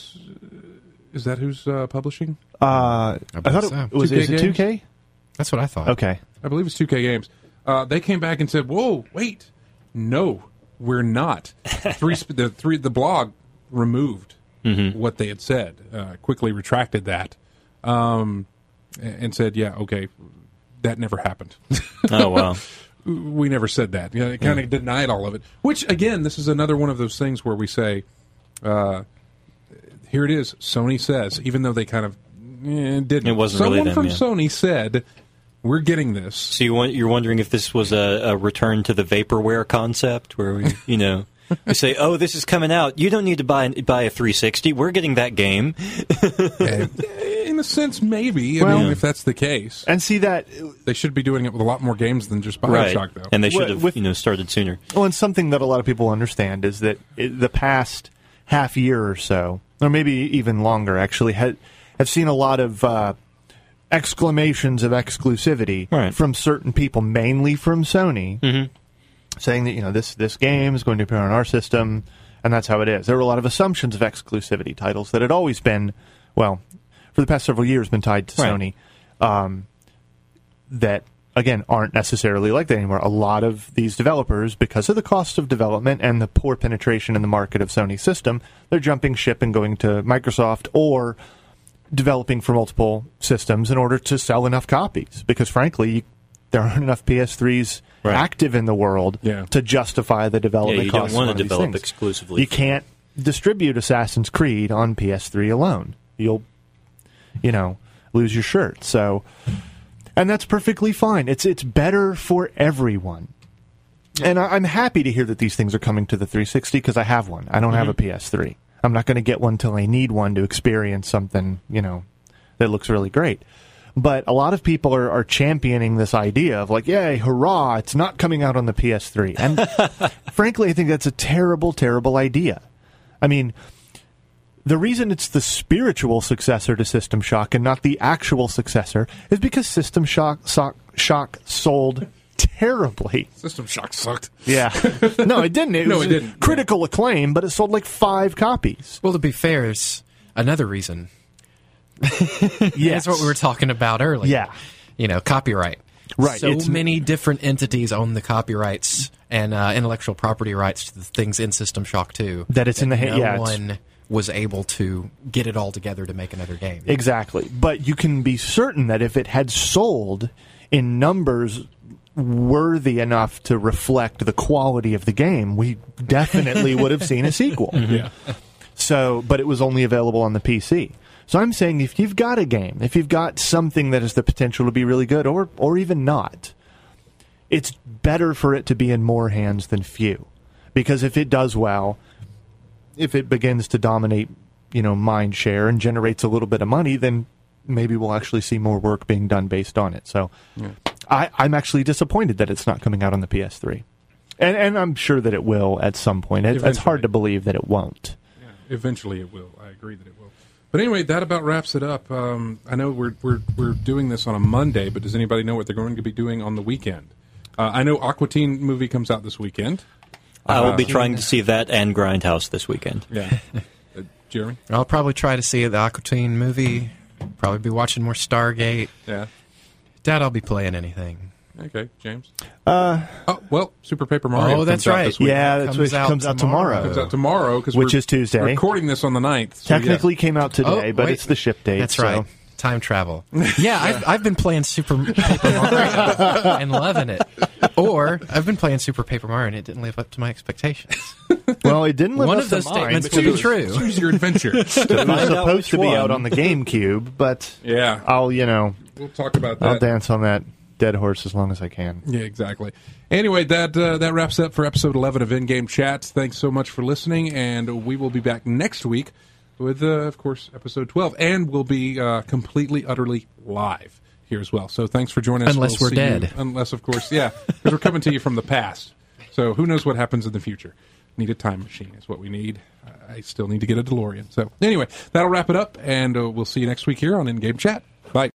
that who's publishing? I thought so. it was. 2K Is it games? 2K? That's what I thought. Okay. I believe it's 2K Games. They came back and said, "Whoa, wait, no, we're not." The blog removed what they had said, quickly retracted that, and said, "Yeah, okay, that never happened." Oh, wow. We never said that. It kind of denied all of it. Which, again, this is another one of those things where we say, here it is, Sony says, even though they kind of didn't. It wasn't Someone really them, from yeah. Sony said, we're getting this. So you're wondering if this was a return to the vaporware concept, where we, we say, "Oh, this is coming out. You don't need to buy a 360. We're getting that game." In a sense, maybe. Well- I mean, if that's the case. And see that. They should be doing it with a lot more games than just Right. BioShock, though. And they should With- have, started sooner. Well, and something that a lot of people understand is that the past half year or so, or maybe even longer, actually, have seen a lot of exclamations of exclusivity Right. from certain people, mainly from Sony, saying that this game is going to appear on our system, and that's how it is. There were a lot of assumptions of exclusivity titles that had always been, well, for the past several years, been tied to Right. Sony. That again aren't necessarily like that anymore. A lot of these developers, because of the cost of development and the poor penetration in the market of Sony's system, they're jumping ship and going to Microsoft or developing for multiple systems in order to sell enough copies. Because frankly, there aren't enough PS3s Right. active in the world Yeah. to justify the development Yeah, you don't costs. want of to one of these develop things. exclusively. You can't distribute Assassin's Creed on PS3 alone. You'll, lose your shirt. So, and that's perfectly fine. It's better for everyone. And I'm happy to hear that these things are coming to the 360 because I have one. I don't have a PS3. I'm not going to get one till I need one to experience something, that looks really great. But a lot of people are championing this idea of like, yay, hurrah, it's not coming out on the PS3. And frankly, I think that's a terrible, terrible idea. I mean, the reason it's the spiritual successor to System Shock and not the actual successor is because System Shock Shock sold terribly. System Shock sucked. Yeah. No, it didn't. It was it didn't. critical acclaim, but it sold like 5 copies. Well, to be fair, there's another reason. Yes. That's what we were talking about earlier. Yeah. You know, copyright. Right. So many different entities own the copyrights and intellectual property rights to the things in System Shock 2. That it's in the hand. No one was able to get it all together to make another game. Exactly. But you can be certain that if it had sold in numbers worthy enough to reflect the quality of the game, we definitely would have seen a sequel. Yeah. So, but it was only available on the PC. So I'm saying if you've got a game, if you've got something that has the potential to be really good, or even not, it's better for it to be in more hands than few. Because if it does well, if it begins to dominate, mind share and generates a little bit of money, then maybe we'll actually see more work being done based on it. So I'm actually disappointed that it's not coming out on the PS3. And I'm sure that it will at some point. It's hard to believe that it won't. Yeah, eventually it will. I agree that it will. But anyway, that about wraps it up. I know we're doing this on a Monday, but does anybody know what they're going to be doing on the weekend? I know Aqua Teen movie comes out this weekend. I will be trying to see that and Grindhouse this weekend. Yeah. Jeremy? I'll probably try to see the Aqua Teen movie. Probably be watching more Stargate. Yeah. Doubt I'll be playing anything. Okay, James? Super Paper Mario. Oh, that's comes out right. this week. Yeah, that's what comes out tomorrow. Comes out tomorrow, which is Tuesday. We're recording this on the 9th. So Technically came out today, but it's the ship date. That's right. Time travel. Yeah, I've been playing Super Paper Mario and loving it. Or I've been playing Super Paper Mario and it didn't live up to my expectations. Well, it didn't live One up of to those mine. statements could be true. Choose your adventure. It was supposed to be out on the GameCube, but Yeah. We'll talk about that. I'll dance on that dead horse as long as I can. Yeah, exactly. Anyway, that wraps up for episode 11 of In-Game Chats. Thanks so much for listening, and we will be back next week with, of course, episode 12, and we'll be completely, utterly live here as well. So thanks for joining us. Unless we're dead. Unless, of course, because we're coming to you from the past. So who knows what happens in the future. Need a time machine is what we need. I still need to get a DeLorean. So anyway, that'll wrap it up, and we'll see you next week here on In-Game Chat. Bye.